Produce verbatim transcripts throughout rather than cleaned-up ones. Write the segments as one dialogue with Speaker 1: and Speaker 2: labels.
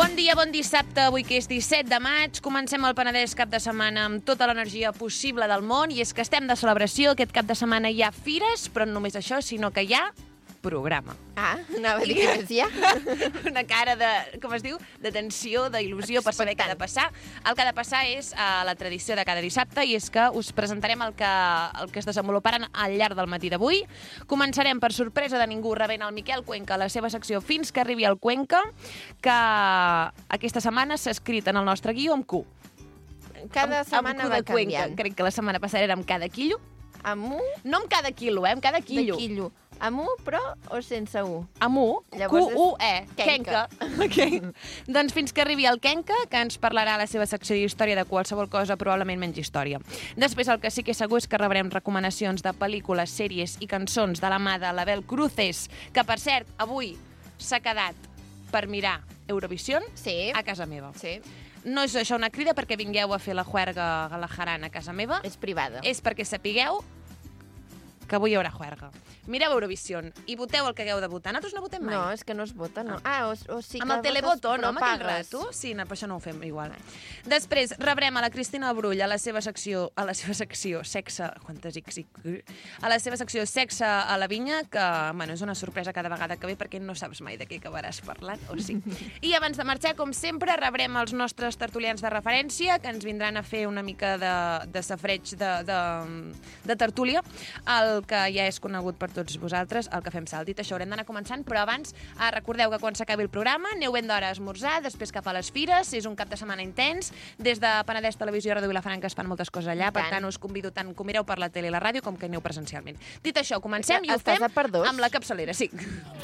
Speaker 1: Bon dia, bon dissabte, avui que és disset de maig. Comencem el Penedès cap de setmana amb tota l'energia possible del món i és que estem de celebració. Aquest cap de setmana hi ha fires, però no només això, sinó que hi ha programa.
Speaker 2: Ah, anava a dir que més hi ha.
Speaker 1: Una cara de, com es diu, de tensió, d'il·lusió per saber què ha de passar. El que ha de passar és uh, la tradició de cada dissabte i és que us presentarem el que, el que es desenvoluparan al llarg del matí d'avui. Començarem per sorpresa de ningú rebent el Miquel Cuenca a la seva secció Fins que arribi el Cuenca, que aquesta setmana s'ha escrit en el nostre guió amb Q.
Speaker 2: Cada setmana va canviant.
Speaker 1: Crec que la setmana passada era amb cada quillo.
Speaker 2: Amb U?
Speaker 1: No amb cada quilo, eh? Amb cada quillo.
Speaker 2: De quillo. Amb U, però, o sense U?
Speaker 1: Amb U, Q U E, Kenca. Okay. Doncs fins que arribi el Kenca, que ens parlarà a la seva secció d'història de qualsevol cosa, probablement menys història. Després el que sí que és segur és que rebrem recomanacions de pel·lícules, sèries i cançons de la mà de l'Abel Cruces, que per cert, avui s'ha quedat per mirar Eurovision
Speaker 2: sí.
Speaker 1: a casa meva.
Speaker 2: Sí.
Speaker 1: No és això una crida perquè vingueu a fer la juerga a la Jarana a casa meva.
Speaker 2: És privada.
Speaker 1: És perquè sapigueu que avui hi haurà juerga. Mireu Eurovision i voteu el que hagueu de votar. Nosaltres no votem mai.
Speaker 2: No, és que no es vota, no. Ah, o, o sí que
Speaker 1: amb el televoto,
Speaker 2: votes,
Speaker 1: no? Amb aquell
Speaker 2: pagues.
Speaker 1: rato? Sí, no, per això no ho fem igual. Després rebrem a la Cristina Brull a la seva secció, a la seva secció Sexe, quantes X, a la seva secció Sexe a la vinya, que, bueno, és una sorpresa cada vegada que ve perquè no saps mai de què acabaràs parlant, o sí. I abans de marxar, com sempre, rebrem els nostres tertulians de referència, que ens vindran a fer una mica de, de safreig de, de, de tertúlia, el que ja és conegut per tots vosaltres, el que fem salt. Dit això, haurem d'anar començant, però abans eh, recordeu que quan s'acabi el programa aneu ben d'hora a esmorzar, després cap a les fires, és un cap de setmana intens, des de Penedès Televisió i Ràdio Vilafranca es fan moltes coses allà, per tant us convido tant que ho mireu per la tele i la ràdio com que aneu presencialment. Dit això, comencem i ho fem amb la capçalera, sí.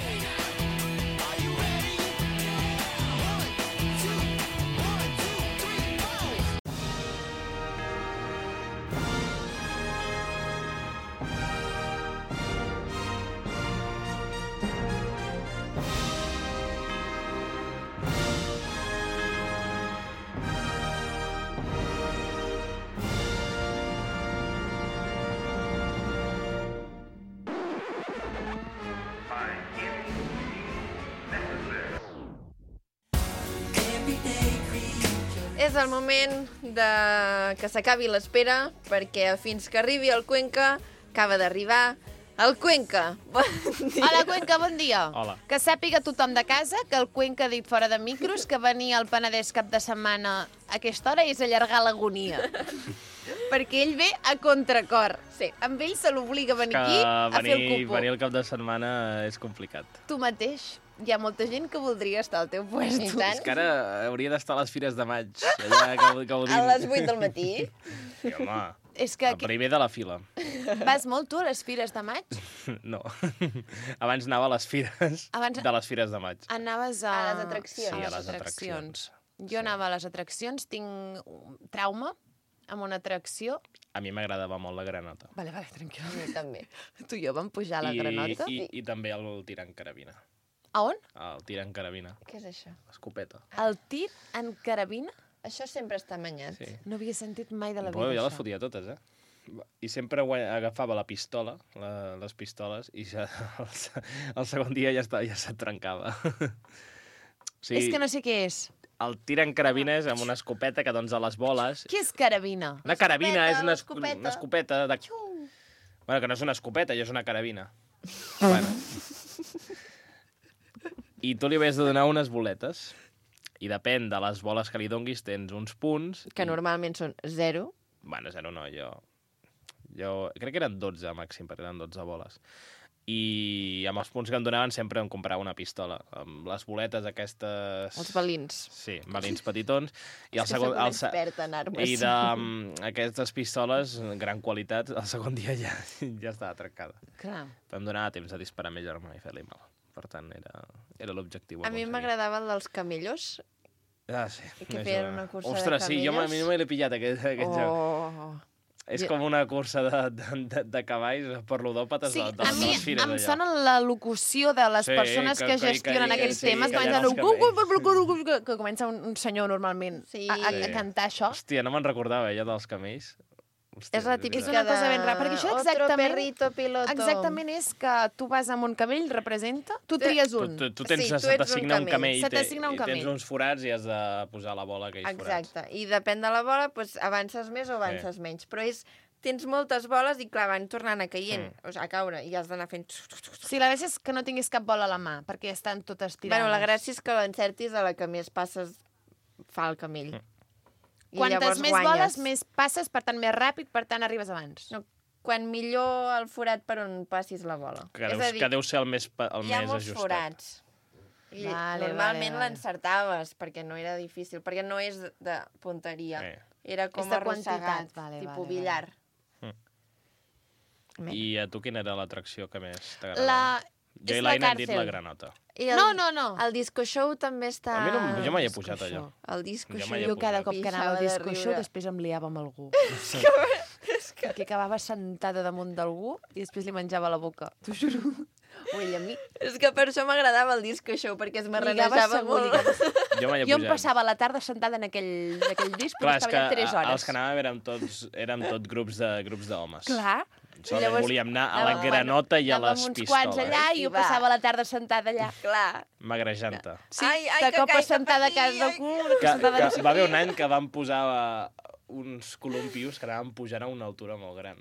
Speaker 2: És el moment de que s'acabi l'espera, perquè fins que arribi el Cuenca, acaba d'arribar el Cuenca. Bon dia.
Speaker 1: Hola, Cuenca, bon dia.
Speaker 3: Hola.
Speaker 1: Que sàpiga tothom de casa que el Cuenca ha dit fora de micros que venir al Penedès cap de setmana a aquesta hora és allargar l'agonia. Perquè ell ve a contracor. Sí. Amb ell se l'obliga a venir aquí a
Speaker 3: venir,
Speaker 1: fer el cupo.
Speaker 3: Venir el cap de setmana és complicat.
Speaker 1: Tu mateix. Hi ha molta gent que voldria estar al teu puesto.
Speaker 3: És que ara hauria d'estar a les fires de maig. Allà gaudint.
Speaker 2: A les vuit del matí?
Speaker 3: Sí, home.
Speaker 1: És que
Speaker 3: el primer de la fila.
Speaker 1: Vas molt tu a les fires de maig?
Speaker 3: No. Abans anava a les fires
Speaker 1: Abans...
Speaker 3: de les fires de maig.
Speaker 1: Anaves a...
Speaker 2: A les atraccions.
Speaker 3: Sí, a les atraccions.
Speaker 1: Jo sí. anava a les atraccions, tinc un trauma amb una atracció.
Speaker 3: A mi m'agradava molt la granota.
Speaker 1: Vale, vale, tranquil·la.
Speaker 2: A mi també.
Speaker 1: Tu i jo vam pujar a la
Speaker 3: I,
Speaker 1: granota.
Speaker 3: I, I també el tir en carabina.
Speaker 1: A on?
Speaker 3: El tir en carabina.
Speaker 2: Què és això?
Speaker 3: Escopeta.
Speaker 1: El tir en carabina?
Speaker 2: Això sempre està amanyat.
Speaker 3: Sí.
Speaker 1: No havia sentit mai de la vida,
Speaker 3: Però jo
Speaker 1: això.
Speaker 3: les fotia totes, eh? I sempre agafava la pistola, la, les pistoles, i ja, el, el segon dia ja, està, ja se't trencava. O sigui,
Speaker 1: és que no sé què és.
Speaker 3: El tir en carabina és amb una escopeta que, doncs, a les boles...
Speaker 1: Què és carabina?
Speaker 3: Una carabina és una,
Speaker 2: escopeta.
Speaker 3: una escopeta de... Bueno, que no és una escopeta, ja és una carabina. Bueno. I tu li havies de donar unes boletes. I depèn de les boles que li donguis, tens uns punts...
Speaker 2: Que
Speaker 3: i...
Speaker 2: normalment són zero.
Speaker 3: Bueno, zero no, jo... Jo crec que eren dotze màxim, perquè eren dotze boles. I amb els punts que em donaven sempre em comprava una pistola. Amb les boletes aquestes...
Speaker 2: Els balins.
Speaker 3: Sí, balins petitons. I el
Speaker 2: és
Speaker 3: segon...
Speaker 2: que
Speaker 3: el
Speaker 2: soc una experta en armes.
Speaker 3: I d'aquestes pistoles, gran qualitat, el segon dia ja, ja estava trencada.
Speaker 1: Clar.
Speaker 3: Però em donava temps de disparar a mi germà i fer-li mal. Per tant, era, era l'objectiu.
Speaker 2: A mi m'agradava el dels camellos.
Speaker 3: Ah, sí.
Speaker 2: Que feien una cursa
Speaker 3: Ostres,
Speaker 2: de
Speaker 3: sí, jo
Speaker 2: camellos.
Speaker 3: a mi no me l'he pillat, aquest, aquest
Speaker 2: oh.
Speaker 3: joc. És com una cursa de, de, de, de cavalls per ludòpates
Speaker 1: sí,
Speaker 3: de, de,
Speaker 1: a mi
Speaker 3: de les fires
Speaker 1: em
Speaker 3: allà.
Speaker 1: sona la locució de les
Speaker 3: sí,
Speaker 1: persones que, que, que gestionen
Speaker 3: que,
Speaker 1: aquells
Speaker 3: sí,
Speaker 1: temes,
Speaker 3: que,
Speaker 1: comencen que, que comença un, un senyor normalment
Speaker 2: sí.
Speaker 1: a, a, a cantar això.
Speaker 3: Hòstia, no me'n recordava, ella dels camells. Hòstia,
Speaker 2: És la
Speaker 3: de
Speaker 2: típica
Speaker 1: És una cosa ben rara, perquè això exactament-
Speaker 2: Otro perrito piloto.
Speaker 1: Exactament és que tu vas amb un camell, representa, tu
Speaker 2: Tu-
Speaker 1: tries
Speaker 3: Tu,
Speaker 1: un.
Speaker 3: tu, tu tens,
Speaker 2: Sí,
Speaker 3: sí,
Speaker 2: tu
Speaker 3: se
Speaker 2: ets un
Speaker 3: t'assigna un
Speaker 2: camell.
Speaker 3: camell,
Speaker 1: Se
Speaker 3: té-
Speaker 1: t'assigna un
Speaker 3: i tens
Speaker 1: camell.
Speaker 3: uns forats i has de posar la bola a aquells forats.
Speaker 2: Exacte, i depèn de la bola, doncs avances més o avances
Speaker 3: Sí.
Speaker 2: menys. Però és, tens moltes boles i, clar, van tornant a caient,
Speaker 3: Mm.
Speaker 2: o sigui, a caure, i has d'anar fent...
Speaker 1: Sí, la gràcia és que no tinguis cap bola a la mà, perquè estan totes tirades.
Speaker 2: Bueno, la gràcia és que l'encertis a la que més passes fa el camell.
Speaker 3: Mm.
Speaker 2: I
Speaker 1: Quantes
Speaker 2: llavors
Speaker 1: més
Speaker 2: guanyes.
Speaker 1: boles, més passes, per tant, més ràpid, per tant, arribes abans.
Speaker 2: No, quan millor el forat per on passis la bola.
Speaker 3: Que
Speaker 2: és
Speaker 3: deu,
Speaker 2: a dir,
Speaker 3: que deu ser el més, pa- el
Speaker 2: hi ha
Speaker 3: més
Speaker 2: molts
Speaker 3: ajustat.
Speaker 2: forats. I
Speaker 1: Vale,
Speaker 2: normalment
Speaker 1: vale, vale.
Speaker 2: l'encertaves, perquè no era difícil, perquè no és de punteria.
Speaker 3: Eh.
Speaker 2: Era com
Speaker 1: És de
Speaker 2: arrossegat,
Speaker 1: quantitat, vale,
Speaker 2: tipus
Speaker 1: vale,
Speaker 2: billar.
Speaker 1: Bé.
Speaker 3: I a tu quina era l'atracció que més t'agradava?
Speaker 1: La...
Speaker 3: Jo
Speaker 1: és
Speaker 3: i
Speaker 1: la
Speaker 3: l'Aina hem dit
Speaker 1: càrcel.
Speaker 3: la granota.
Speaker 2: I el,
Speaker 1: No, no, no.
Speaker 2: El disco show també està...
Speaker 3: A mi no, jo mai he
Speaker 1: disco
Speaker 3: pujat allò.
Speaker 1: show.
Speaker 2: El disco
Speaker 3: Jo
Speaker 2: show...
Speaker 3: mai he
Speaker 1: Jo cada
Speaker 3: posat.
Speaker 1: cop que anava al
Speaker 2: Pixava de
Speaker 1: disco show
Speaker 2: riure.
Speaker 1: després em liava amb algú. Perquè acabava sentada damunt d'algú i després li menjava la boca. T'ho juro. O ell a mi.
Speaker 2: És que per això m'agradava el disco show, perquè es
Speaker 1: Lligava
Speaker 2: marranejava
Speaker 1: segur,
Speaker 2: molt.
Speaker 1: lligava segur.
Speaker 3: Jo mai he
Speaker 1: Jo em
Speaker 3: pujat.
Speaker 1: passava la tarda sentada en aquell, en aquell disc,
Speaker 3: Clar,
Speaker 1: però
Speaker 3: és
Speaker 1: estava
Speaker 3: que
Speaker 1: allà tres
Speaker 3: a-
Speaker 1: hores.
Speaker 3: els que anàvem érem tots, érem tot grups de grups d'homes.
Speaker 1: Clar.
Speaker 3: Solament
Speaker 1: Llavors,
Speaker 3: volíem anar a la
Speaker 2: anàvem-
Speaker 3: granota i a
Speaker 1: Anàvem
Speaker 3: les
Speaker 1: uns
Speaker 3: pistoles.
Speaker 1: quants allà i
Speaker 2: I
Speaker 1: jo
Speaker 2: va.
Speaker 1: passava la tarda sentada allà.
Speaker 2: Clar.
Speaker 3: Magrejant-te.
Speaker 1: Sí,
Speaker 2: Ai, ai,
Speaker 1: de
Speaker 2: que
Speaker 1: cop
Speaker 2: caic
Speaker 1: sentada a
Speaker 2: cap aquí,
Speaker 1: casa del
Speaker 2: ai.
Speaker 1: cul, de
Speaker 3: Que,
Speaker 1: cop sentada no
Speaker 3: que
Speaker 1: sé
Speaker 3: va haver
Speaker 1: què.
Speaker 3: un any que vam posar uns columpios que anàvem pujant a una altura molt gran.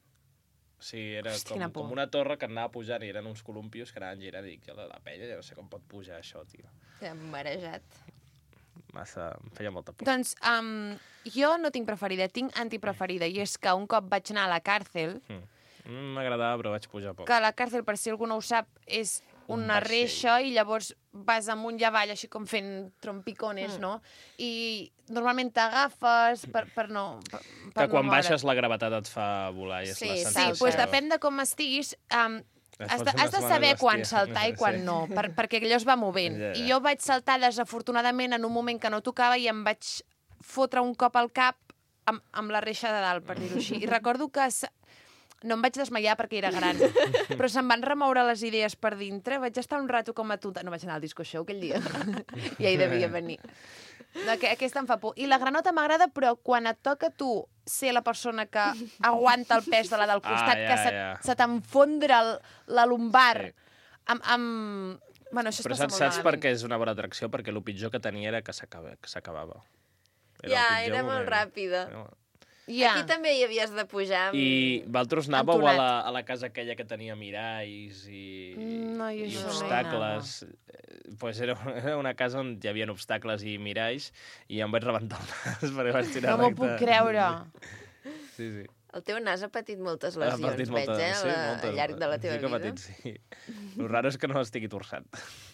Speaker 3: O sigui, era
Speaker 1: Hosti,
Speaker 3: com,
Speaker 1: quina por.
Speaker 3: com una torre que anava pujant i eren uns columpios que anaven girant i dic, la, la penya ja no sé com pot pujar això, tio.
Speaker 2: T'hem marejat.
Speaker 3: Massa... Em feia molta por.
Speaker 1: Doncs um, jo no tinc preferida, tinc antipreferida, i és que un cop vaig anar a la càrcel,
Speaker 3: Mm, M'agradava, però vaig pujar poc.
Speaker 1: que la càrcel, per si algú no ho sap, és
Speaker 3: Un
Speaker 1: una
Speaker 3: vaixell.
Speaker 1: reixa i llavors vas amunt i avall, així com fent trompicones,
Speaker 2: Mm.
Speaker 1: no? I normalment t'agafes per, per no per, per
Speaker 3: Que quan
Speaker 1: no moure't.
Speaker 3: baixes la gravetat et fa volar i és
Speaker 2: Sí,
Speaker 3: la
Speaker 2: sí,
Speaker 1: Sí,
Speaker 3: sensació.
Speaker 1: doncs depèn de com estiguis... Um,
Speaker 3: Es
Speaker 1: has
Speaker 3: pot
Speaker 1: de,
Speaker 3: ser
Speaker 1: has de
Speaker 3: unes
Speaker 1: saber
Speaker 3: manes
Speaker 1: quan
Speaker 3: d'hòstia.
Speaker 1: saltar i quan
Speaker 3: Sí.
Speaker 1: no, per, perquè allò es va movent.
Speaker 3: Ja, ja.
Speaker 1: I jo vaig saltar desafortunadament en un moment que no tocava i em vaig fotre un cop al cap amb, amb la reixa de dalt, per dir-ho així. I recordo que s- no em vaig desmaiar perquè era gran, però se'm van remoure les idees per dintre. Vaig estar un rato com a tonta. No vaig anar al disco show aquell dia. Ja hi devia venir. No, que, aquesta em fa por. I la granota m'agrada, però quan et toca a tu ser la persona que aguanta el pes de la del costat,
Speaker 3: Ah, ja,
Speaker 1: que se,
Speaker 3: ja.
Speaker 1: se t'enfondra el- la lumbar
Speaker 3: Sí.
Speaker 1: amb, amb... Bueno, això es
Speaker 3: Però
Speaker 1: passa
Speaker 3: saps,
Speaker 1: molt
Speaker 3: saps per
Speaker 1: malament.
Speaker 3: què és una bona atracció? Perquè el pitjor que tenia era que s'acaba- que s'acabava.
Speaker 2: Ja,
Speaker 3: el pitjor
Speaker 2: era molt
Speaker 3: moment.
Speaker 2: ràpida.
Speaker 3: Era-
Speaker 1: Ja.
Speaker 2: Aquí també hi havies de pujar amb...
Speaker 3: I vosaltres anàveu a
Speaker 1: Entonat.
Speaker 3: la, a la casa aquella que tenia miralls i,
Speaker 1: No, jo
Speaker 3: i
Speaker 1: això
Speaker 2: no hi
Speaker 3: obstacles. Eh, pues era, era una casa on hi havia obstacles i miralls i em vaig rebentar el nas perquè vaig tirar
Speaker 1: No m'ho
Speaker 3: recte.
Speaker 1: puc creure.
Speaker 3: Sí, sí.
Speaker 2: El teu nas ha patit moltes
Speaker 3: Ha
Speaker 2: lesions,
Speaker 3: patit
Speaker 2: veig,
Speaker 3: moltes-
Speaker 2: eh,
Speaker 3: sí,
Speaker 2: la,
Speaker 3: moltes.
Speaker 2: al llarg de la teva
Speaker 3: sí que ha
Speaker 2: vida.
Speaker 3: patit, sí. El raro és que no estigui torçat.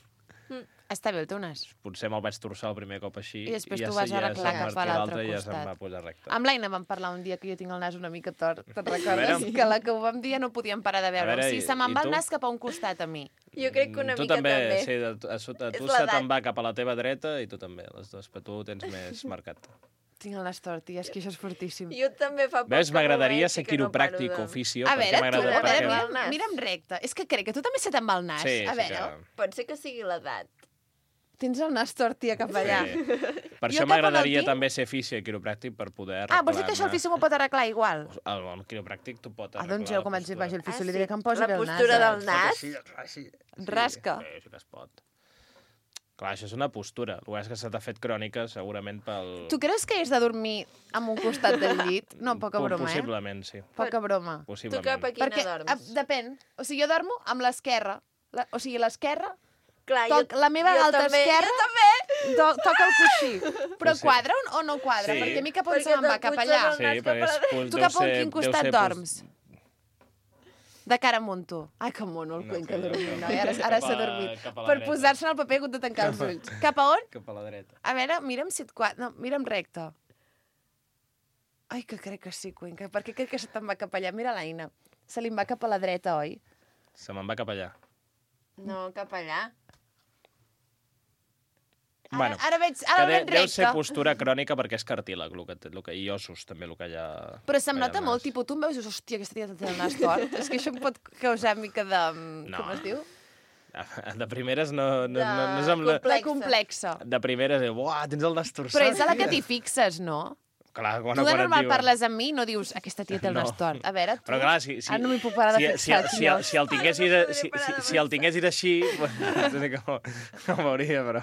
Speaker 1: Està bé el teu nas.
Speaker 3: Potser me'l vaig torçar el primer cop així
Speaker 1: I després
Speaker 3: ja
Speaker 1: tu vas
Speaker 3: se- ja
Speaker 1: arreglar
Speaker 3: se'm
Speaker 1: cap a
Speaker 3: martia
Speaker 1: l'altre
Speaker 3: l'altre i ja se'm
Speaker 1: costat.
Speaker 3: va posar recte.
Speaker 1: Amb l'Aina vam parlar un dia que jo tinc el nas una mica tort. Te'n recordes?
Speaker 3: veure.
Speaker 1: Que la que ho vam dir ja no podíem parar de veure.
Speaker 3: A veure,
Speaker 1: O sigui,
Speaker 3: i-
Speaker 1: se me'n
Speaker 3: i
Speaker 1: va
Speaker 3: tu?
Speaker 1: el nas cap a un costat, a mi.
Speaker 2: Jo crec que una
Speaker 3: tu
Speaker 2: mica
Speaker 3: també,
Speaker 2: també.
Speaker 3: Sí, a, tu- a, tu- a
Speaker 2: És
Speaker 3: tu se
Speaker 2: l'edat.
Speaker 3: te'n va cap a la teva dreta i tu també, les dues, però tu ho tens més marcat.
Speaker 1: Tinc el nas tort, tia, és que això és fortíssim.
Speaker 2: Jo també fa poc
Speaker 3: Veus,
Speaker 2: que m'ho
Speaker 3: m'agradaria
Speaker 2: veig
Speaker 3: ser
Speaker 2: i que no
Speaker 3: quiropràctic
Speaker 2: paro
Speaker 3: o
Speaker 2: de-
Speaker 3: oficio,
Speaker 1: A
Speaker 3: perquè
Speaker 1: veure, tu,
Speaker 3: m'agrada...
Speaker 1: a veure,
Speaker 2: perquè-
Speaker 1: mira'm,
Speaker 2: el nas.
Speaker 1: mira'm recte. És que crec que tu també se te'n va el nas.
Speaker 3: Sí,
Speaker 1: a
Speaker 3: sí
Speaker 1: veure,
Speaker 2: Pot ser que sigui l'edat.
Speaker 1: tens el nas tort, tia, cap allà.
Speaker 3: Sí. Per
Speaker 1: Jo
Speaker 3: això
Speaker 1: cap on el
Speaker 3: m'agradaria
Speaker 1: tinc-
Speaker 3: també ser fisio i quiropràctic per poder arreglar...
Speaker 1: Ah, vols dir que això el fisio m'ho pot arreglar igual?
Speaker 3: El, el quiropràctic tu pot
Speaker 1: Ah,
Speaker 3: arreglar
Speaker 1: doncs jo, com
Speaker 3: la
Speaker 1: vaig
Speaker 3: postura.
Speaker 1: vagi al fisio,
Speaker 2: Ah,
Speaker 1: li
Speaker 2: sí?
Speaker 1: diré que em posi
Speaker 2: La
Speaker 1: bé el nas.
Speaker 2: postura
Speaker 1: eh?
Speaker 2: del
Speaker 3: Et
Speaker 2: nas?
Speaker 3: fot així, així.
Speaker 1: Rasca.
Speaker 3: Sí, sí que es pot. Clar, això és una postura. El que és que se t'ha fet crònica segurament pel...
Speaker 1: Tu creus que és de dormir amb un costat del llit? No, poca
Speaker 3: Po-
Speaker 1: broma, eh?
Speaker 3: Possiblement, sí.
Speaker 1: Poca broma.
Speaker 2: Tu
Speaker 3: Possiblement.
Speaker 2: cap a quina
Speaker 1: Perquè,
Speaker 2: dorms?
Speaker 1: eh, depèn. O sigui, jo dormo amb l'esquerra. La, o sigui, l'esquerra,
Speaker 2: Clar,
Speaker 1: toc, la meva
Speaker 2: jo
Speaker 1: altra
Speaker 2: també,
Speaker 1: esquerra
Speaker 2: Jo també!
Speaker 1: to, toca el coixí. Però
Speaker 3: Sí.
Speaker 1: quadra o- o no quadra?
Speaker 3: Sí.
Speaker 1: Perquè a mi cap on
Speaker 2: Perquè
Speaker 1: se me'n va?
Speaker 2: te
Speaker 1: Cap
Speaker 2: puges
Speaker 1: allà.
Speaker 2: el
Speaker 3: Sí,
Speaker 2: nas
Speaker 3: perquè
Speaker 2: cap a la
Speaker 3: és, pues,
Speaker 1: Tu
Speaker 3: deu
Speaker 1: cap a
Speaker 3: ser-
Speaker 1: quin
Speaker 3: deu
Speaker 1: costat
Speaker 3: ser,
Speaker 1: dorms? De cara amunt, tu. Ai, que mono el
Speaker 3: No
Speaker 1: Cuenca
Speaker 3: sé, jo
Speaker 1: dormint.
Speaker 3: cap-
Speaker 1: Noi, ara
Speaker 3: cap
Speaker 1: ara
Speaker 3: a-
Speaker 1: s'ha dormit.
Speaker 3: cap a la
Speaker 1: Per
Speaker 3: dreta.
Speaker 1: posar-se en el paper he hagut de tancar els ulls. Cap a on?
Speaker 3: Cap a la dreta.
Speaker 1: A veure, mira'm si et quadra. No, mira'm recte. Ai, que crec que sí, Cuenca. Perquè crec que se te'n va cap allà. Mira l'Aina. Se li en va cap a la dreta, oi?
Speaker 3: Se me'n va cap allà.
Speaker 2: No, cap allà.
Speaker 1: Ara,
Speaker 3: Bueno,
Speaker 1: ara veig,
Speaker 3: que
Speaker 1: ara
Speaker 3: de,
Speaker 1: veig
Speaker 3: deu ser
Speaker 1: recte.
Speaker 3: postura crònica perquè és cartílag, el que, té- el que, i ossos també, el que hi ha...
Speaker 1: Però se'm
Speaker 3: que hi ha
Speaker 1: nota
Speaker 3: al
Speaker 1: molt,
Speaker 3: nas.
Speaker 1: tipus, tu em veus i dius, hòstia, aquesta tia té el nas tort. És que això em pot causar mica de...
Speaker 3: No.
Speaker 1: Com es diu?
Speaker 3: De primeres no, no,
Speaker 2: De
Speaker 3: no, no és amb la...
Speaker 1: La complexa.
Speaker 3: De primeres, eh, buah, tens el nas torçat.
Speaker 1: Però és a la que
Speaker 3: tia."
Speaker 1: t'hi fixes, no?
Speaker 3: Clar, quan,
Speaker 1: Tu de
Speaker 3: quan et
Speaker 1: normal
Speaker 3: diuen...
Speaker 1: parles amb mi i no dius aquesta tia té el
Speaker 3: No.
Speaker 1: nas tort. A veure, tu...
Speaker 3: Però clar, si, si,
Speaker 1: Ara no m'hi puc parar de
Speaker 3: si,
Speaker 1: fixar.
Speaker 3: si, si, si, el, si, el tinguessis,
Speaker 2: No
Speaker 3: si,
Speaker 2: m'he parat
Speaker 3: si,
Speaker 2: de
Speaker 3: si el tinguessis així, no sé com, com veuria, però...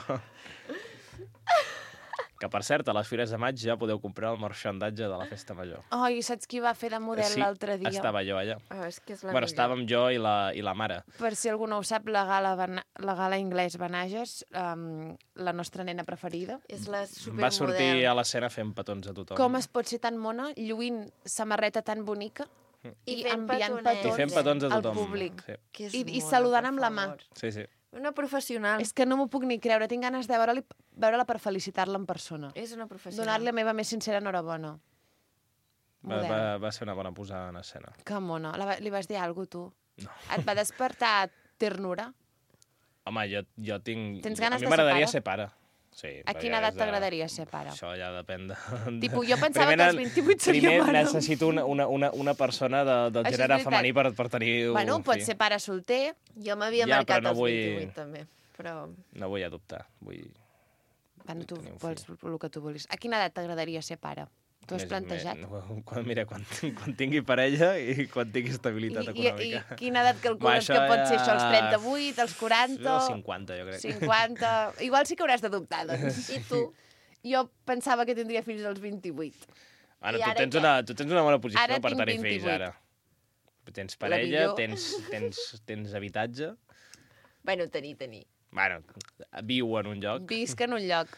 Speaker 3: Que, per cert, a les Fires de Maig ja podeu comprar el marxandatge de la Festa Major.
Speaker 1: Ai, saps qui va fer de model
Speaker 3: Sí,
Speaker 1: l'altre dia?
Speaker 3: estava jo allà.
Speaker 2: Oh, és que és la
Speaker 3: Bueno,
Speaker 2: millor.
Speaker 3: estàvem jo i la, i la mare.
Speaker 1: Per si algú no ho sap, la gala, Bana- la gala anglès Banages, um, la nostra nena preferida.
Speaker 2: És la supermodel.
Speaker 3: Va sortir a l'escena fent petons a tothom.
Speaker 1: Com es pot ser tan mona, lluint samarreta tan bonica
Speaker 2: I
Speaker 1: i,
Speaker 2: fent
Speaker 1: enviant
Speaker 2: petonets.
Speaker 3: I fent petons a
Speaker 1: al
Speaker 3: tothom.
Speaker 1: públic.
Speaker 3: Sí,
Speaker 2: Que és
Speaker 1: I- i
Speaker 2: mona,
Speaker 1: saludant
Speaker 2: per
Speaker 1: amb la mà.
Speaker 2: favor.
Speaker 3: sí. sí.
Speaker 2: Una professional.
Speaker 1: És que no m'ho puc ni creure. Tinc ganes de veure-la veure per felicitar-la en persona.
Speaker 2: És una professional.
Speaker 1: Donar-li la meva més sincera enhorabona.
Speaker 3: Va,
Speaker 1: Model.
Speaker 3: va, va ser una bona posada en escena.
Speaker 1: Que mona. La, va- li vas dir alguna cosa, tu?
Speaker 3: No.
Speaker 1: Et va despertar ternura?
Speaker 3: Home, jo, jo tinc...
Speaker 1: Tens ganes
Speaker 3: a mi
Speaker 1: de ser
Speaker 3: m'agradaria
Speaker 1: pare?
Speaker 3: ser pare. Sí,
Speaker 1: A
Speaker 3: perquè
Speaker 1: quina edat
Speaker 3: és de-
Speaker 1: t'agradaria ser pare?
Speaker 3: Això ja depèn de...
Speaker 1: Tipo, jo pensava
Speaker 3: Primer,
Speaker 1: que als vint-i-vuit seria
Speaker 3: primer
Speaker 1: mare.
Speaker 3: necessito una, una, una, una persona de, del
Speaker 1: Això és
Speaker 3: gènere
Speaker 1: veritat.
Speaker 3: femení per, per tenir un
Speaker 1: Bueno, pots
Speaker 3: fill.
Speaker 1: ser pare solter.
Speaker 2: Jo m'havia
Speaker 3: Ja,
Speaker 2: marcat
Speaker 3: però no
Speaker 2: els
Speaker 3: vull-
Speaker 2: vint-i-vuit, també. Però...
Speaker 3: No vull adoptar, vull...
Speaker 1: Bueno, tu
Speaker 3: tenir un
Speaker 1: vols el que tu vulguis. A quina edat t'agradaria ser pare? T'ho has
Speaker 3: Més-
Speaker 1: plantejat?
Speaker 3: Me, quan, mira, quan, quan tingui parella i quan tingui estabilitat
Speaker 1: I, i,
Speaker 3: econòmica.
Speaker 1: I quina edat calcules
Speaker 3: això
Speaker 1: que pot ser
Speaker 3: ja-
Speaker 1: això? Els trenta-vuit, els quaranta?
Speaker 3: Els cinquanta, jo crec.
Speaker 1: cinquanta... Igual sí que hauràs d'adoptar, doncs.
Speaker 2: I tu?
Speaker 1: Jo pensava que tindria fills als vint-i-vuit.
Speaker 3: Bueno,
Speaker 2: I
Speaker 3: tu
Speaker 2: ara
Speaker 3: tens,
Speaker 2: què?
Speaker 3: una, tu tens una bona posició
Speaker 1: Ara
Speaker 3: per
Speaker 1: tinc
Speaker 3: tenir fills,
Speaker 1: vint-i-vuit.
Speaker 3: ara. Tens parella,
Speaker 1: millor.
Speaker 3: tens, tens, tens habitatge.
Speaker 2: Bueno, tenir, tenir.
Speaker 3: Bueno, viu en un lloc,
Speaker 1: Visc en un lloc.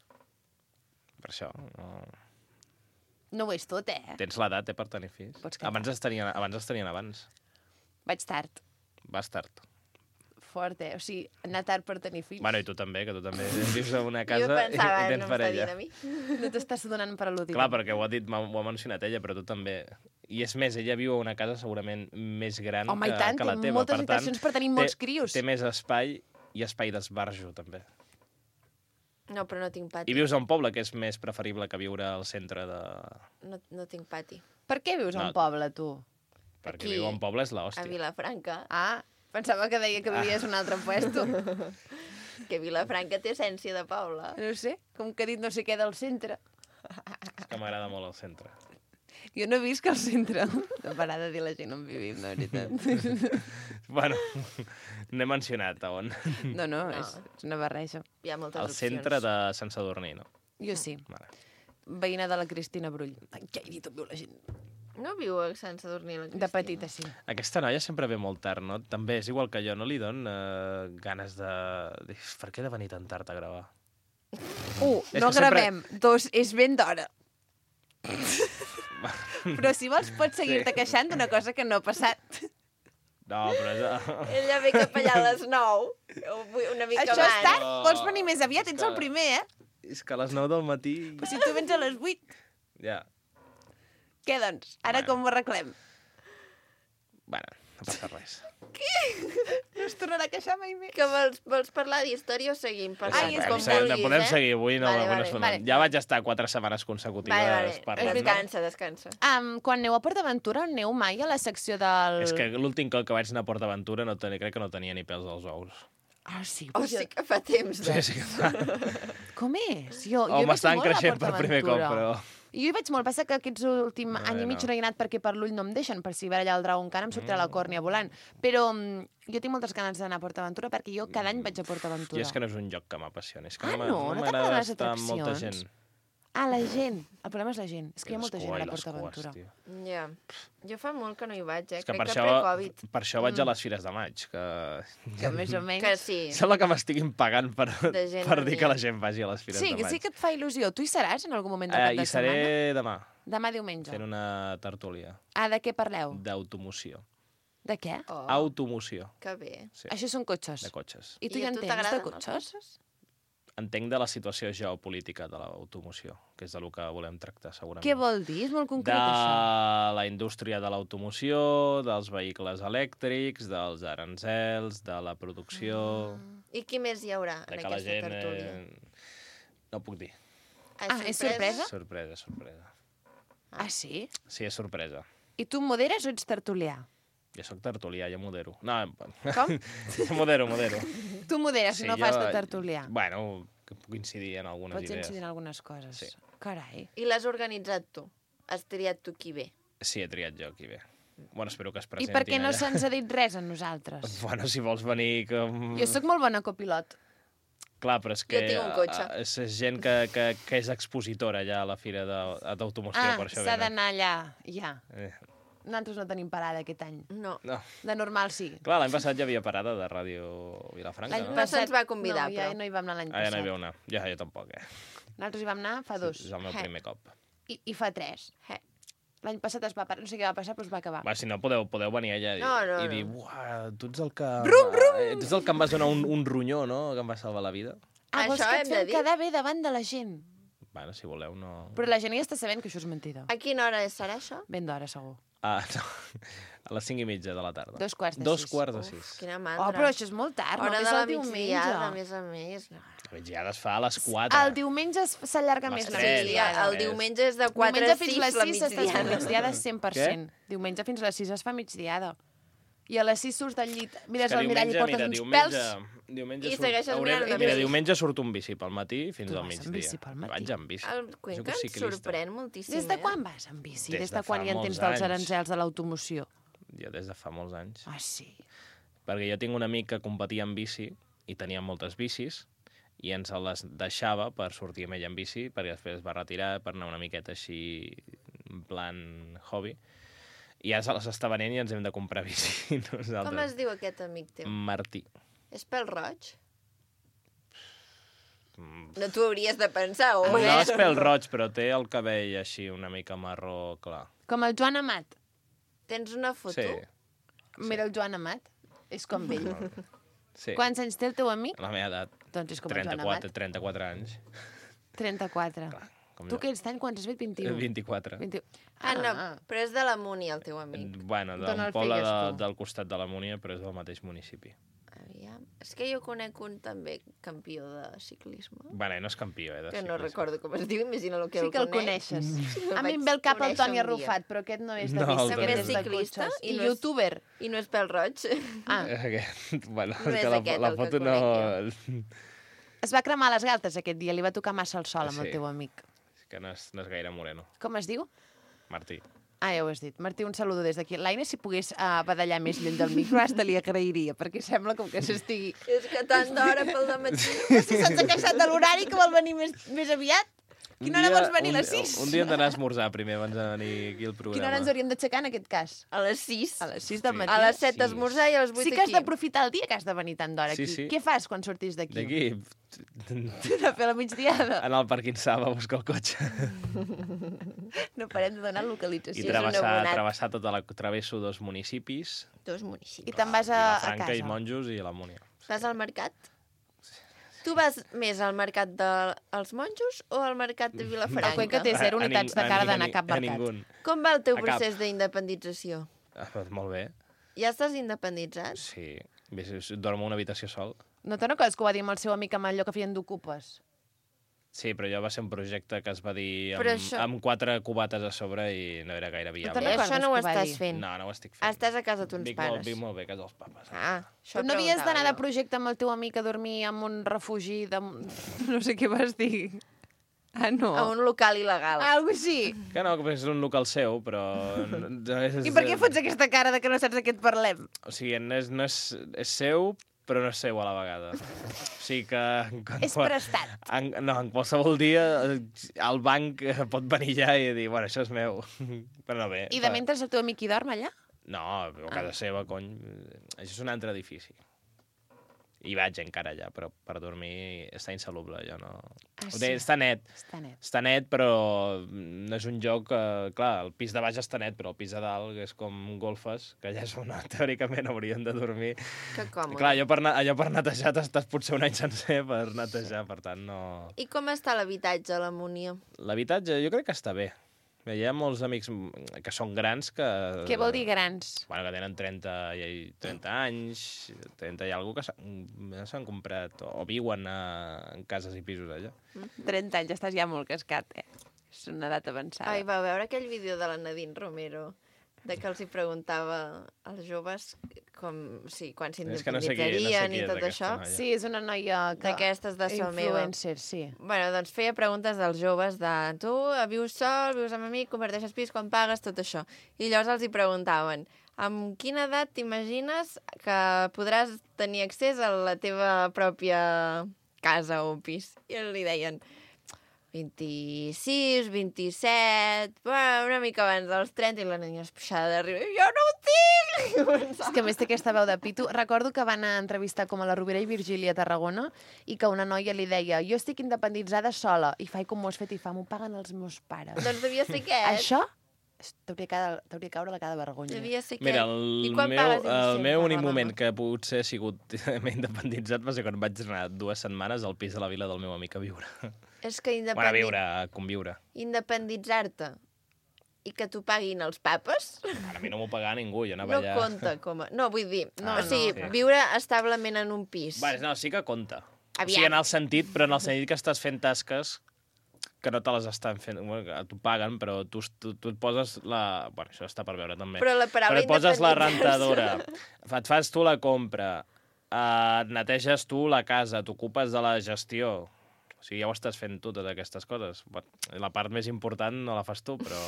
Speaker 3: per això. No...
Speaker 1: No ho és tot, eh?
Speaker 3: Tens l'edat, eh, per tenir fills.
Speaker 1: Pots cantar.
Speaker 3: Abans es tenien, abans es tenien abans.
Speaker 1: Vaig tard.
Speaker 3: Vas tard.
Speaker 1: Fort, eh? O sigui, anar tard per tenir fills.
Speaker 3: Bueno, i tu també, que tu també vius en una casa
Speaker 2: jo pensava,
Speaker 3: i, i tens
Speaker 2: no m'està
Speaker 3: parella.
Speaker 2: dient a mi.
Speaker 1: No t'estàs donant per al·ludit.
Speaker 3: Clar, perquè ho ha dit, m'ha- ho ha mencionat ella, però tu també. I és més, ella viu a una casa segurament més gran
Speaker 1: Home,
Speaker 3: que,
Speaker 1: i tant,
Speaker 3: que la
Speaker 1: té
Speaker 3: teva.
Speaker 1: moltes
Speaker 3: per tant,
Speaker 1: habitacions per tenir molts crios.
Speaker 3: Té més espai i espai d'esbarjo, també.
Speaker 2: No, però no tinc
Speaker 3: I
Speaker 2: pati.
Speaker 3: vius a un poble que és més preferible que viure al centre de...
Speaker 2: No, no tinc pati.
Speaker 1: Per què vius a
Speaker 3: No.
Speaker 1: un poble, tu?
Speaker 3: Perquè
Speaker 2: Aquí,
Speaker 3: viure a un poble és
Speaker 2: A
Speaker 3: l'hòstia.
Speaker 2: Vilafranca.
Speaker 1: Ah, pensava que deia que vivies a un altre puesto.
Speaker 2: Que Vilafranca té essència de poble.
Speaker 1: No sé, com que ha dit no sé què del centre.
Speaker 3: És que m'agrada molt el centre.
Speaker 1: Jo no visc al centre. No parar de dir la gent on vivim, de veritat.
Speaker 3: Bueno, n'he mencionat a on.
Speaker 1: No, no,
Speaker 2: No.
Speaker 1: és, és una barreja.
Speaker 2: Hi ha moltes
Speaker 3: Al
Speaker 2: opcions.
Speaker 3: centre de Sant Sadurní, no?
Speaker 1: Jo sí.
Speaker 3: Vale.
Speaker 1: Veïna de la Cristina Brull. Ai, què he dit on viu la gent?
Speaker 2: No viu a Sant Sadurní, la Cristina.
Speaker 1: De petita, sí.
Speaker 3: Aquesta noia sempre ve molt tard, no? També és igual que jo, no li don eh, ganes de... dir, Per què he de venir tan tard a gravar?
Speaker 1: Un,
Speaker 3: És
Speaker 1: no
Speaker 3: que sempre-
Speaker 1: gravem. Dos, és ben d'hora. Però si vols pots seguir-te
Speaker 3: Sí.
Speaker 1: queixant d'una cosa que no ha passat.
Speaker 3: No, però és...
Speaker 2: Ella ve cap allà a les nou, o vull- una mica
Speaker 1: Això
Speaker 2: abans.
Speaker 1: és tard?
Speaker 3: No.
Speaker 1: Vols venir més aviat?
Speaker 3: És
Speaker 1: Ets
Speaker 3: que-
Speaker 1: el primer, eh?
Speaker 3: És que a les nou del matí...
Speaker 1: Però si tu vens a les vuit,
Speaker 3: Ja.
Speaker 1: què doncs? Ara
Speaker 3: Bueno.
Speaker 1: com ho arreglem?
Speaker 3: Bueno, no passa res.
Speaker 1: No es tornarà a queixar mai més.
Speaker 2: Que vols, vols parlar d'història o seguim?
Speaker 1: Ai,
Speaker 2: Parlant
Speaker 1: és
Speaker 3: Podem
Speaker 1: com
Speaker 3: ser-
Speaker 2: vulguis,
Speaker 3: podem
Speaker 2: eh?
Speaker 3: seguir avui, no,
Speaker 2: Vale,
Speaker 3: avui no
Speaker 2: vale,
Speaker 3: es
Speaker 1: vale.
Speaker 3: Ja vaig estar quatre setmanes consecutives
Speaker 2: Vale, vale.
Speaker 3: parlant.
Speaker 2: Descansa, descansa.
Speaker 1: Um, quan aneu a PortAventura, aneu mai a la secció del...
Speaker 3: És que l'últim cop que vaig anar a PortAventura no tenia, crec que no tenia ni pèls als ous.
Speaker 1: Ah, sí?
Speaker 2: Oh, sí que fa temps,
Speaker 3: Sí,
Speaker 2: de...
Speaker 3: sí que fa.
Speaker 1: Com és? Jo, jo
Speaker 3: Oh,
Speaker 1: hi vaig
Speaker 3: m'estan
Speaker 1: molt a
Speaker 3: creixent per primer cop,
Speaker 1: PortAventura.
Speaker 3: però...
Speaker 1: Jo hi vaig molt. Passa que aquests últim
Speaker 3: No,
Speaker 1: any i mig
Speaker 3: no.
Speaker 1: no hi he anat perquè per l'ull no em deixen, per si veure allà el Dragon Khan em sortirà la còrnia volant. Però mm, jo tinc moltes ganes d'anar a PortAventura perquè jo cada any vaig a PortAventura.
Speaker 3: I és que no és un lloc que m'apassioni. És que
Speaker 1: Ah,
Speaker 3: no, m'a-
Speaker 1: no? No
Speaker 3: m'agrada
Speaker 1: t'agraden les
Speaker 3: estar amb molta
Speaker 1: atraccions?
Speaker 3: gent.
Speaker 1: Ah, la gent. El problema és la gent. És que hi ha
Speaker 3: I
Speaker 1: molta
Speaker 3: les
Speaker 1: gent
Speaker 3: cues,
Speaker 1: a
Speaker 3: i les
Speaker 1: PortAventura.
Speaker 3: cues, tio.
Speaker 2: Ja. Jo fa molt que no hi vaig, eh?
Speaker 3: És que
Speaker 2: Crec
Speaker 3: per
Speaker 2: que
Speaker 3: això,
Speaker 2: pre-Covid.
Speaker 3: per això vaig a les Fires de Maig, que...
Speaker 1: Que més o menys...
Speaker 2: Que sí.
Speaker 3: Sembla que m'estiguin pagant per,
Speaker 2: De gent
Speaker 3: per
Speaker 2: no
Speaker 3: dir
Speaker 2: n'hi
Speaker 3: que
Speaker 2: ha.
Speaker 3: la gent vagi a les Fires
Speaker 1: Sí,
Speaker 3: de Maig.
Speaker 1: sí que et fa il·lusió. Tu hi seràs en algun moment del
Speaker 3: Eh,
Speaker 1: cap de
Speaker 3: hi seré
Speaker 1: setmana?
Speaker 3: demà,
Speaker 1: Demà diumenge.
Speaker 3: fent una tertúlia
Speaker 1: Ah, de què parleu?
Speaker 3: d'automoció.
Speaker 1: De què?
Speaker 2: Oh,
Speaker 3: Automoció,
Speaker 2: que bé.
Speaker 3: sí,
Speaker 1: Això són cotxes.
Speaker 3: de cotxes.
Speaker 1: I tu
Speaker 2: I
Speaker 1: hi
Speaker 2: a tu
Speaker 1: entens de
Speaker 2: t'agraden els
Speaker 1: cotxes?
Speaker 3: Entenc de la situació geopolítica de l'automoció, que és del que volem tractar, segurament.
Speaker 1: Què vol dir? És molt
Speaker 3: De
Speaker 1: concret, això.
Speaker 3: la indústria de l'automoció, dels vehicles elèctrics, dels aranzels, de la producció...
Speaker 2: I qui més hi haurà
Speaker 3: de
Speaker 2: en
Speaker 3: que la
Speaker 2: aquesta
Speaker 3: gent...
Speaker 2: tertúlia?
Speaker 3: Eh... No ho puc dir.
Speaker 1: Ah, és sorpresa?
Speaker 3: Sorpresa, sorpresa.
Speaker 1: Ah, sí?
Speaker 3: Sí, és sorpresa.
Speaker 1: I tu moderes o ets tertulià?
Speaker 3: Jo sóc tertulià, jo modero. No,
Speaker 1: Com?
Speaker 3: jo modero, modero.
Speaker 1: Tu moderes,
Speaker 3: Sí,
Speaker 1: no fas
Speaker 3: jo-
Speaker 1: de tertulià.
Speaker 3: Bueno, que puc incidir en algunes
Speaker 1: Pots
Speaker 3: idees.
Speaker 1: incidir en algunes coses.
Speaker 3: Sí.
Speaker 1: Carai.
Speaker 2: I l'has organitzat tu? Has triat tu qui ve?
Speaker 3: Sí, he triat jo qui ve. Bueno, espero que es
Speaker 1: I
Speaker 3: presentin
Speaker 1: per què no
Speaker 3: allà.
Speaker 1: se'ns ha dit res a nosaltres?
Speaker 3: Bueno, si vols venir... Com...
Speaker 1: Jo sóc molt bona copilot.
Speaker 3: Clar, però és que...
Speaker 2: tinc un cotxe.
Speaker 3: eh, És gent que, que, que és expositora ja a la fira de- d'automoció,
Speaker 1: Ah,
Speaker 3: per això
Speaker 1: s'ha
Speaker 3: venen.
Speaker 1: d'anar allà, ja.
Speaker 3: Eh,
Speaker 1: Nosaltres no tenim parada aquest any.
Speaker 2: No.
Speaker 3: no.
Speaker 1: De normal sí.
Speaker 3: Clar, l'any passat hi havia parada de Ràdio Vilafranca,
Speaker 1: L'any
Speaker 3: no?
Speaker 2: No se'ns va convidar,
Speaker 1: no, ja
Speaker 2: però.
Speaker 1: no hi vam anar l'any
Speaker 3: Ah, ja no
Speaker 1: passat.
Speaker 3: hi veu anar. Ja, jo tampoc, eh?
Speaker 1: Nosaltres hi vam anar fa dos.
Speaker 3: És el meu
Speaker 2: Eh.
Speaker 3: primer cop.
Speaker 1: I, I fa tres.
Speaker 2: Eh.
Speaker 1: L'any passat es va parar, no sé què va passar, però es va acabar.
Speaker 3: Va, si no, podeu, podeu venir allà i,
Speaker 2: No, no,
Speaker 3: i
Speaker 2: no.
Speaker 3: dir, uah, tu ets el que... Brum, brum! Tu ets el que em vas donar un, un ronyó, no?, que em va salvar la vida.
Speaker 1: Ah, vols
Speaker 2: Això
Speaker 1: que
Speaker 2: hem
Speaker 1: et
Speaker 2: de
Speaker 1: fem
Speaker 2: dir?
Speaker 1: quedar bé davant de la gent?
Speaker 3: Bueno, si voleu, no...
Speaker 1: Però la gent ja està sabent que això és mentida.
Speaker 2: A quina hora serà això?
Speaker 1: Ben d'hora, segur.
Speaker 3: Ah, no. A les cinc i mitja de la tarda.
Speaker 1: Dos quarts de
Speaker 3: Dos
Speaker 1: sis.
Speaker 3: quarts de
Speaker 2: Uf,
Speaker 3: sis.
Speaker 2: quina mandra.
Speaker 1: Oh, però això és molt tard,
Speaker 2: Hora
Speaker 1: només
Speaker 2: de la
Speaker 1: el diumenge.
Speaker 2: migdiada, a més a més. No.
Speaker 3: La migdiada es fa a les quatre.
Speaker 1: El diumenge es- s'allarga
Speaker 3: Les
Speaker 1: més la
Speaker 3: tres,
Speaker 1: migdiada.
Speaker 2: El
Speaker 3: Més.
Speaker 2: diumenge és de quatre
Speaker 1: Diumenge
Speaker 2: a
Speaker 1: fins
Speaker 2: sis
Speaker 1: les
Speaker 2: la
Speaker 1: sis s'està fent
Speaker 2: migdiada.
Speaker 1: migdiada cent per cent. Diumenge fins a les sis es fa migdiada. I a les sis surts del llit, mires
Speaker 3: És que
Speaker 1: al mirall i
Speaker 3: diumenge,
Speaker 1: portes
Speaker 3: mira,
Speaker 1: uns
Speaker 3: diumenge,
Speaker 1: pèls.
Speaker 3: diumenge
Speaker 2: I
Speaker 3: surt,
Speaker 2: segueixes
Speaker 3: hauré,
Speaker 2: mirant la
Speaker 3: mira,
Speaker 2: bici.
Speaker 3: diumenge surt un bici pel matí fins
Speaker 1: Tu
Speaker 3: al
Speaker 1: vas amb
Speaker 3: migdia.
Speaker 1: bici pel matí?
Speaker 3: Vaig amb bici.
Speaker 2: El Cuenca
Speaker 3: Soc
Speaker 2: ens
Speaker 3: ciclista.
Speaker 2: sorprèn moltíssim.
Speaker 1: Des de
Speaker 2: eh?
Speaker 1: quan vas amb bici?
Speaker 3: Des
Speaker 1: Des
Speaker 3: de
Speaker 1: de quan
Speaker 3: fa
Speaker 1: hi entens
Speaker 3: molts
Speaker 1: dels
Speaker 3: anys.
Speaker 1: aranzels de l'automoció?
Speaker 3: Jo des de fa molts anys.
Speaker 1: Ah, sí.
Speaker 3: Perquè jo tinc un amic que competia en bici i tenia moltes bicis i ens les deixava per sortir amb ell en bici perquè després es va retirar per anar una miqueta així en plan hobby i ara se les està venent i ens hem de comprar bici nosaltres.
Speaker 2: Com es diu aquest amic teu?
Speaker 3: Martí.
Speaker 2: És pèl roig?
Speaker 3: Mm,
Speaker 2: No t'ho hauries de pensar,
Speaker 3: No
Speaker 2: home.
Speaker 3: és pèl roig, però té el cabell així una mica marró clar.
Speaker 1: Com el Joan Amat.
Speaker 2: Tens una foto?
Speaker 3: Sí,
Speaker 1: Mira el Joan Amat. És com ell.
Speaker 3: sí.
Speaker 1: Quants anys té el teu amic?
Speaker 3: La meva edat,
Speaker 1: Doncs és com el Joan
Speaker 3: trenta-quatre,
Speaker 1: Amat.
Speaker 3: trenta-quatre anys.
Speaker 1: trenta-quatre.
Speaker 3: Com
Speaker 1: Tu
Speaker 3: jo.
Speaker 1: que ets d'any, quants has fet? vint-i-u?
Speaker 3: vint-i-quatre.
Speaker 1: vint-i-u.
Speaker 2: Ah, no, però és de la Muni, el teu amic.
Speaker 3: Bueno,
Speaker 1: D'on
Speaker 3: d'un
Speaker 1: el
Speaker 3: poble
Speaker 1: feies
Speaker 3: de,
Speaker 1: tu?
Speaker 3: del costat de la Múnia, però és del mateix municipi.
Speaker 2: Aviam. És que jo conec un també campió de ciclisme,
Speaker 3: Bueno, no és campió, eh, de
Speaker 2: que no
Speaker 3: ciclisme.
Speaker 2: recordo com es diu, imagina el que
Speaker 1: Sí
Speaker 2: el
Speaker 1: que el
Speaker 2: conec.
Speaker 1: coneixes.
Speaker 2: Sí, el
Speaker 1: A mi
Speaker 2: vaig
Speaker 1: em ve el cap el
Speaker 2: conèixer
Speaker 1: Toni
Speaker 2: un dia.
Speaker 1: Arrufat, però aquest no és de
Speaker 3: No, el
Speaker 1: bici,
Speaker 3: Toni
Speaker 1: aquest és de
Speaker 2: Arrufat.
Speaker 1: cotxes.
Speaker 2: I
Speaker 1: I
Speaker 2: no és-
Speaker 1: youtuber.
Speaker 2: I no és pèl roig.
Speaker 1: Ah,
Speaker 3: Aquest, bueno,
Speaker 2: No
Speaker 3: és
Speaker 2: és
Speaker 3: que la,
Speaker 2: aquest
Speaker 3: la
Speaker 2: el que
Speaker 3: foto no...
Speaker 1: es va cremar les galtes aquest dia, li va tocar massa el sol amb
Speaker 3: Sí.
Speaker 1: el teu amic.
Speaker 3: És que no és, no és gaire moreno.
Speaker 1: Com es diu?
Speaker 3: Martí.
Speaker 1: Ah, ja ho has dit. Martí, un saludo des d'aquí. L'Aina, si pogués uh, badallar més lluny del micro, hasta li agrairia, perquè sembla com que s'estigui...
Speaker 2: És que tant d'hora pel dematí.
Speaker 1: Si se'ns ha queixat de l'horari, que vol venir més, més aviat. Quina hora vols venir?
Speaker 3: un,
Speaker 1: A les sis?
Speaker 3: Un dia hem d'anar a esmorzar primer abans de venir aquí al programa.
Speaker 1: Quina hora ens hauríem d'aixecar en aquest cas?
Speaker 2: A les sis.
Speaker 1: A les sis del
Speaker 3: Sí.
Speaker 1: matí.
Speaker 2: A les set
Speaker 3: Sí.
Speaker 2: d'esmorzar i a les vuit
Speaker 1: Sí que has
Speaker 2: aquí.
Speaker 1: d'aprofitar el dia que has de venir tant d'hora
Speaker 3: Sí,
Speaker 1: aquí.
Speaker 3: sí.
Speaker 1: Què fas quan sortis d'aquí?
Speaker 3: D'aquí,
Speaker 1: De fer la migdiada.
Speaker 3: anar al parc Insaba a buscar el cotxe.
Speaker 1: No parem de donar
Speaker 3: I
Speaker 1: localització.
Speaker 2: és un
Speaker 3: travessar,
Speaker 2: abonat.
Speaker 3: travessar tota la... Travesso dos municipis,
Speaker 2: Dos
Speaker 1: I
Speaker 2: municipis.
Speaker 1: te'n vas a, a
Speaker 3: Vilafranca i
Speaker 1: casa.
Speaker 3: Monjos i la Múnia.
Speaker 2: Vas al mercat? Tu vas més al mercat dels monjos o al mercat de
Speaker 1: El
Speaker 2: Vilafranca?
Speaker 1: Cuenca té zero
Speaker 3: A- a
Speaker 1: unitats
Speaker 3: ning-
Speaker 1: de cara
Speaker 3: a
Speaker 1: d'anar a
Speaker 3: ning-
Speaker 1: cap
Speaker 3: A
Speaker 1: mercat.
Speaker 3: ningú.
Speaker 2: Com va el teu
Speaker 3: A cap.
Speaker 2: procés d'independització?
Speaker 3: Ah, doncs molt bé.
Speaker 2: Ja estàs independitzat?
Speaker 3: Sí. Bé, si- Dormo a una habitació sol.
Speaker 1: No te'n recordes que ho va dir amb el seu amic amb allò que feien d'ocupes?
Speaker 3: Sí, però allò va ser un projecte que es va dir amb,
Speaker 2: Però això-
Speaker 3: amb quatre cubates a sobre i no era gaire
Speaker 1: te'n
Speaker 3: viable.
Speaker 2: I
Speaker 1: recordes
Speaker 2: això no ho
Speaker 1: que va
Speaker 2: estàs
Speaker 1: dir?
Speaker 2: fent.
Speaker 3: No, no ho estic fent.
Speaker 2: Estàs a casa d'uns
Speaker 3: Vic molt,
Speaker 2: pares.
Speaker 3: vic molt bé a casa dels papes.
Speaker 2: Ah, això
Speaker 1: Però no havies d'anar de
Speaker 2: preguntava jo.
Speaker 1: projecte amb el teu amic a dormir en un refugi de... No sé què vas dir. Ah, no.
Speaker 2: A un local il·legal.
Speaker 1: Algo així.
Speaker 3: Que no, que és un local seu, però...
Speaker 1: I per què fots aquesta cara de que no saps de què et parlem?
Speaker 3: O sigui, no és, no és, és seu, però no és seu a la vegada. O sigui que... en
Speaker 1: És
Speaker 3: qual-
Speaker 1: prestat.
Speaker 3: En, no, en qualsevol dia eh, el banc eh, pot venir ja i dir, bueno, això és meu. Però no bé.
Speaker 1: I de mentre el teu amic hi dorm allà?
Speaker 3: No, a casa seva, cony. Això és un altre edifici. Hi vaig encara allà, però per dormir està insalubre, jo no...
Speaker 1: Ah,
Speaker 3: Ho té,
Speaker 1: sí?
Speaker 3: està net,
Speaker 1: Està net.
Speaker 3: està net, però no és un joc... Eh, clar, el pis de baix està net, però el pis de dalt, que és com golfes, que allà és on teòricament haurien de dormir.
Speaker 2: Que còmode.
Speaker 3: Clar, allò per, na- allò per netejar t'estàs potser un any sencer per netejar, per tant, no...
Speaker 2: I com està l'habitatge a la Múnia?
Speaker 3: L'habitatge jo crec que està bé. Bé, hi ha molts amics que són grans que...
Speaker 1: Què vol dir grans?
Speaker 3: Bueno, que tenen trenta, i- trenta anys, trenta i alguna cosa, que s'han comprat o, o viuen a, en cases i pisos allà.
Speaker 1: trenta anys, estàs ja molt cascat, eh? És una edat avançada.
Speaker 2: Ai, va veure aquell vídeo de la Nadine Romero, de que els hi preguntava als joves com, sí, quan
Speaker 3: És que no sé qui- no sé
Speaker 2: s'independitzarien
Speaker 3: qui
Speaker 2: i
Speaker 3: és
Speaker 2: tot
Speaker 3: aquesta
Speaker 2: això.
Speaker 3: noia.
Speaker 1: Sí, és una noia que...
Speaker 2: D'aquestes de so meva.
Speaker 1: Influencer, sí.
Speaker 2: Bueno, doncs feia preguntes dels joves de tu vius sol, vius amb amic, converteixes pis, quan pagues, tot això. I llavors els hi preguntaven, amb quina edat t'imagines que podràs tenir accés a la teva pròpia casa o pis? I li deien vint-i-sis, vint-i-set, bueno, una mica abans dels trenta, i la nena es puxava de riure. Jo no ho tinc!
Speaker 1: És que a més té aquesta veu de pito. Recordo que van a entrevistar com a la Rovira i Virgília a Tarragona i que una noia li deia jo estic independitzada sola. I fa, i com m'ho has fet? I fa, m'ho paguen els meus pares.
Speaker 2: Doncs devia ser aquest.
Speaker 1: Això t'hauria cada- t'hauria caure la cada vergonya.
Speaker 2: Devia ser aquest.
Speaker 3: Mira,
Speaker 2: I
Speaker 3: el
Speaker 2: quan
Speaker 3: meu,
Speaker 2: pagues
Speaker 3: el
Speaker 2: Innocent
Speaker 3: meu
Speaker 2: per
Speaker 3: únic
Speaker 2: la
Speaker 3: moment
Speaker 2: mama?
Speaker 3: que potser he sigut m'he independitzat va ser quan vaig anar dues setmanes al pis de la vila del meu amic a viure.
Speaker 2: És que
Speaker 3: Bueno, a
Speaker 2: independi...
Speaker 3: viure, a conviure.
Speaker 2: independitzar-te i que t'ho paguin els papes
Speaker 3: A mi no m'ho pagava ningú, jo anava
Speaker 2: no
Speaker 3: allà...
Speaker 2: compta com a... No, vull dir,
Speaker 3: No,
Speaker 2: o sigui,
Speaker 3: no.
Speaker 2: viure establement en un pis.
Speaker 3: Vale, no, sí que compta. O
Speaker 2: Aviam.
Speaker 3: sigui, en el sentit, però en el sentit que estàs fent tasques que no te les estan fent... Bueno, que t'ho paguen, però tu, tu, tu et poses la... Bueno, això està per veure, també.
Speaker 2: Però la paraula
Speaker 3: Però et poses la
Speaker 2: independitzar-se.
Speaker 3: rentadora, et fas tu la compra, eh, et neteges tu la casa, t'ocupes de la gestió... O sigui, ja ho estàs fent tu, totes aquestes coses. Bueno, la part més important no la fas tu, però...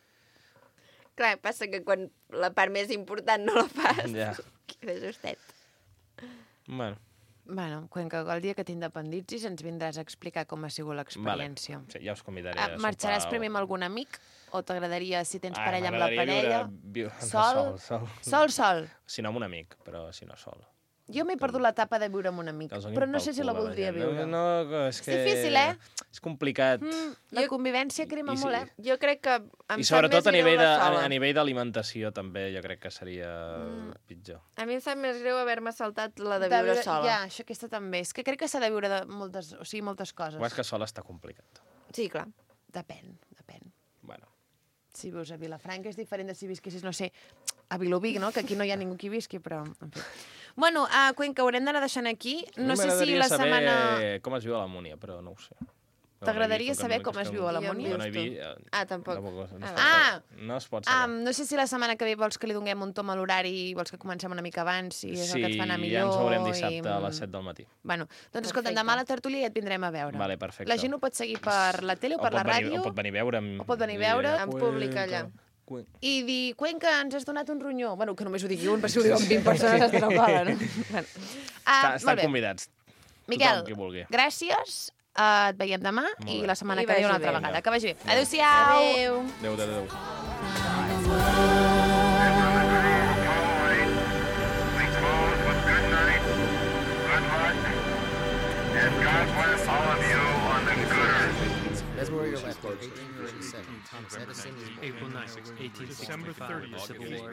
Speaker 2: Clar, passa que quan la part més important no la fas,
Speaker 3: Ja.
Speaker 2: queda justet.
Speaker 3: Bueno,
Speaker 1: Bueno, Cuenca, el dia que t'independitzis ens vindràs a explicar com ha sigut
Speaker 3: vale.
Speaker 1: l'experiència.
Speaker 3: Sí, ja us convidaré
Speaker 1: Ah,
Speaker 3: a
Speaker 1: marxaràs
Speaker 3: sopar o-
Speaker 1: primer amb algun amic o t'agradaria, si tens
Speaker 3: Ah,
Speaker 1: parella, amb la
Speaker 3: m'agradaria
Speaker 1: parella?
Speaker 3: Viure, viure...
Speaker 1: Sol?
Speaker 3: Sol, sol.
Speaker 1: Sol, sol.
Speaker 3: Si no amb un amic, però si no sol.
Speaker 1: Jo m'he perdut l'etapa de viure amb un amic,
Speaker 3: Que els donin
Speaker 1: però no
Speaker 3: pel
Speaker 1: sé si
Speaker 3: cul
Speaker 1: la
Speaker 3: a
Speaker 1: voldria
Speaker 3: gent.
Speaker 1: viure.
Speaker 3: No, no, és que...
Speaker 1: difícil, eh?
Speaker 3: És complicat.
Speaker 1: Mm, la
Speaker 2: Jo-
Speaker 1: convivència crema
Speaker 3: I sí.
Speaker 1: molt, eh?
Speaker 2: Jo crec que em
Speaker 3: I
Speaker 2: sap
Speaker 3: sobretot
Speaker 2: més
Speaker 3: a
Speaker 2: greu
Speaker 3: nivell, de,
Speaker 2: la
Speaker 3: a,
Speaker 2: sola.
Speaker 3: a nivell d'alimentació també jo crec que seria
Speaker 1: Mm.
Speaker 3: pitjor.
Speaker 2: A mi em sap més greu haver-me saltat la de
Speaker 1: De
Speaker 2: viure sola.
Speaker 1: Ja, això aquesta també. És que crec que s'ha de viure de moltes, o sigui, moltes coses.
Speaker 3: Però és que sol està complicat.
Speaker 2: Sí, clar.
Speaker 1: Depèn, depèn.
Speaker 3: Bueno,
Speaker 1: Si vius a Vilafranca és diferent de si visquessis, no sé, a Vilobí, no? Que aquí no hi ha ningú qui visqui, però... En fi. Bueno, a Cuenca, haurem d'anar deixant aquí. No sé si
Speaker 3: m'agradaria
Speaker 1: la
Speaker 3: saber
Speaker 1: setmana...
Speaker 3: com es viu a la Múnia, però no ho sé.
Speaker 1: T'agradaria
Speaker 3: No, no he
Speaker 1: saber
Speaker 3: vist,
Speaker 1: com
Speaker 3: com
Speaker 1: es
Speaker 3: que
Speaker 1: viu a la
Speaker 2: Jo em
Speaker 1: Múnia?
Speaker 3: Jo no he
Speaker 2: vius tu.
Speaker 3: vist... eh,
Speaker 2: Ah, tampoc.
Speaker 3: tampoc no es pot
Speaker 1: Ah!
Speaker 3: saber. No es pot saber.
Speaker 1: Um, no sé si la setmana que ve vols que li donem un tom a l'horari i vols que comencem una mica abans i és
Speaker 3: sí,
Speaker 1: el que et fa anar
Speaker 3: ja
Speaker 1: millor.
Speaker 3: ens veurem
Speaker 1: i-
Speaker 3: dissabte a les set del matí.
Speaker 1: Bueno, doncs escolta'm,
Speaker 2: Perfecte.
Speaker 1: demà a la tertúlia ja et vindrem a veure.
Speaker 3: Vale, perfecte.
Speaker 1: La gent ho pot seguir per la tele o per
Speaker 3: pot
Speaker 1: la
Speaker 3: venir,
Speaker 1: ràdio
Speaker 3: O pot venir a veure'm.
Speaker 1: O pot venir a
Speaker 3: i diré,
Speaker 1: veure.
Speaker 2: En públic allà.
Speaker 3: Cuenca.
Speaker 1: i dir, Cuenca, ens has donat un ronyó. Bueno, que només ho digui un, però si ho diuen vint persones es troba, no? Bueno. Ah,
Speaker 3: Està, estan
Speaker 1: molt bé.
Speaker 3: convidats.
Speaker 1: Miquel,
Speaker 3: Tothom qui vulgui.
Speaker 1: gràcies. Uh, et veiem demà
Speaker 3: Molt
Speaker 1: i
Speaker 3: bé.
Speaker 1: la setmana
Speaker 2: I
Speaker 1: que ve una
Speaker 2: vagi
Speaker 1: altra
Speaker 2: bé.
Speaker 1: vegada. Que vagi bé. Adéu-siau.
Speaker 2: Adéu.
Speaker 3: Adéu, adéu, adéu.
Speaker 4: And God bless all of you on the good earth.
Speaker 5: That's where you're left. eighteen thirty-seven. Thomas Edison was born.
Speaker 6: April ninth, eighteen sixty-five, the Civil War.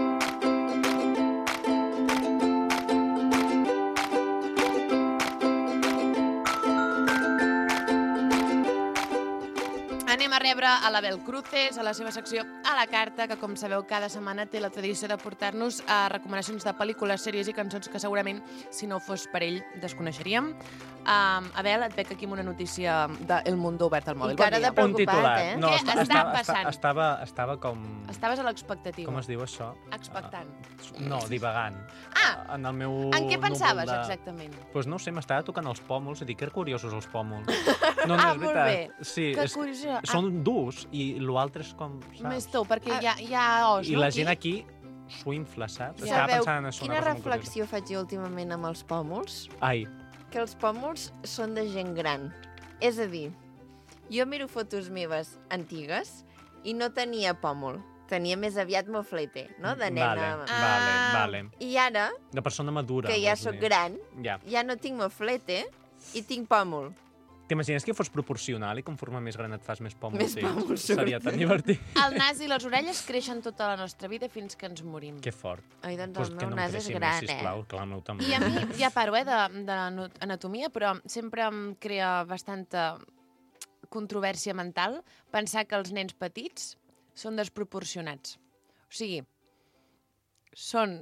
Speaker 1: Anem a rebre a l'Abel Cruces, a la seva secció A la Carta, que, com sabeu, cada setmana té la tradició de portar-nos a recomanacions de pel·lícules, sèries i cançons que segurament, si no fos per ell, desconeixeríem. Um, Abel, et veig aquí amb una notícia de El Mundo obert al mòbil.
Speaker 2: I cara
Speaker 1: Bon dia.
Speaker 2: de preocupat,
Speaker 7: Un titular.
Speaker 2: eh?
Speaker 7: No,
Speaker 1: Què
Speaker 7: esta-
Speaker 1: està
Speaker 7: estava,
Speaker 1: passant?
Speaker 7: Estava, estava com...
Speaker 1: Estaves a l'expectativa.
Speaker 7: Com es diu això?
Speaker 1: Expectant.
Speaker 7: Uh, no, divagant.
Speaker 1: Ah!
Speaker 7: En el meu...
Speaker 1: En què pensaves,
Speaker 7: núvol de...
Speaker 1: exactament?
Speaker 7: Doncs pues no ho sé, m'estava tocant els pòmuls i dic que curiosos els pòmuls. No, no,
Speaker 1: Ah,
Speaker 7: és
Speaker 1: molt
Speaker 7: veritat.
Speaker 1: bé.
Speaker 7: Sí,
Speaker 1: Que
Speaker 7: és,
Speaker 1: curiós. Ah.
Speaker 7: són durs i l'altre és com... Saps?
Speaker 1: Més tou, perquè
Speaker 2: Ah.
Speaker 1: hi ha, hi ha os,
Speaker 7: I
Speaker 1: no?
Speaker 7: la gent aquí s'ho infla, saps?
Speaker 1: Ja.
Speaker 7: Estava
Speaker 2: Sabeu
Speaker 7: pensant en això.
Speaker 2: quina
Speaker 7: una cosa molt curiosa.
Speaker 2: reflexió faig jo últimament amb els pòmuls?
Speaker 7: Ai,
Speaker 2: Que els pòmuls són de gent gran. És a dir, jo miro fotos meves antigues i no tenia pòmul. Tenia més aviat moflete, no? De nena.
Speaker 7: Vale,
Speaker 1: Ah.
Speaker 7: vale, vale.
Speaker 2: I ara,
Speaker 7: De persona madura.
Speaker 2: que ja
Speaker 7: vols
Speaker 2: sóc
Speaker 7: dir.
Speaker 2: gran,
Speaker 7: Ja.
Speaker 2: ja no tinc moflete i tinc pòmul.
Speaker 7: T'imagines que fos proporcional i conforme més gran et fas més pòmuls?
Speaker 2: Més
Speaker 7: tens?
Speaker 2: pòmuls
Speaker 7: Seria tan divertit.
Speaker 1: El nas i les orelles creixen tota la nostra vida fins que ens morim.
Speaker 7: Que fort.
Speaker 2: Ai, doncs
Speaker 7: Pues
Speaker 2: el
Speaker 7: que
Speaker 2: meu
Speaker 7: no em
Speaker 2: nas és
Speaker 7: creixi
Speaker 2: gran,
Speaker 7: més,
Speaker 2: eh?
Speaker 7: sisplau. Clar, el meu també.
Speaker 1: I a mi, ja paro, eh, d'anatomia, però sempre em crea bastanta controvèrsia mental pensar que els nens petits són desproporcionats. O sigui, són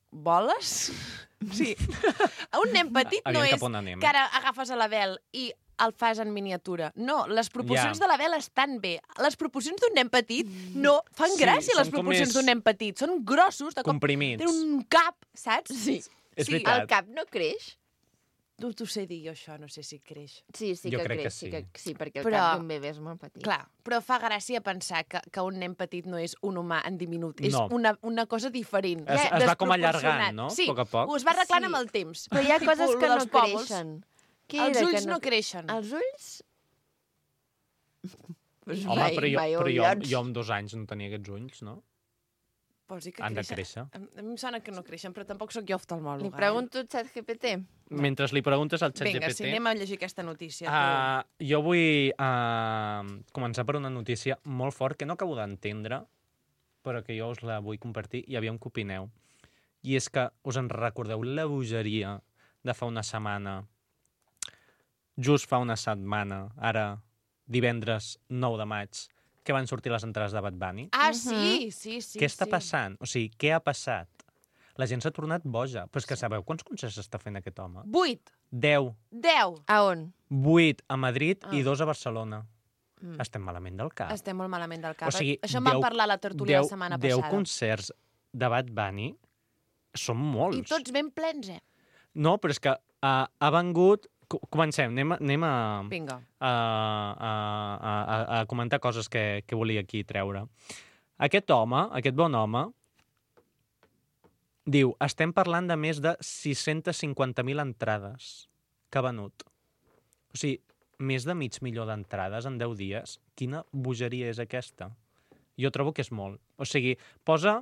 Speaker 1: boles? O sigui, un nen petit no
Speaker 7: Aviam
Speaker 1: és
Speaker 7: cap on anem.
Speaker 1: que ara agafes a l'Abel i el fas en miniatura. No, les proporcions
Speaker 7: Ja.
Speaker 1: de la vela estan bé. Les proporcions d'un nen petit no fan
Speaker 7: Sí,
Speaker 1: gràcia, les
Speaker 7: són com
Speaker 1: proporcions
Speaker 7: més
Speaker 1: d'un nen petit. Són grossos, de cop
Speaker 7: comprimits.
Speaker 1: té un cap, saps?
Speaker 2: Sí.
Speaker 7: És
Speaker 1: sí.
Speaker 7: veritat.
Speaker 2: El cap no creix?
Speaker 1: Tu, tu sé dir jo això, no sé si creix.
Speaker 2: Sí, sí
Speaker 7: Jo
Speaker 2: que
Speaker 7: crec que
Speaker 2: creix, sí.
Speaker 7: sí.
Speaker 2: que sí, perquè el
Speaker 1: Però-
Speaker 2: cap d'un bebè és molt petit.
Speaker 1: Clar, però fa gràcia pensar que, que un nen petit no és un humà en diminut, és
Speaker 7: No.
Speaker 1: una, una cosa diferent.
Speaker 7: Es-
Speaker 1: Ja,
Speaker 7: es va com allargant,
Speaker 1: desproporcionat.
Speaker 7: no?
Speaker 1: Sí,
Speaker 7: A poc a poc.
Speaker 1: ho es va arreglant
Speaker 2: Sí.
Speaker 1: amb el temps.
Speaker 2: Però hi ha
Speaker 1: Tipus,
Speaker 2: coses que
Speaker 1: lo
Speaker 2: no
Speaker 1: dels pòmuls.
Speaker 2: creixen. Què
Speaker 1: Els
Speaker 2: era
Speaker 1: ulls
Speaker 2: que
Speaker 1: no creixen.
Speaker 2: Els ulls? Pues
Speaker 7: Home,
Speaker 2: mai,
Speaker 7: però, jo,
Speaker 2: mai
Speaker 7: però jo,
Speaker 2: ullons.
Speaker 7: jo amb dos anys no tenia aquests ulls, no?
Speaker 1: Vols dir que
Speaker 7: Han de
Speaker 1: creixen?
Speaker 7: créixer.
Speaker 1: A mi em sona que no creixen, però tampoc sóc jo oftalmòloga.
Speaker 2: Li pregunto al xat G P T.
Speaker 7: Mentre li preguntes al
Speaker 1: Eh? Vinga,
Speaker 7: ChatGPT...
Speaker 1: sí, anem a llegir aquesta notícia.
Speaker 7: Uh, jo vull uh, començar per una notícia molt fort que no acabo d'entendre, però que jo us la vull compartir i aviam què opineu. I és que us en recordeu la bogeria de fa una setmana, just fa una setmana, ara divendres nou de maig, que van sortir les entrades de Bad Bunny?
Speaker 1: Ah, sí, sí, sí.
Speaker 7: Què està
Speaker 1: sí.
Speaker 7: passant? O sigui, què ha passat? La gent s'ha tornat boja. Però és que sabeu quants concerts està fent aquest home?
Speaker 1: Vuit,
Speaker 7: Deu.
Speaker 1: deu.
Speaker 2: A on?
Speaker 7: Vuit a Madrid
Speaker 1: Ah.
Speaker 7: i dos a Barcelona.
Speaker 2: Mm.
Speaker 7: Estem malament del cap.
Speaker 1: Estem molt malament del cap.
Speaker 7: O sigui,
Speaker 1: Això en vam
Speaker 7: deu-
Speaker 1: parlar a la tertúlia
Speaker 7: deu,
Speaker 1: la setmana
Speaker 7: deu
Speaker 1: passada.
Speaker 7: concerts de Bad Bunny són molts.
Speaker 1: I tots ben plens, eh?
Speaker 7: No, però és que uh, ha vengut... Co- Comencem, anem, a- anem a,
Speaker 1: Vinga.
Speaker 7: a, a, a, a, a comentar coses que, que volia aquí treure. Aquest home, aquest bon home, diu, estem parlant de més de sis-centes cinquanta mil entrades que ha venut. O sigui, més de mig milió d'entrades en deu dies. Quina bogeria és aquesta? Jo trobo que és molt. O sigui, posa...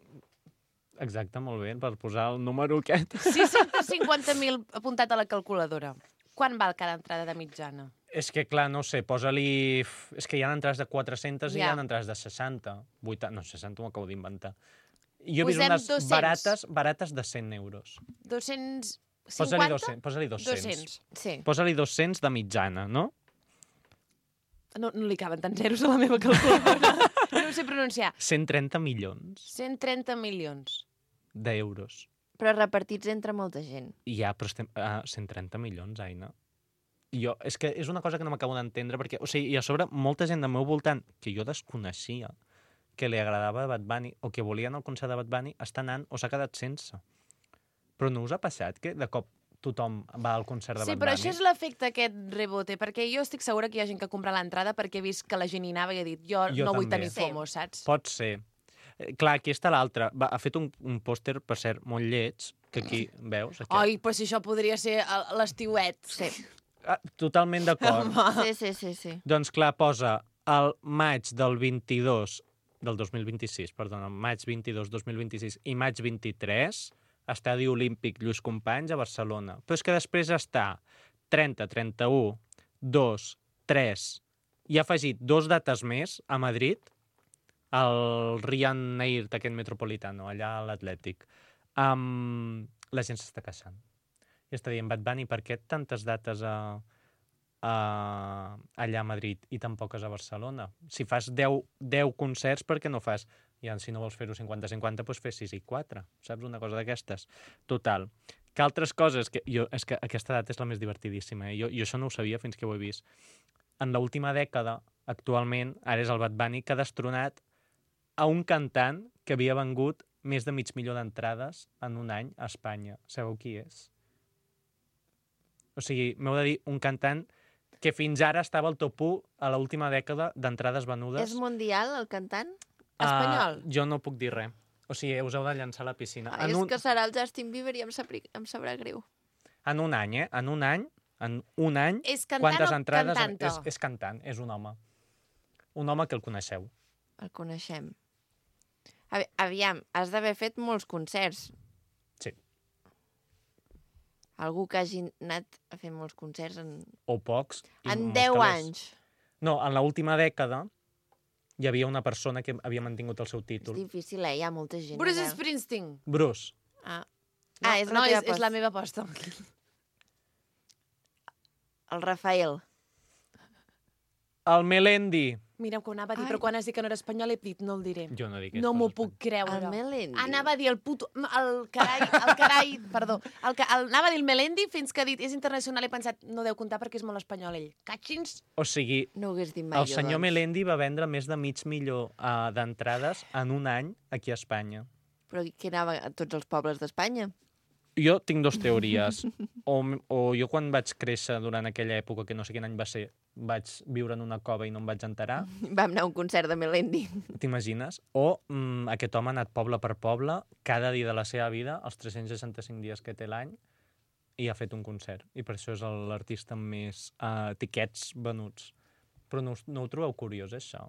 Speaker 7: Exacte, molt bé, per posar el número aquest.
Speaker 1: sis-cents cinquanta mil apuntat a la calculadora. Quan val cada entrada de mitjana?
Speaker 7: És que, clar, no sé, posa-li... És que hi ha entrades de quatre-cents i hi
Speaker 1: Ja.
Speaker 7: ha entrades de seixanta. vuitanta... No, seixanta m'ho acabo d'inventar. Jo he vist
Speaker 1: Posem
Speaker 7: unes
Speaker 1: dos-cents.
Speaker 7: barates, barates de cent euros.
Speaker 1: dos-cents
Speaker 7: Posa-li
Speaker 1: cinquanta?
Speaker 7: dos-cents. Posa-li dos-cents.
Speaker 1: dos-cents.
Speaker 2: Sí.
Speaker 7: Posa-li dos-cents de mitjana, no?
Speaker 1: No, no li caben tants zeros a la meva calculadora. No ho sé pronunciar.
Speaker 7: cent trenta milions
Speaker 1: cent trenta milions.
Speaker 7: d'euros.
Speaker 2: Però repartits entre molta gent.
Speaker 7: Ja, però estem a cent trenta milions, Aina. I jo, és que és una cosa que no m'acabo d'entendre, perquè, o sigui, i a sobre, molta gent del meu voltant, que jo desconeixia, que li agradava Bad Bunny, o que volien el concert de Bad Bunny, està anant o s'ha quedat sense. Però no us ha passat que de cop tothom va al concert de
Speaker 1: Sí,
Speaker 7: Bad
Speaker 1: però
Speaker 7: Bunny?
Speaker 1: això és l'efecte aquest rebote, perquè jo estic segura que hi ha gent que compra l'entrada perquè he vist que la gent hi anava i ha dit jo,
Speaker 7: Jo
Speaker 1: no vull
Speaker 7: també.
Speaker 1: tenir
Speaker 2: Sí.
Speaker 1: FOMO, saps?
Speaker 7: Pot ser. Eh, clar, aquí està l'altre. Va, Ha fet un, un pòster, per cert, molt lleig, que aquí, veus? Aquí.
Speaker 1: Ai, però si això podria ser el- l'estiuet.
Speaker 2: Sí.
Speaker 7: Ah, totalment d'acord.
Speaker 2: Sí, sí, sí, sí.
Speaker 7: Doncs clar, posa el maig del vint-i-dos, del dos mil vint-i-sis, perdona, maig vint-i-dos, dos mil vint-i-sis i maig vint-i-tres, Estadi Olímpic Lluís Companys a Barcelona. Però és que després està trenta, trenta-u, dos, tres, i ha afegit dos dates més a Madrid, al Ryanair d'aquest Metropolitano, allà a l'Atlètic. Um, la gent s'està queixant. I està dient, Bad Bunny, per què tantes dates a, a, allà a Madrid i tan poques a Barcelona? Si fas deu, deu concerts, per què no fas? I si no vols fer-ho cinquanta cinquanta, doncs fes sis i quatre. Saps? Una cosa d'aquestes. Total. Que altres coses... Que jo, és que aquesta data és la més divertidíssima. Eh? Jo, jo això no ho sabia fins que ho he vist. En l'última dècada, actualment, ara és el Bad Bunny, que ha destronat a un cantant que havia vengut més de mig milió d'entrades en un any a Espanya. Sabeu qui és? O sigui, m'heu de dir un cantant que fins ara estava al top u a l'última dècada d'entrades venudes.
Speaker 2: És mundial, el cantant?
Speaker 1: Espanyol?
Speaker 7: Uh, jo no puc dir res. O sigui, us heu de llançar a la piscina.
Speaker 2: Ai,
Speaker 7: en,
Speaker 2: és
Speaker 7: un,
Speaker 2: que serà el Justin Bieber i em, sapri... em sabrà greu.
Speaker 7: en un any, eh? En un any, en un any,
Speaker 1: És cantant
Speaker 7: quantes
Speaker 1: o
Speaker 7: entrades...
Speaker 1: cantanto?
Speaker 7: És, és cantant, és un home. Un home que el coneixeu.
Speaker 2: El coneixem. Avi aviam, has d'haver fet molts concerts.
Speaker 7: Sí.
Speaker 2: Algú que hagi anat a fer molts concerts en,
Speaker 7: O pocs. i
Speaker 2: en
Speaker 7: molts
Speaker 2: deu
Speaker 7: calés.
Speaker 2: anys.
Speaker 7: No, en l'última dècada hi havia una persona que havia mantingut el seu
Speaker 2: És
Speaker 7: títol.
Speaker 2: difícil, eh? Hi ha molta gent.
Speaker 1: Bruce
Speaker 2: allà.
Speaker 1: Springsteen.
Speaker 7: Bruce.
Speaker 2: Ah,
Speaker 1: No,
Speaker 2: ah és,
Speaker 1: no,
Speaker 2: la
Speaker 1: és,
Speaker 2: teva
Speaker 1: és la
Speaker 2: aposta.
Speaker 1: meva aposta.
Speaker 2: El Rafael.
Speaker 7: El Melendi.
Speaker 1: Mira, que ho anava a dir,
Speaker 2: Ai.
Speaker 1: però quan has dit que no era espanyol he dit, no el diré.
Speaker 7: Jo no dic
Speaker 1: No m'ho
Speaker 7: coses
Speaker 1: puc creure.
Speaker 2: El Melendi.
Speaker 1: Anava a dir el puto... El carai, el carai, perdó. El, ca- el, anava a dir el Melendi fins que ha dit és internacional i he pensat, no deu comptar perquè és molt espanyol ell. Catxins!
Speaker 7: O sigui,
Speaker 2: No ho hagués dit mai,
Speaker 7: el
Speaker 2: jo,
Speaker 7: senyor
Speaker 2: doncs.
Speaker 7: Melendi va vendre més de mig milió uh, d'entrades en un any aquí a Espanya.
Speaker 2: Però que anava a tots els pobles d'Espanya.
Speaker 7: Jo tinc dues teories. O, o jo quan vaig créixer durant aquella època, que no sé quin any va ser, vaig viure en una cova i no em vaig enterar,
Speaker 2: Vam anar a un concert de Melendi.
Speaker 7: t'imagines? O mm, aquest home ha anat poble per poble cada dia de la seva vida, els tres-cents seixanta-cinc dies que té l'any, i ha fet un concert. I per això és el- l'artista amb més uh, tiquets venuts. Però no, us- no ho trobeu curiós, això?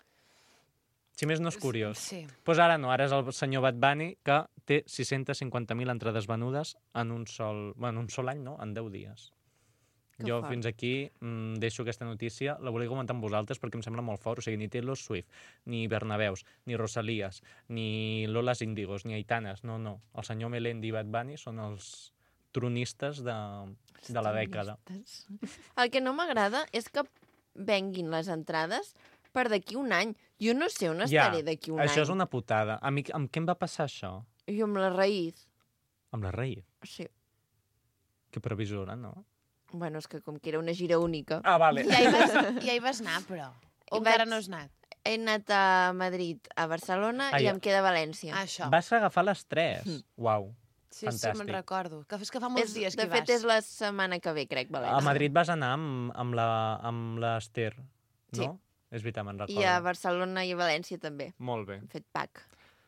Speaker 7: Si més no és curiós.
Speaker 1: Sí.
Speaker 7: Doncs pues ara no, ara és el senyor Bad Bunny que té sis-centes cinquanta mil entrades venudes en un sol... Bueno, en un sol any, no? En deu dies.
Speaker 2: Que
Speaker 7: jo
Speaker 2: fort.
Speaker 7: fins aquí mm, deixo aquesta notícia, la volia comentar amb vosaltres perquè em sembla molt fort. O sigui, ni Taylor Swift, ni Bernabeus, ni Rosalías, ni Lolas Índigos, ni Aitanes. No, no. El senyor Melendi i Bad Bunny són els tronistes de, de la dècada.
Speaker 2: El que no m'agrada és que venguin les entrades per d'aquí un any. Jo no sé on estaré d'aquí un
Speaker 7: això
Speaker 2: any.
Speaker 7: és una putada. A mi, amb què em va passar això?
Speaker 2: Jo amb la raïs.
Speaker 7: Amb la Raïf.
Speaker 2: Sí.
Speaker 7: Que previsora, no?
Speaker 2: Bueno, és que com que era una gira única.
Speaker 7: Ah, vale.
Speaker 1: Ja hi vas, ja hi vas anar, però. O
Speaker 2: I
Speaker 1: encara
Speaker 2: vaig-
Speaker 1: no has anat?
Speaker 2: He anat a Madrid, a Barcelona
Speaker 7: Ah,
Speaker 2: i
Speaker 7: ja.
Speaker 2: em queda València.
Speaker 1: Això.
Speaker 7: Vas agafar les tres.
Speaker 2: Mm.
Speaker 7: Uau.
Speaker 1: Sí, sí,
Speaker 7: fantàstic.
Speaker 1: me'n recordo. Que és que fa molts
Speaker 2: És,
Speaker 1: dies que
Speaker 2: de
Speaker 1: hi
Speaker 2: fet,
Speaker 1: vas.
Speaker 2: és la setmana que ve, crec, València.
Speaker 7: A Madrid vas anar amb, amb la amb l'Ester, no?
Speaker 2: Sí.
Speaker 7: És veritat, me'n recordo.
Speaker 2: I a Barcelona i a València també.
Speaker 7: Molt bé.
Speaker 2: Hem fet pack.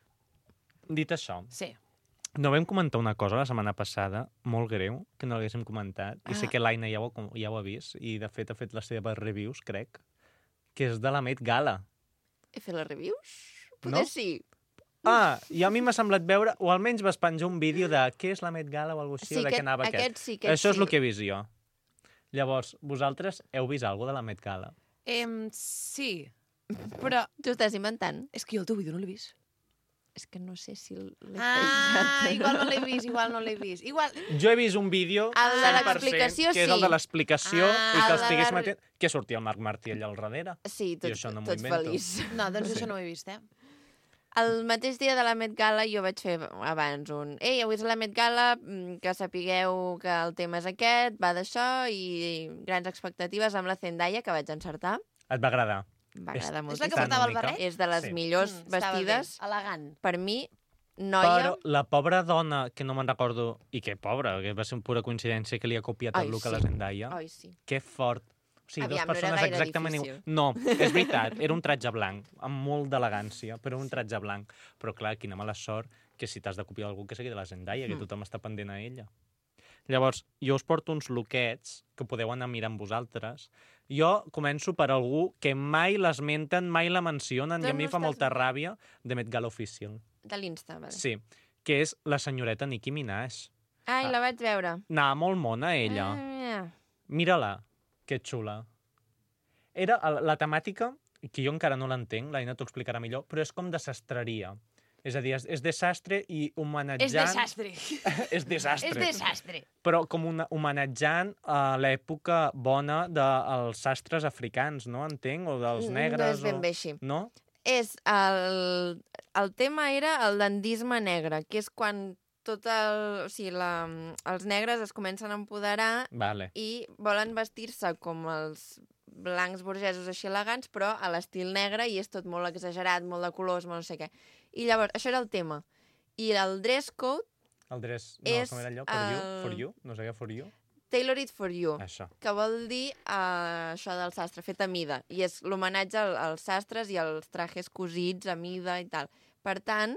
Speaker 7: Dit això,
Speaker 1: Sí.
Speaker 7: no vam comentar una cosa la setmana passada, molt greu, que no l'haguéssim comentat, i sé
Speaker 2: Ah.
Speaker 7: que l'Aina ja, ho ha- ja ho ha vist, i de fet ha fet les seves reviews, crec, que és de la Met Gala.
Speaker 2: He fet les reviews? Poder
Speaker 7: No?
Speaker 2: sí.
Speaker 7: Ah, i a mi m'ha semblat veure, o almenys vas penjar un vídeo de què és la Met Gala o alguna cosa així,
Speaker 2: Sí,
Speaker 7: o de
Speaker 2: aquest,
Speaker 7: què anava aquest.
Speaker 2: aquest sí, aquest
Speaker 7: Això és
Speaker 2: sí.
Speaker 7: el que he vist jo. Llavors, vosaltres heu vist alguna de la Met Gala?
Speaker 1: Em, sí, però
Speaker 2: Tu estàs inventant?
Speaker 1: és que jo el teu vídeo no l'he vist.
Speaker 2: És que no sé si l'he
Speaker 1: Ah,
Speaker 2: penjat.
Speaker 1: igual no l'he vist, igual no l'he vist. Igual...
Speaker 7: Jo he vist un vídeo
Speaker 2: El de
Speaker 7: cent per cent,
Speaker 2: l'explicació,
Speaker 7: que és el
Speaker 2: sí.
Speaker 7: de l'explicació
Speaker 1: Ah,
Speaker 7: i que
Speaker 2: el
Speaker 7: els
Speaker 2: de
Speaker 7: estigués
Speaker 2: la-
Speaker 7: matent... Que sortia el Marc Martí allà al darrere.
Speaker 2: Sí, tots,
Speaker 7: això no m'ho
Speaker 2: tots
Speaker 7: invento.
Speaker 2: feliç.
Speaker 1: No, doncs això no ho he vist, eh?
Speaker 2: El mateix dia de la Met Gala jo vaig fer abans un ei, avui és la Met Gala, mm, que sapigueu que el tema és aquest, va d'això, i grans expectatives amb la Zendaya, que vaig encertar.
Speaker 7: Et va agradar?
Speaker 2: Em va
Speaker 7: És-
Speaker 2: agradar
Speaker 1: És
Speaker 2: molt.
Speaker 1: la que
Speaker 7: Tan
Speaker 1: portava el
Speaker 7: única.
Speaker 1: barret?
Speaker 2: És de les
Speaker 7: Sí.
Speaker 2: millors
Speaker 1: Mm, estava
Speaker 2: vestides.
Speaker 1: bé, elegant.
Speaker 2: Per mi, noia...
Speaker 7: Però la pobra dona, que no me'n recordo, i que pobra, que va ser una pura coincidència que li ha copiat
Speaker 2: Ai,
Speaker 7: el look a
Speaker 2: sí.
Speaker 7: la Zendaya,
Speaker 2: Ai, sí.
Speaker 7: que fort. O sigui,
Speaker 2: Aviam,
Speaker 7: dues
Speaker 2: no era
Speaker 7: persones
Speaker 2: gaire
Speaker 7: exactament
Speaker 2: difícil.
Speaker 7: igual. No, és veritat, era un tratge blanc, amb molt d'elegància, però un tratge blanc. Però clar, quina mala sort que si t'has de copiar algú que sigui de la Zendaya, que
Speaker 2: Mm.
Speaker 7: tothom està pendent a ella. Llavors, jo us porto uns lookets que podeu anar mirant vosaltres. Jo començo per algú que mai l'esmenten, mai la mencionen, i a
Speaker 2: D'on
Speaker 7: mi
Speaker 2: no
Speaker 7: fa
Speaker 2: estàs?
Speaker 7: molta ràbia, de Met Gala Official.
Speaker 2: De l'Insta, vale.
Speaker 7: Sí, que és la senyoreta Nicki Minaj.
Speaker 2: Ai,
Speaker 7: Ah.
Speaker 2: la vaig veure.
Speaker 7: Anava molt mona, ella.
Speaker 2: Ah,
Speaker 7: Mira-la, que xula. Era el- la temàtica, que jo encara no l'entenc, l'Aina t'ho explicarà millor, però és com de sastreria. És a dir, és, és desastre i homenatjant...
Speaker 1: És desastre.
Speaker 7: és desastre.
Speaker 1: És desastre.
Speaker 7: Però com una, homenatjant a l'època bona dels sastres africans, no? Entenc? O dels
Speaker 2: no
Speaker 7: negres.
Speaker 2: és ben
Speaker 7: o...
Speaker 2: bé així.
Speaker 7: No?
Speaker 2: És el, el tema era el dandisme negre, que és quan tot el, o sigui, la, els negres es comencen a empoderar
Speaker 7: Vale.
Speaker 2: i volen vestir-se com els blancs burgesos així elegants, però a l'estil negre, i és tot molt exagerat, molt de colors, molt no sé què. I llavors, això era el tema. I el dress code,
Speaker 7: El dress... No,
Speaker 2: És
Speaker 7: com era allò? For you?
Speaker 2: el-
Speaker 7: For you? No sé què, for you?
Speaker 2: Tailored for you,
Speaker 7: Això.
Speaker 2: que vol dir uh, això del sastre, fet a mida. I és l'homenatge al, als sastres i als trajes cosits a mida i tal. Per tant,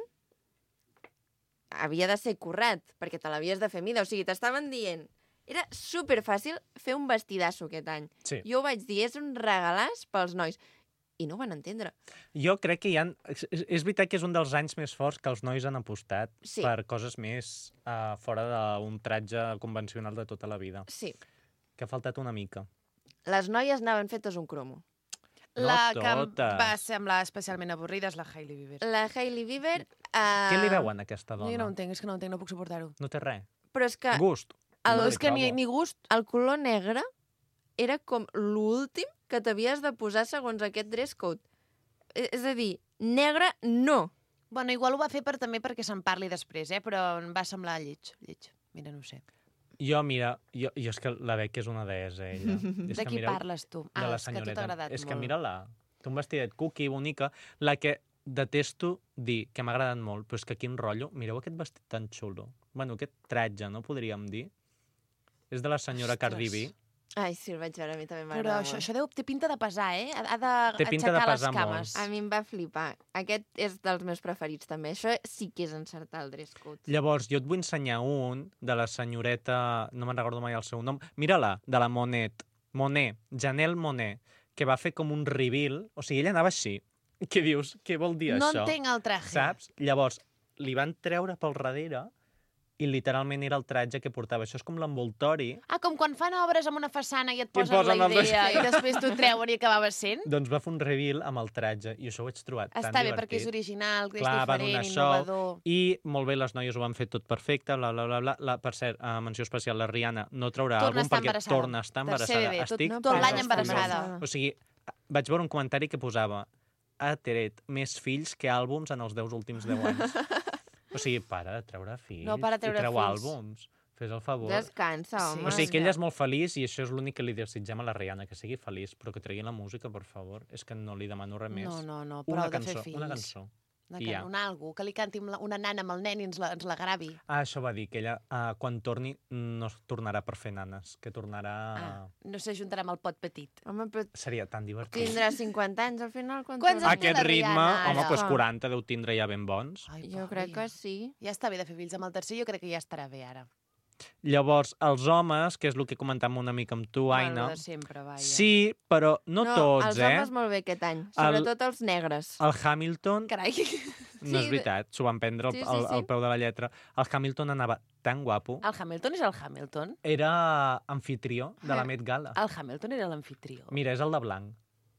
Speaker 2: havia de ser currat, perquè te l'havies de fer a mida. O sigui, t'estaven dient... Era superfàcil fer un vestidasso aquest any.
Speaker 7: Sí.
Speaker 2: Jo ho vaig dir, és un regalàs pels nois. I no ho van entendre.
Speaker 7: Jo crec que hi ha... És, és veritat que és un dels anys més forts que els nois han apostat
Speaker 2: Sí.
Speaker 7: per coses més uh, fora d'un tratge convencional de tota la vida.
Speaker 2: Sí.
Speaker 7: Que ha faltat una mica.
Speaker 2: Les noies anaven fetes un cromo.
Speaker 7: No
Speaker 1: La que em
Speaker 7: totes.
Speaker 1: va semblar especialment avorrida és la Hailey Bieber.
Speaker 2: La Hailey Bieber... Uh,
Speaker 7: Què li veuen a aquesta
Speaker 1: No,
Speaker 7: dona?
Speaker 1: jo no ho entenc, és que no ho entenc, no puc suportar-ho.
Speaker 7: No té res.
Speaker 2: Però és que
Speaker 7: Gust.
Speaker 2: el-
Speaker 1: No,
Speaker 7: li
Speaker 1: és que ni,
Speaker 7: trobo.
Speaker 1: ni gust...
Speaker 2: el color negre era com l'últim que t'havies de posar segons aquest dress code. És a dir, negre no.
Speaker 1: Bueno, igual ho va fer per, també perquè se'n parli després, eh? Però em va semblar lleig, lleig. Mira, no ho sé.
Speaker 7: Jo, mira, jo, jo és que la veig que és una deessa, ella. És
Speaker 1: De
Speaker 7: que
Speaker 1: qui
Speaker 7: mira,
Speaker 1: parles, tu?
Speaker 7: De
Speaker 1: Ah,
Speaker 7: la
Speaker 1: és que a tu
Speaker 7: senyoreta.
Speaker 1: t'ha agradat
Speaker 7: És que
Speaker 1: molt.
Speaker 7: mira-la. Té un vestidet cookie, bonica. La que detesto dir, que m'ha agradat molt, però és que quin rotllo. Mireu aquest vestit tan xulo. Bueno, aquest tratge, no podríem dir? És de la senyora
Speaker 1: Ostres.
Speaker 7: Cardi B.
Speaker 2: Ai, sí, el vaig veure, a mi també
Speaker 1: Però
Speaker 2: m'agrada
Speaker 1: això,
Speaker 2: molt.
Speaker 1: això deu, té pinta de pesar, eh? Ha, ha
Speaker 7: Té pinta de
Speaker 1: d'aixecar les
Speaker 7: pesar molt.
Speaker 1: cames.
Speaker 2: A mi em va flipar. Aquest és dels meus preferits, també. Això sí que és encertar el dress code.
Speaker 7: Llavors, jo et vull ensenyar un de la senyoreta, no me'n recordo mai el seu nom, mira-la, de la Monet, Monet, Janelle Monet, que va fer com un reveal, o sigui, ella anava així. Què dius? Què vol dir
Speaker 1: No
Speaker 7: això?
Speaker 1: entenc el traje.
Speaker 7: Saps? Llavors, li van treure pel darrere i literalment era el tratge que portava. Això és com l'envoltori.
Speaker 1: Ah, com quan fan obres amb una façana i et
Speaker 7: I
Speaker 1: posen,
Speaker 7: posen
Speaker 1: la
Speaker 7: el
Speaker 1: idea
Speaker 7: des-
Speaker 1: i després t'ho treuen i acabava sent.
Speaker 7: Doncs va fer un reveal amb el tratge i això ho vaig trobar tan
Speaker 1: Està bé,
Speaker 7: divertit.
Speaker 1: perquè és original, és
Speaker 7: Clar, va
Speaker 1: diferent,
Speaker 7: donar show.
Speaker 1: innovador.
Speaker 7: I molt bé, les noies ho van fer tot perfecte, bla, bla, bla, bla. La, per cert, uh, menció especial, la Rihanna no traurà
Speaker 1: Torna a
Speaker 7: àlbum
Speaker 1: estar
Speaker 7: perquè
Speaker 1: embarassada.
Speaker 7: torna a estar
Speaker 1: Tercer
Speaker 7: embarassada.
Speaker 1: bebè, tot-
Speaker 7: Estic
Speaker 2: no
Speaker 1: tot l'any
Speaker 2: pares,
Speaker 1: embarassada.
Speaker 7: O sigui, vaig veure un comentari que posava ha tret més fills que àlbums en els deu últims deu anys. O sigui, para de treure fills
Speaker 1: No para de treure
Speaker 7: i treu
Speaker 1: fills.
Speaker 7: àlbums. Fes el favor.
Speaker 2: Descansa,
Speaker 1: Sí.
Speaker 2: home.
Speaker 7: O sigui que ella és molt feliç i això és l'únic que li desitgem a la Rihanna, que sigui feliç, però que tregui la música, per favor. És que no li demano res més.
Speaker 1: No, no, no, prou
Speaker 7: una
Speaker 1: de
Speaker 7: cançó,
Speaker 1: fer fills.
Speaker 7: una cançó.
Speaker 1: Una,
Speaker 7: I
Speaker 1: can...
Speaker 7: ja.
Speaker 1: un algo, que li canti amb la, una nana amb el nen i ens la, ens la gravi.
Speaker 7: Ah, això va dir, que ella, uh, quan torni, no es tornarà per fer nanes, que tornarà...
Speaker 1: Ah, no s'ajuntarà amb el pot petit.
Speaker 2: Home, però
Speaker 7: Seria tan divertit.
Speaker 2: tindrà cinquanta anys al final? Quan
Speaker 1: Quants
Speaker 2: torni?
Speaker 1: anys té
Speaker 7: Aquest
Speaker 1: la
Speaker 7: ritme,
Speaker 1: Rihanna,
Speaker 7: home,
Speaker 1: ara?
Speaker 7: doncs quaranta deu tindre ja ben bons.
Speaker 1: Ai,
Speaker 2: Jo crec que sí.
Speaker 1: Ja està bé de fer fills amb el tercer, jo crec que ja estarà bé ara.
Speaker 7: Llavors, els homes, que és el que comentàvem una mica amb tu,
Speaker 1: Bueno,
Speaker 7: Aina,
Speaker 1: de sempre, vaja.
Speaker 7: sí, però no, tots,
Speaker 2: els
Speaker 7: eh?
Speaker 2: homes molt bé aquest any. Sobretot els negres.
Speaker 7: El Hamilton,
Speaker 1: Carai.
Speaker 7: no és
Speaker 2: Sí,
Speaker 7: veritat, s'ho van prendre al,
Speaker 2: sí, sí,
Speaker 7: al, al
Speaker 2: sí.
Speaker 7: peu de la lletra. El Hamilton anava tan guapo.
Speaker 1: El Hamilton és el Hamilton?
Speaker 7: Era anfitrió de la Met Gala.
Speaker 1: El Hamilton era l'anfitrió.
Speaker 7: Mira, és el de blanc.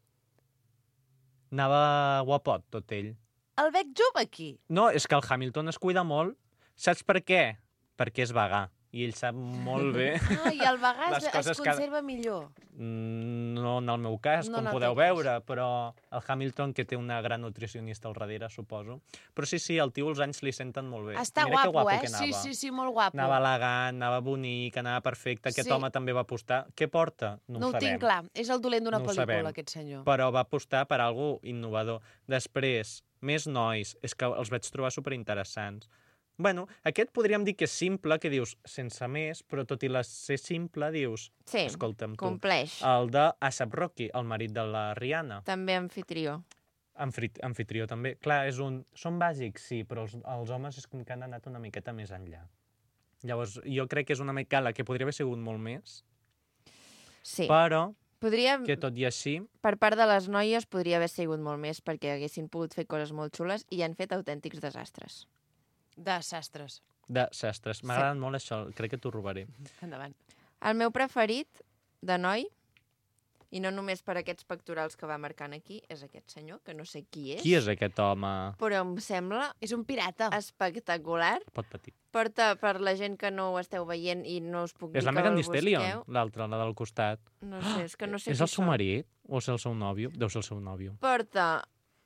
Speaker 7: Anava guapot, tot ell.
Speaker 1: El veig jove aquí.
Speaker 7: No, és que el Hamilton es cuida molt. Saps per què? Perquè és vegà. I ell sap molt bé...
Speaker 1: Ah, i el vegà
Speaker 7: Les
Speaker 1: es, es
Speaker 7: coses que-
Speaker 1: conserva millor.
Speaker 7: Mm, No en el meu cas,
Speaker 1: No
Speaker 7: com
Speaker 1: en el
Speaker 7: podeu
Speaker 1: teu cas.
Speaker 7: veure, però el Hamilton, que té una gran nutricionista al darrere, suposo. Però sí, sí, el tio els anys li senten molt bé.
Speaker 1: Està
Speaker 7: Mira que
Speaker 1: guapo,
Speaker 7: guapo
Speaker 1: eh?
Speaker 7: que anava.
Speaker 1: Sí, sí, sí, molt guapo.
Speaker 7: Anava elegant, anava bonic, anava perfecte. Aquest
Speaker 1: Sí.
Speaker 7: home també va apostar. Què porta? No,
Speaker 1: No
Speaker 7: ho
Speaker 1: ho
Speaker 7: sabem.
Speaker 1: tinc clar. És el dolent d'una
Speaker 7: No ho
Speaker 1: pel·lícula,
Speaker 7: sabem.
Speaker 1: aquest senyor.
Speaker 7: Però va apostar per algo innovador. Després, més nois. És que els vaig trobar superinteressants. Bueno, aquest podríem dir que és simple, que dius, sense més, però tot i la ser simple, dius,
Speaker 2: Sí,
Speaker 7: escolta'm tu.
Speaker 2: compleix.
Speaker 7: El de A$ap Rocky, el marit de la Rihanna.
Speaker 2: També anfitrió.
Speaker 7: Anfrit anfitrió també. Clar, és un... són bàsics, sí, però els, els homes és com que han anat una miqueta més enllà. Llavors, jo crec que és una Met-Gala que podria haver sigut molt més,
Speaker 2: Sí.
Speaker 7: però
Speaker 2: Podria,
Speaker 7: que tot i així...
Speaker 2: per part de les noies, podria haver sigut molt més perquè haguessin pogut fer coses molt xules i han fet autèntics desastres.
Speaker 1: Desastres.
Speaker 7: De sastres. M'ha agradat molt això, crec que t'ho robaré.
Speaker 1: Endavant.
Speaker 2: El meu preferit de noi, i no només per aquests pectorals que va marcant aquí, és aquest senyor, que no sé qui és,
Speaker 7: Qui és aquest home?
Speaker 2: però em sembla
Speaker 1: És un pirata.
Speaker 2: espectacular.
Speaker 7: Pot patir.
Speaker 2: Porta, per la gent que no ho esteu veient i no us puc dir
Speaker 7: És la
Speaker 2: que
Speaker 7: Megan
Speaker 2: el
Speaker 7: Thee Stallion,
Speaker 2: busqueu,
Speaker 7: l'altra, la del costat.
Speaker 2: no sé, és que no sé
Speaker 7: És
Speaker 2: qui
Speaker 7: el seu
Speaker 2: són.
Speaker 7: marit? O és el seu nòvio? Deu ser el seu nòvio.
Speaker 2: Porta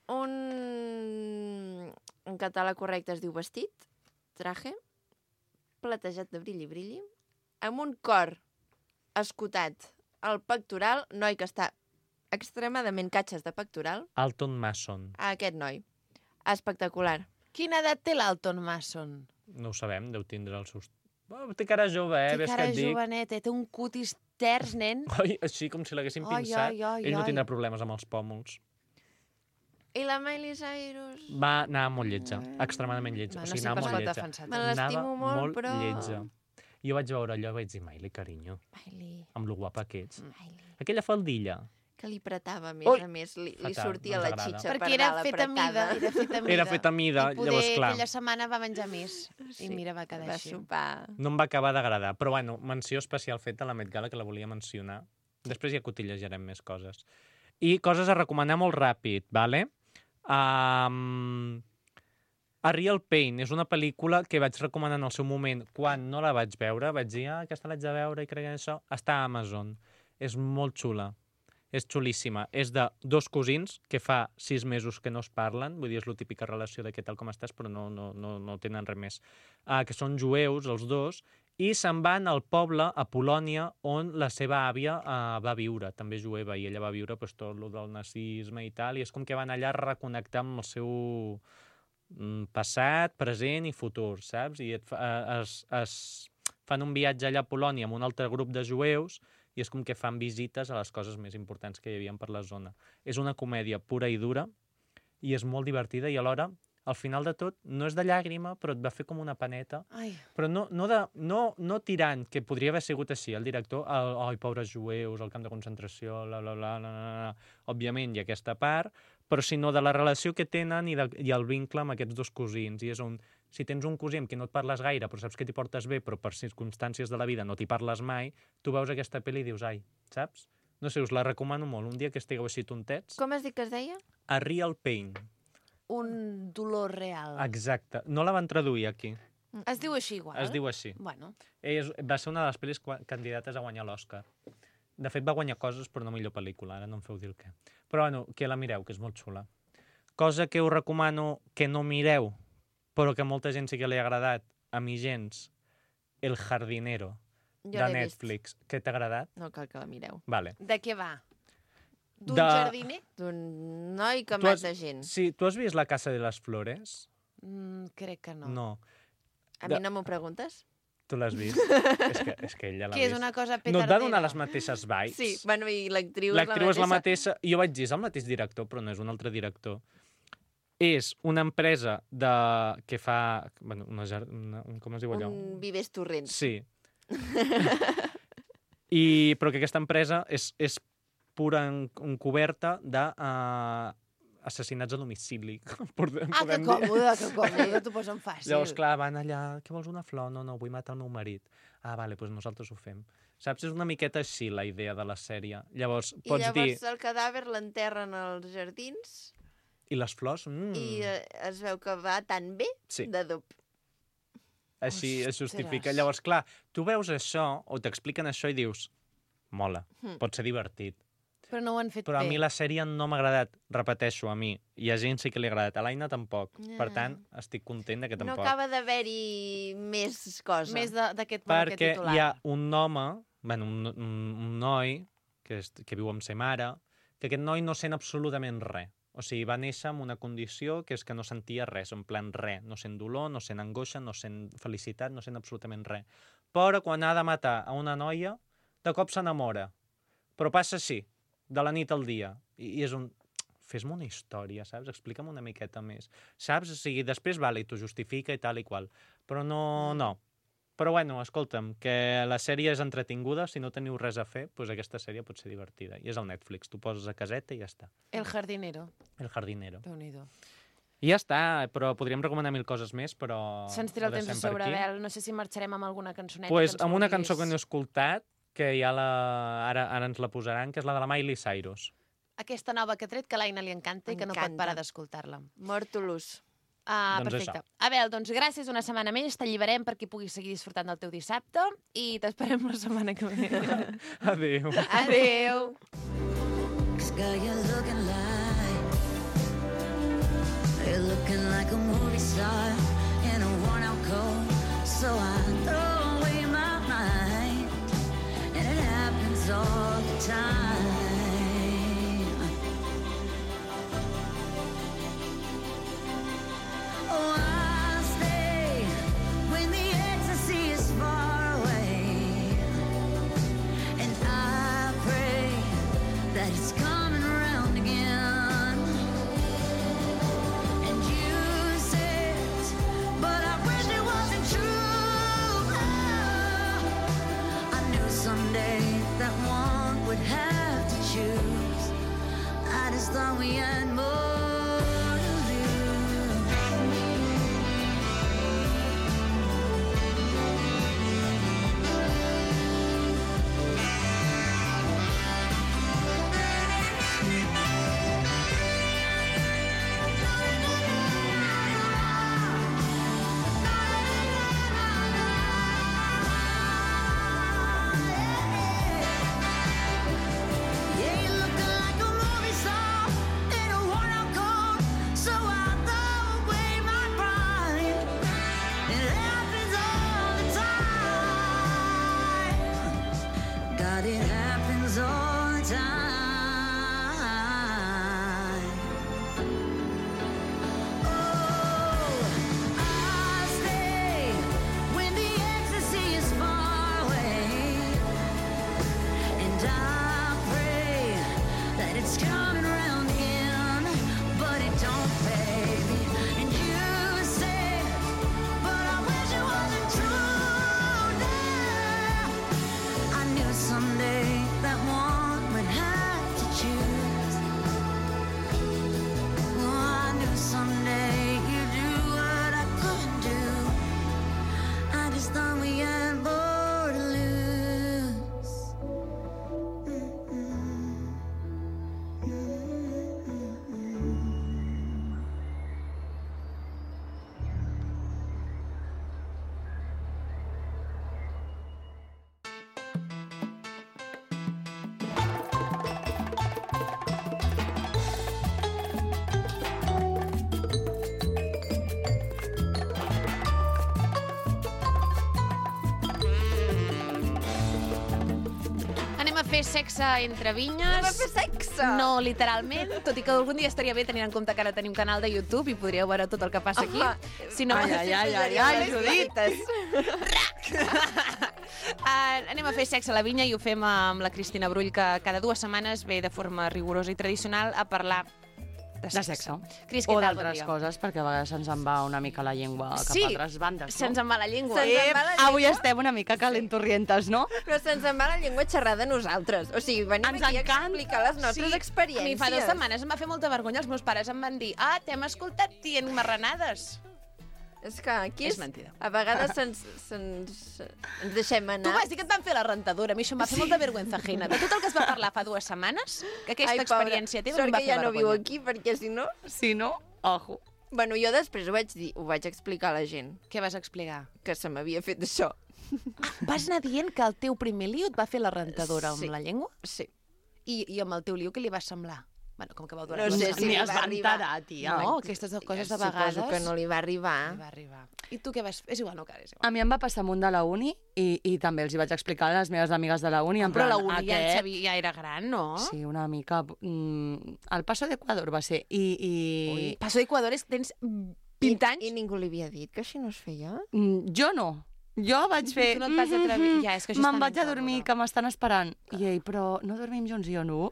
Speaker 2: un... En català correcte es diu vestit, traje, platejat de brilli brilli, amb un cor escotat al pectoral, noi que està extremadament catxes de pectoral,
Speaker 7: Alton Mason.
Speaker 2: a aquest noi. Espectacular.
Speaker 1: Quina edat té l'Alton Mason?
Speaker 7: No ho sabem, deu tindre els seus... Oh, té cara jove, eh?
Speaker 1: Té
Speaker 7: Ves
Speaker 1: cara
Speaker 7: que et dic.
Speaker 1: jovenet, eh? Té un cutis terç, nen.
Speaker 7: Ai, així com si l'haguessin
Speaker 1: Ai,
Speaker 7: pinçat.
Speaker 1: ai, ai,
Speaker 7: Ell no
Speaker 1: ai.
Speaker 7: tindrà problemes amb els pòmuls.
Speaker 2: I la Miley Cyrus...
Speaker 7: Va anar molt lletja, extremadament lletja.
Speaker 1: Bueno,
Speaker 7: o sigui,
Speaker 1: sempre
Speaker 7: anava
Speaker 1: es
Speaker 7: molt
Speaker 1: pot
Speaker 7: lletja.
Speaker 1: defensar.
Speaker 2: Me l'estimo
Speaker 7: Anava
Speaker 2: molt,
Speaker 7: molt
Speaker 2: però...
Speaker 7: lletja. Jo vaig veure allò i vaig dir, Miley, carinyo,
Speaker 2: Miley,
Speaker 7: amb lo guapa que ets.
Speaker 2: Miley.
Speaker 7: Aquella faldilla.
Speaker 2: Que li pretava més
Speaker 7: Ui!
Speaker 2: a més, li, li
Speaker 7: Fatal,
Speaker 2: sortia
Speaker 7: no ens
Speaker 2: la
Speaker 7: agrada.
Speaker 2: xitxa
Speaker 1: Perquè
Speaker 2: per
Speaker 1: era
Speaker 2: dalt
Speaker 1: feta a mida.
Speaker 2: apretada.
Speaker 1: Era feta a mida.
Speaker 7: Era feta a mida,
Speaker 1: I poder
Speaker 7: llavors, clar.
Speaker 1: aquella setmana va menjar més.
Speaker 2: Sí,
Speaker 1: I mira, va quedar
Speaker 2: va
Speaker 1: així.
Speaker 2: sopar.
Speaker 7: No em va acabar d'agradar, però bueno, menció especial feta a la Met Gala, que la volia mencionar. Després ja cotillejarem més coses. I coses a recomanar molt ràpid, vale? Um, A Real Pain és una pel·lícula que vaig recomanar en el seu moment quan no la vaig veure. Vaig dir, ah, aquesta l'haig de veure i crec que això està a Amazon. És molt xula. És xulíssima. És de dos cosins que fa sis mesos que no es parlen, vull dir, és la típica relació de què tal com estàs, però no, no, no, no tenen res més. Uh, que són jueus, els dos, i se'n van al poble, a Polònia, on la seva àvia uh, va viure, també jueva, i ella va viure pues, tot el del nazisme i tal, i és com que van allà a reconnectar amb el seu mm, passat, present i futur, saps? I et fa, uh, es, es fan un viatge allà a Polònia amb un altre grup de jueus, i és com que fan visites a les coses més importants que hi havia per la zona. És una comèdia pura i dura, i és molt divertida, i alhora, al final de tot, no és de llàgrima, però et va fer com una paneta.
Speaker 1: Ai.
Speaker 7: Però no, no, de, no, no tirant, que podria haver sigut així, el director, el, oi, pobres jueus, el camp de concentració, bla, bla, bla, bla, bla, bla. Òbviament hi ha aquesta part, però sinó de la relació que tenen i, de, i el vincle amb aquests dos cosins. I és on, si tens un cosí amb qui no et parles gaire, però saps que t'hi portes bé, però per circumstàncies de la vida no t'hi parles mai, tu veus aquesta pel·li i dius, ai, saps? No sé, us la recomano molt. Un dia que estigueu així tontets.
Speaker 2: Com has dit que es deia?
Speaker 7: A Real Pain.
Speaker 1: Un dolor real.
Speaker 7: Exacte. No la van traduir aquí.
Speaker 1: Es diu així igual?
Speaker 7: Es diu així.
Speaker 1: Bueno.
Speaker 7: És, va ser una de les pel·lis candidates a guanyar l'Oscar. De fet, va guanyar coses, però no millor pel·lícula. Ara no em feu dir el què. Però, bueno, que la mireu, que és molt xula. Cosa que us recomano que no mireu, però que a molta gent sí que li ha agradat, a mi gens, El jardinero,
Speaker 2: Jo
Speaker 7: de
Speaker 2: l'he vist.
Speaker 7: Netflix. Què t'ha agradat?
Speaker 2: No cal que la mireu.
Speaker 7: Vale.
Speaker 1: De què va? D'un
Speaker 7: De-
Speaker 1: jardiner?
Speaker 2: D'un noi que
Speaker 7: Tu has-
Speaker 2: mata gent.
Speaker 7: Sí, tu has vist La casa de les flores?
Speaker 1: Mm, crec que no.
Speaker 7: No.
Speaker 2: A
Speaker 7: de-
Speaker 2: mi no m'ho preguntes?
Speaker 7: Tu l'has vist? és, que, és que ella l'ha
Speaker 1: Que és
Speaker 7: vist.
Speaker 1: una cosa
Speaker 7: No et
Speaker 1: petardera.
Speaker 7: va donar les mateixes vibes?
Speaker 2: Sí, bueno, i l'actriu
Speaker 7: L'actriu
Speaker 2: és la mateixa.
Speaker 7: mateixa. Jo vaig dir, és el mateix director, però no és un altre director. És una empresa de... que fa... Bueno, una, jar- una, com es diu allò?
Speaker 2: Un vivers torrents.
Speaker 7: Sí. I, però que aquesta empresa és, és pura en, encoberta de uh, assassinats a domicili. Podem,
Speaker 1: Ah, que
Speaker 7: podem dir.
Speaker 1: còmode, que còmode, t'ho posen fàcil.
Speaker 7: Llavors, clar, van allà, què vols, una flor? No, no, vull matar el meu marit. Ah, vale, doncs nosaltres ho fem. Saps? És una miqueta així la idea de la sèrie. Llavors,
Speaker 2: I
Speaker 7: pots
Speaker 2: llavors
Speaker 7: dir...
Speaker 2: el cadàver l'enterren als jardins
Speaker 7: I les flors? Mm.
Speaker 2: i eh, es veu que va tan bé
Speaker 7: Sí.
Speaker 2: de dub.
Speaker 7: Així es
Speaker 1: Ostres.
Speaker 7: justifica. Llavors, clar, tu veus això, o t'expliquen això i dius, mola,
Speaker 2: Hmm.
Speaker 7: pot ser divertit.
Speaker 1: Però no ho han fet
Speaker 7: Però a
Speaker 1: bé.
Speaker 7: mi la sèrie no m'ha agradat. Repeteixo, a mi. I a gent sí que li ha agradat. A l'Aina tampoc. Per
Speaker 2: Ja.
Speaker 7: tant, estic content de que
Speaker 2: No
Speaker 7: tampoc.
Speaker 2: acaba d'haver-hi més cosa.
Speaker 1: Més de- d'aquest
Speaker 7: Perquè
Speaker 1: titular.
Speaker 7: hi ha un home, bueno, un, un, un noi, que, és, que viu amb sa mare, que aquest noi no sent absolutament res. O sigui, va néixer amb una condició que és que no sentia res, en plan res. No sent dolor, no sent angoixa, no sent felicitat, no sent absolutament res. Però quan ha de matar a una noia, de cop s'enamora. Però passa així, de la nit al dia. I, i és un... Fes-me una història, saps? Explica'm una miqueta més. Saps? O sigui, després, vale, t'ho justifica i tal i qual. Però no, no. Però bueno, escolta'm, que la sèrie és entretinguda, si no teniu res a fer, doncs aquesta sèrie pot ser divertida. I és al Netflix, tu poses a caseta i ja està.
Speaker 1: El jardinero.
Speaker 7: El jardinero.
Speaker 1: Déu-n'hi-do.
Speaker 7: I ja està, però podríem recomanar mil coses més, però...
Speaker 1: Se'ns tira
Speaker 7: ho
Speaker 1: el temps a
Speaker 7: deixem per
Speaker 1: sobre,
Speaker 7: aquí.
Speaker 1: Bel. No sé si marxarem amb alguna cançoneta.
Speaker 7: Pues,
Speaker 1: que ens
Speaker 7: amb una
Speaker 1: vulguis.
Speaker 7: cançó que no he escoltat, que ja la... ara, ara ens la posaran, que és la de la Miley Cyrus.
Speaker 1: Aquesta nova que ha tret, que a l'Aina li encanta i que no pot
Speaker 2: M'encanta.
Speaker 1: parar d'escoltar-la.
Speaker 2: Mortulus.
Speaker 1: Ah,
Speaker 7: Doncs
Speaker 1: perfecte.
Speaker 7: això.
Speaker 1: Abel, doncs gràcies una setmana més. T'alliberem perquè puguis seguir disfrutant del teu dissabte i t'esperem la setmana que ve.
Speaker 7: Adéu.
Speaker 1: Adéu.
Speaker 8: Girl, you're looking like You're looking like a movie star in a worn out coat. So I throw away my mind, and it happens all the time. Oh, I'll stay when the ecstasy is far away, and I pray that it's coming around again. And you said, but I wish it wasn't true. I knew someday that one would have to choose. I just thought we had more to lose.
Speaker 1: fer sexe entre vinyes.
Speaker 2: Anem a fer sexe!
Speaker 1: No literalment, tot i que algun dia estaria bé tenint en compte que ara tenim canal de YouTube i podríeu veure tot el que passa aquí.
Speaker 2: Home,
Speaker 1: Si no,
Speaker 2: ai, ai, ai, ai, ai, Judit.
Speaker 1: Uh, anem a fer sexe a la vinya i ho fem amb la Cristina Brull, que cada dues setmanes ve de forma rigorosa i tradicional a parlar de
Speaker 9: De
Speaker 1: sexe.
Speaker 9: sexe.
Speaker 1: Cris, què
Speaker 9: O
Speaker 1: tal? Bon
Speaker 9: d'altres
Speaker 1: dia.
Speaker 9: coses, perquè a vegades se'ns en va una mica la llengua cap
Speaker 1: Sí,
Speaker 9: a altres bandes, no?
Speaker 1: se'ns en va la llengua.
Speaker 2: Se'ns en va la llengua.
Speaker 9: Avui estem una mica calentorrientes, no?
Speaker 2: Però se'ns en va la llengua xerrar de nosaltres. O sigui, venim
Speaker 9: Ens
Speaker 2: aquí
Speaker 9: encanta.
Speaker 2: a explicar les nostres
Speaker 1: Sí,
Speaker 2: experiències.
Speaker 1: A mi fa dues setmanes em va fer molta vergonya. Els meus pares em van dir ah, t'hem escoltat dient marranades.
Speaker 2: És que aquí
Speaker 1: És
Speaker 2: és,
Speaker 1: mentida.
Speaker 2: a vegades se'ns, se'ns, ens deixem
Speaker 1: Tu
Speaker 2: anar.
Speaker 1: vas dir que et van fer la rentadora. A mi això em va fer
Speaker 2: Sí.
Speaker 1: molta vergüenza ajena. De tot el que es va parlar fa dues setmanes, que aquesta
Speaker 2: Ai, pobra,
Speaker 1: experiència teva
Speaker 2: sort
Speaker 1: em va
Speaker 2: que
Speaker 1: fer
Speaker 2: ja no viu
Speaker 1: vergonya.
Speaker 2: aquí, perquè si no...
Speaker 9: Si no, ojo.
Speaker 2: Bueno, jo després ho vaig dir, ho vaig explicar a la gent,
Speaker 1: Què vas explicar?
Speaker 2: que se m'havia fet això.
Speaker 1: Vas anar dient que el teu primer liu et va fer la rentadora
Speaker 2: Sí.
Speaker 1: amb la llengua?
Speaker 2: Sí.
Speaker 1: I, I amb el teu liu què li va semblar? Bueno, com que vau durar
Speaker 2: No
Speaker 1: dues
Speaker 2: sé
Speaker 1: setmanes.
Speaker 2: si
Speaker 9: Ni
Speaker 2: li
Speaker 9: es
Speaker 2: va
Speaker 9: va
Speaker 2: arribar.
Speaker 9: enterar, tia.
Speaker 1: No, aquestes dues coses de
Speaker 2: Suposo
Speaker 1: vegades...
Speaker 2: que no li va arribar.
Speaker 1: li va arribar. I tu què vas fer? És igual, no cal, és igual.
Speaker 9: A mi em va passar amunt de la uni i, i també els hi vaig explicar a les meves amigues de la uni. En
Speaker 1: Però
Speaker 9: plan,
Speaker 1: la uni ja,
Speaker 9: aquest...
Speaker 1: sabia, ja era gran, no?
Speaker 9: Sí, una mica. Mm, el Paso d'Equador va ser. I, i...
Speaker 1: Ui, Paso d'Equador és tens vint anys?
Speaker 2: I ningú li havia dit que així no es feia?
Speaker 9: Mm, jo no. Jo vaig fer...
Speaker 1: Tu no et vas atrevir. Ja, és que això és
Speaker 9: Me'n
Speaker 1: tan
Speaker 9: vaig a dormir,
Speaker 1: incòmode.
Speaker 9: que m'estan esperant. I ell, però no dormim junts? I jo, no.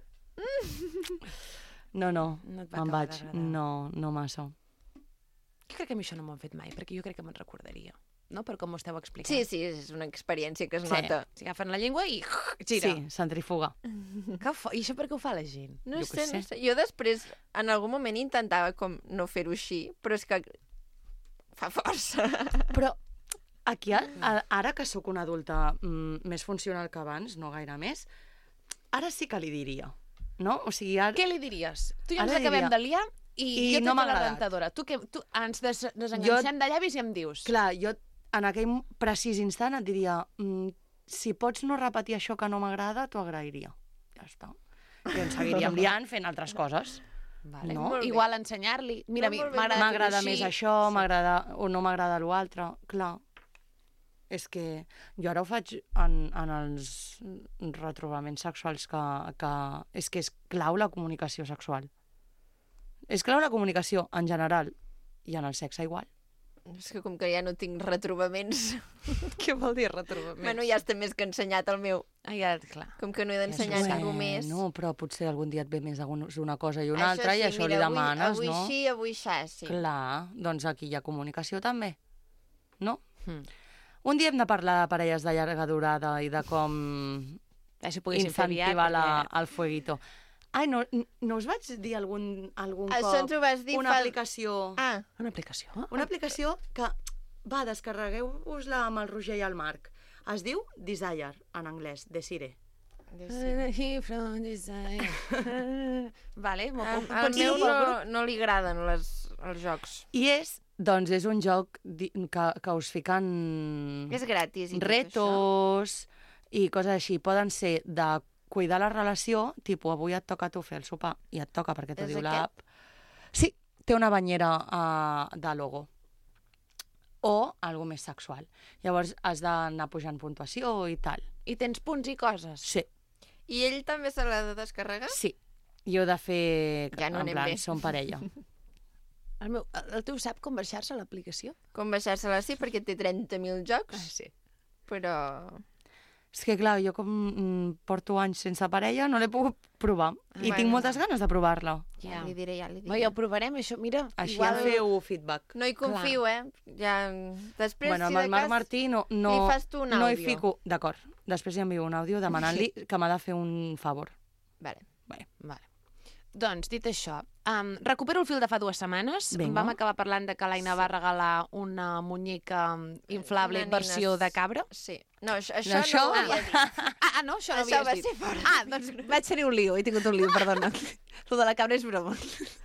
Speaker 9: No, no,
Speaker 1: No et va
Speaker 9: me'n
Speaker 1: acabar
Speaker 9: vaig.
Speaker 1: d'agradar.
Speaker 9: No, no massa.
Speaker 1: Jo crec que a mi això no m'ho han fet mai, perquè jo crec que me'n recordaria. No? Per com ho esteu explicant.
Speaker 2: Sí, sí, és una experiència que es
Speaker 9: Sí.
Speaker 2: nota.
Speaker 1: Si agafen la llengua i gira.
Speaker 9: Sí, centrifuga.
Speaker 1: Que fo... I això per què ho fa la gent?
Speaker 2: No
Speaker 9: Jo
Speaker 2: sé,
Speaker 9: què
Speaker 2: no
Speaker 9: sé.
Speaker 2: sé. Jo després, en algun moment, intentava com no fer-ho així, però és que fa força.
Speaker 9: Però aquí, a, a, ara que sóc una adulta mm, més funcional que abans, no gaire més, ara sí que li diria. No? O sigui, ara...
Speaker 1: Què li diries? Tu i jo ens
Speaker 9: Ara
Speaker 1: acabem
Speaker 9: diria-
Speaker 1: de liar i,
Speaker 9: I
Speaker 1: jo
Speaker 9: no
Speaker 1: t'he
Speaker 9: m'ha
Speaker 1: fet la
Speaker 9: agradat.
Speaker 1: rentadora. Tu, què, tu ens des, desenganxem de llavis i em dius.
Speaker 9: Clar, jo en aquell precís instant et diria mm, si pots no repetir això que no m'agrada, t'ho agrairia. Ja està. I ens seguiríem liant fent altres coses.
Speaker 1: Vale.
Speaker 9: No?
Speaker 2: Molt bé.
Speaker 1: Igual ensenyar-li. Mira, a mi
Speaker 2: molt bé.
Speaker 1: m'agrada
Speaker 9: M'agrada
Speaker 1: fer-ho
Speaker 9: més
Speaker 1: així.
Speaker 9: això, m'agrada o no m'agrada l'altre. Clar, és que jo ara ho faig en, en els retrobaments sexuals que, que... És que és clau la comunicació sexual. És clau la comunicació en general i en el sexe igual.
Speaker 2: És que com que ja no tinc retrobaments,
Speaker 1: Què vol dir retrobament?
Speaker 2: bueno, ja està més que ensenyat el meu.
Speaker 1: Ah, ja, clar.
Speaker 2: Com que no he d'ensenyar ningú més.
Speaker 9: No, però potser algun dia et ve més una cosa i una altra
Speaker 2: sí,
Speaker 9: i això
Speaker 2: mira,
Speaker 9: li demanes,
Speaker 2: avui,
Speaker 9: no?
Speaker 2: Avui sí, avui xa, sí.
Speaker 9: Clar, doncs aquí hi ha comunicació també, no?
Speaker 1: Hmm.
Speaker 9: Un dia hem de parlar de parelles de llarga durada i de com
Speaker 1: A si poguéssim fer aviat,
Speaker 9: incentivar la,
Speaker 1: perquè...
Speaker 9: el fueguito. Ai, no, no us vaig dir algun, algun
Speaker 2: Això
Speaker 9: cop
Speaker 2: ens ho vas dir
Speaker 9: una
Speaker 2: fa-
Speaker 9: aplicació...
Speaker 2: Ah,
Speaker 1: Una aplicació?
Speaker 9: Una aplicació que, va, descarregueu-vos-la amb el Roger i el Marc. Es diu Desire, en anglès, Desire.
Speaker 1: He from desire. Vale, m'ho
Speaker 2: al,
Speaker 1: puc...
Speaker 2: al
Speaker 1: pots
Speaker 2: meu
Speaker 1: dir-ho?
Speaker 2: no, no li agraden les, els jocs.
Speaker 9: I és, doncs, és un joc di- que, que us fiquen
Speaker 2: És gratis i tot
Speaker 9: retos i coses així. Poden ser de cuidar la relació, tipus, avui et toca a tu fer el sopar, i et toca perquè t'ho
Speaker 2: És
Speaker 9: diu
Speaker 2: aquest?
Speaker 9: l'app. Sí, té una banyera uh, de logo. O algo més sexual. Llavors has d'anar pujant puntuació i tal.
Speaker 1: I tens punts i coses.
Speaker 9: Sí,
Speaker 2: això. I ell també se l'ha de descarregar?
Speaker 9: sí. I heu de fer...
Speaker 2: Ja no
Speaker 9: en
Speaker 2: anem
Speaker 9: plan,
Speaker 2: bé.
Speaker 9: som parella.
Speaker 1: El, meu, el teu sap com baixar-se a l'aplicació?
Speaker 2: Com baixar-se-la sí, perquè té trenta mil jocs,
Speaker 1: Ah, sí.
Speaker 2: però...
Speaker 9: És que, clar, jo com mm, porto anys sense parella, no l'he pogut provar. I
Speaker 2: Bueno.
Speaker 9: tinc moltes ganes de provar-la.
Speaker 2: Ja li diré, ja li diré.
Speaker 1: Bé, ja ho provarem, això. Mira,
Speaker 9: Així
Speaker 1: igual...
Speaker 9: em feu feedback.
Speaker 2: No hi confio, eh? Ja... Després,
Speaker 9: Bueno,
Speaker 2: si
Speaker 9: amb
Speaker 2: de
Speaker 9: el Marc
Speaker 2: cas,
Speaker 9: Martí no, no,
Speaker 2: li fas tu un
Speaker 9: no hi
Speaker 2: àudio.
Speaker 9: fico... D'acord. Després li envio un àudio demanant-li que m'ha de fer un favor.
Speaker 2: Vale.
Speaker 1: Vale. Doncs, dit això, um, recupero el fil de fa dues setmanes.
Speaker 9: Vinga.
Speaker 1: Vam acabar parlant de que l'Aina va regalar una muñeca inflable
Speaker 2: Una
Speaker 1: versió
Speaker 2: nines-
Speaker 1: de cabra.
Speaker 2: Sí. No, això, això,
Speaker 9: Això-
Speaker 2: no ho havia dit.
Speaker 1: Ah, ah no, això no
Speaker 2: Això
Speaker 1: havies
Speaker 2: va
Speaker 1: dit.
Speaker 2: ser fora.
Speaker 1: Ah, doncs vaig tenir un lío, he tingut un lío, perdona. Lo de la cabra és broma.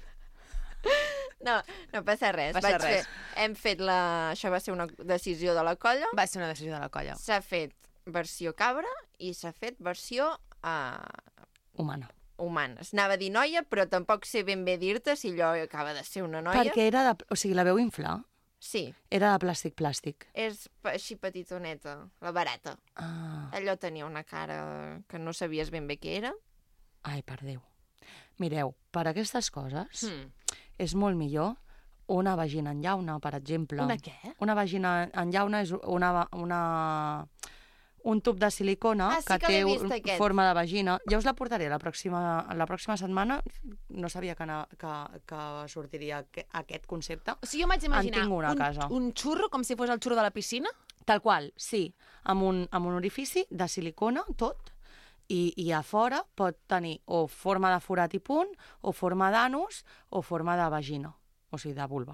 Speaker 2: No, no passa res.
Speaker 1: Passa
Speaker 2: Vaig
Speaker 1: res.
Speaker 2: Fer, hem fet la... Això va ser una decisió de la colla.
Speaker 1: Va ser una decisió de la colla.
Speaker 2: S'ha fet versió cabra i s'ha fet versió uh,
Speaker 9: Humana.
Speaker 2: humana. Es anava a dir noia, però tampoc sé ben bé dir-te si allò acaba de ser una noia.
Speaker 9: Perquè era de... O sigui, la veu inflar?
Speaker 2: Sí,
Speaker 9: Era de plàstic, plàstic.
Speaker 2: és pe- així petitoneta, la barata.
Speaker 9: Ah,
Speaker 2: Allò tenia una cara que no sabies ben bé què era.
Speaker 9: ai, per Déu. Mireu, per aquestes coses
Speaker 1: Hmm.
Speaker 9: és molt millor una vagina en llauna, per exemple.
Speaker 1: Una què?
Speaker 9: Una vagina en llauna és una, una, un tub de silicona
Speaker 2: Ah, sí
Speaker 9: que
Speaker 2: que
Speaker 9: té
Speaker 2: l'he vist,
Speaker 9: un-
Speaker 2: aquest.
Speaker 9: forma de vagina. Ja us la portaré la pròxima, la pròxima setmana. No sabia que, ana- que, que sortiria aqu- aquest concepte.
Speaker 1: O sigui, jo m'haig d'imaginar
Speaker 9: tinc una a
Speaker 1: un,
Speaker 9: casa.
Speaker 1: un xurro com si fos el xurro de la piscina.
Speaker 9: Tal qual, sí. Amb un, amb un orifici de silicona, tot, i, i a fora pot tenir o forma de forat i punt, o forma d'anus, o forma de vagina, o sigui, de vulva.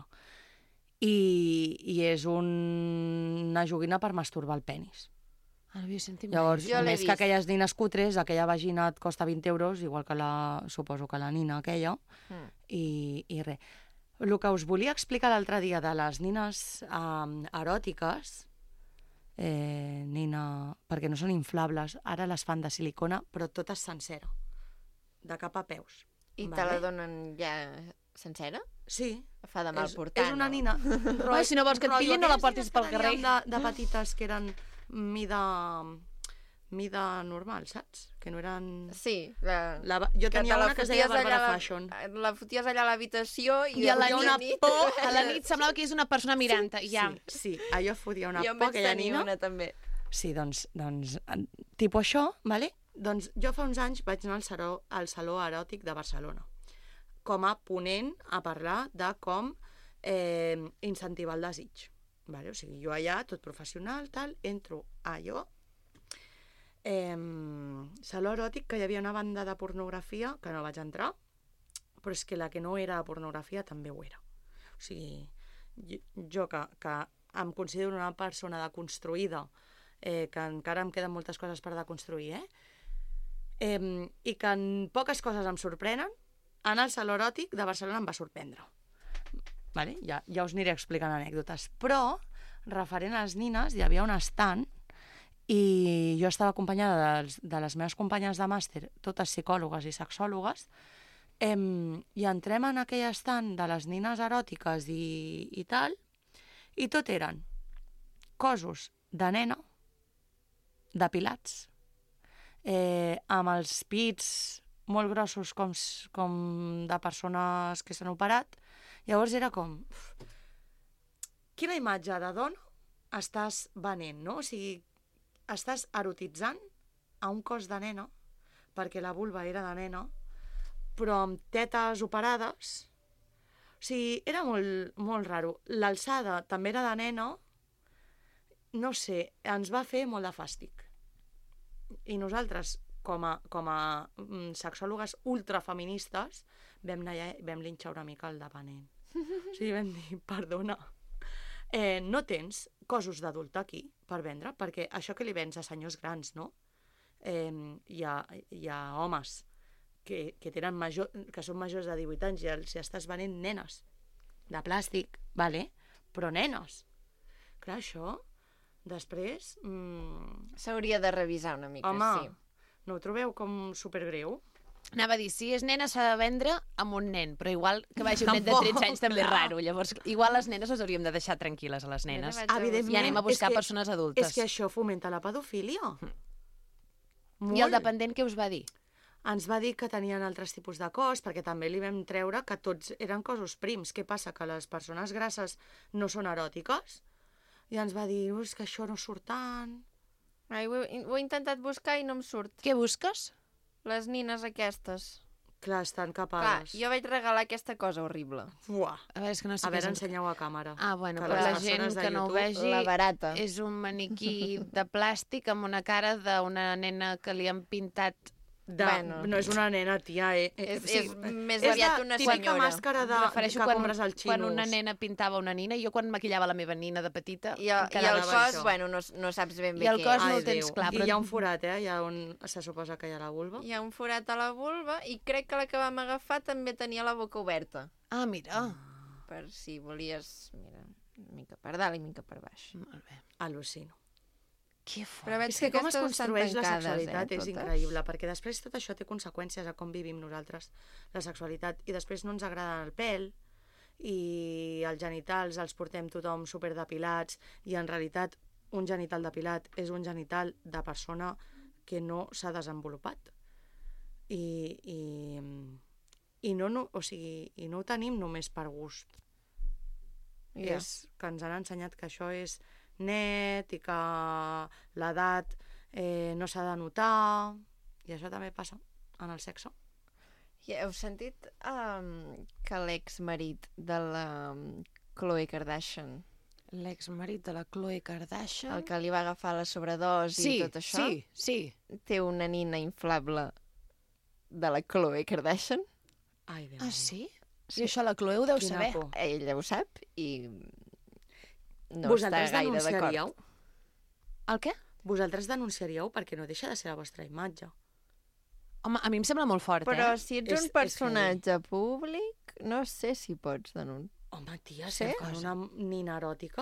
Speaker 9: I, i és un, una joguina per masturbar el penis.
Speaker 1: Ara havia sentit
Speaker 9: Llavors,
Speaker 2: Jo l'he
Speaker 9: només que
Speaker 2: vist.
Speaker 9: aquelles nines cutres, aquella vagina et costa vint euros, igual que la, suposo que la nina aquella,
Speaker 2: Mm.
Speaker 9: i, i res. El que us volia explicar l'altre dia de les nines um, eròtiques, eh, nina, perquè no són inflables, ara les fan de silicona, però totes sencera, de cap a peus.
Speaker 2: I te la donen ja sencera?
Speaker 9: Sí.
Speaker 2: Fa de mal
Speaker 9: és,
Speaker 2: portar,
Speaker 9: és una
Speaker 2: no?
Speaker 9: nina...
Speaker 1: Ai, si no vols que et
Speaker 9: rotllo
Speaker 1: pillin, no la
Speaker 9: aquelles
Speaker 1: portis
Speaker 9: nines
Speaker 1: pel
Speaker 9: que
Speaker 1: carrer.
Speaker 9: teníem De, de petites que eren mida, mida normal, saps? Que no eren...
Speaker 2: Sí, la...
Speaker 9: La, va- jo
Speaker 2: que
Speaker 9: tenia
Speaker 2: te la
Speaker 9: una que es deia
Speaker 2: foties allà
Speaker 9: Barbara
Speaker 2: a la-
Speaker 9: Fashion.
Speaker 2: La foties allà a l'habitació i,
Speaker 1: I a la
Speaker 2: de
Speaker 1: nit,
Speaker 2: nit...
Speaker 1: por, a la nit semblava que és una persona mirant-te.
Speaker 9: Sí,
Speaker 1: Ja.
Speaker 9: sí, allò fotia una
Speaker 2: Jo en
Speaker 9: por,
Speaker 2: vaig
Speaker 9: aquella
Speaker 2: tenir
Speaker 9: nina.
Speaker 2: una, també.
Speaker 9: Sí, doncs, doncs en- tipus això, vale? Doncs jo fa uns anys vaig anar al saló, al saló eròtic de Barcelona com a ponent a parlar de com eh, incentivar el desig. Vale? O sigui, jo allà, tot professional, tal, entro a allò, eh, saló eròtic, que hi havia una banda de pornografia, que no vaig entrar, però és que la que no era de pornografia també ho era. O sigui, jo, jo que, que em considero una persona deconstruïda, eh, que encara em queden moltes coses per deconstruir, eh? Eh, i que en poques coses em sorprenen, anar al saló eròtic de Barcelona em va sorprendre. Vale? Ja, ja us aniré explicant anècdotes. Però, referent a les nines, hi havia un estant i jo estava acompanyada dels, de les meves companyes de màster, totes psicòlogues i sexòlogues, em, i entrem en aquell estant de les nines eròtiques i, i tal, i tot eren cosos de nena, depilats, eh, amb els pits molt grossos com, s- com de persones que s'han operat. Llavors era com... uf, quina imatge de dona estàs venent, no? O sigui, estàs erotitzant a un cos de nena, perquè la vulva era de nena, però amb tetes operades. O sigui, era molt, molt raro. L'alçada també era de nena. No sé, ens va fer molt de fàstic. I nosaltres, com a, com a mm, sexòlogues ultrafeministes, vam, anar allà, vam linxar una mica el depenent. O sigui, vam dir, perdona, eh, no tens cossos d'adult aquí per vendre, perquè això que li vens a senyors grans, no? Eh, hi, ha, hi ha homes que, que, tenen major, que són majors de divuit anys i els estàs venent nenes de plàstic, vale? Però nenes. Clar, això, després... Mm,
Speaker 2: S'hauria de revisar una mica,
Speaker 9: home,
Speaker 2: sí.
Speaker 9: no ho trobeu com supergreu?
Speaker 1: Anava a dir, si és nena s'ha de vendre amb un nen, però igual que vagi un nen de
Speaker 9: Tampoc,
Speaker 1: tretze anys també és
Speaker 9: clar.
Speaker 1: raro. Llavors, igual les nenes les hauríem de deixar tranquil·les a les nenes.
Speaker 2: Vaig a
Speaker 9: Evidentment.
Speaker 1: I anem a buscar
Speaker 9: és que,
Speaker 1: persones adultes.
Speaker 9: És que això fomenta la pedofília. Molt.
Speaker 1: I el dependent què us va dir?
Speaker 9: Ens va dir que tenien altres tipus de cos, perquè també li vam treure que tots eren cossos prims. Què passa? Que les persones grasses no són eròtiques? I ens va dir, "Ui, és que això no surt tant."
Speaker 2: Ai, ho, he, ho he intentat buscar i no em surt.
Speaker 1: Què busques?
Speaker 2: Les nines aquestes.
Speaker 9: Clar, estan
Speaker 2: Clar,
Speaker 9: capades.
Speaker 2: jo vaig regalar aquesta cosa horrible.
Speaker 9: Uah.
Speaker 1: A veure, és que no sé
Speaker 9: A
Speaker 1: què
Speaker 9: veure,
Speaker 1: és...
Speaker 9: ensenyeu a càmera.
Speaker 1: Ah, bueno,
Speaker 9: Que
Speaker 1: per
Speaker 9: les
Speaker 1: la
Speaker 9: persones
Speaker 1: gent
Speaker 9: de
Speaker 1: que no ho
Speaker 9: YouTube-
Speaker 1: vegi,
Speaker 2: La barata.
Speaker 1: és un maniquí de plàstic amb una cara d'una nena que li han pintat...
Speaker 9: De,
Speaker 2: Bueno.
Speaker 9: no és una nena, tia. Eh? eh,
Speaker 2: És-
Speaker 9: sí,
Speaker 2: és més
Speaker 9: és
Speaker 2: aviat
Speaker 9: la
Speaker 2: una
Speaker 9: típica
Speaker 2: senyora.
Speaker 9: màscara de,
Speaker 1: Em refereixo
Speaker 9: que
Speaker 1: quan,
Speaker 9: compres al xinos.
Speaker 1: quan una nena pintava una nina. Jo quan maquillava la meva nina de petita...
Speaker 2: I, el,
Speaker 1: em
Speaker 2: i
Speaker 1: quedava
Speaker 2: el
Speaker 9: amb
Speaker 2: cos,
Speaker 9: això.
Speaker 2: bueno, no, no saps ben bé
Speaker 1: I el
Speaker 2: què
Speaker 1: cos
Speaker 2: és.
Speaker 1: no
Speaker 9: Ai,
Speaker 1: ho tens
Speaker 9: Déu.
Speaker 1: clar,
Speaker 9: I
Speaker 1: però-
Speaker 9: hi ha un forat, eh? Hi ha on se suposa que hi ha la vulva.
Speaker 2: Hi ha un forat a la vulva i crec que la que vam agafar també tenia la boca oberta.
Speaker 1: Ah, mira.
Speaker 2: Per si volies, mira, mica per dalt i mica per baix.
Speaker 1: Molt bé.
Speaker 9: Al·lucino.
Speaker 1: Que fort.
Speaker 2: Però veig
Speaker 9: És que com es
Speaker 2: aquestes estan
Speaker 9: construeix la
Speaker 2: tancades,
Speaker 9: sexualitat
Speaker 2: eh,
Speaker 9: és
Speaker 2: totes.
Speaker 9: increïble, perquè després tot això té conseqüències a com vivim nosaltres, la sexualitat, i després no ens agrada el pèl, i els genitals els portem tothom superdepilats i en realitat un genital depilat és un genital de persona que no s'ha desenvolupat. I, i, i, no, no, o sigui, i no ho tenim només per gust.
Speaker 2: Yeah.
Speaker 9: És que ens han ensenyat que això és net i que l'edat eh, no s'ha de notar, i això també passa en el sexe.
Speaker 2: I heu sentit um, que l'exmarit de la um, Khloe Kardashian,
Speaker 1: L'exmarit de la Khloe Kardashian...
Speaker 2: el que li va agafar la sobredosi
Speaker 1: Sí,
Speaker 2: i tot això,
Speaker 1: sí, sí.
Speaker 2: té una nina inflable de la Khloe Kardashian?
Speaker 9: Ai, Déu
Speaker 1: Ah,
Speaker 9: meu.
Speaker 1: sí? I això la Khloe ho deu
Speaker 9: Quina
Speaker 1: saber.
Speaker 9: por.
Speaker 2: Ella ho sap i no
Speaker 9: Vosaltres
Speaker 2: està gaire
Speaker 9: denunciaríeu?
Speaker 2: d'acord.
Speaker 1: El què?
Speaker 9: Vosaltres denunciaríeu perquè no deixa de ser la vostra imatge.
Speaker 1: Home, a mi em sembla molt fort,
Speaker 2: Però
Speaker 1: eh?
Speaker 2: si ets
Speaker 9: És-
Speaker 2: un
Speaker 9: és
Speaker 2: personatge públic, no sé si pots denunciar.
Speaker 9: Home, tia,
Speaker 2: Sí?
Speaker 9: sí? Con una nina eròtica?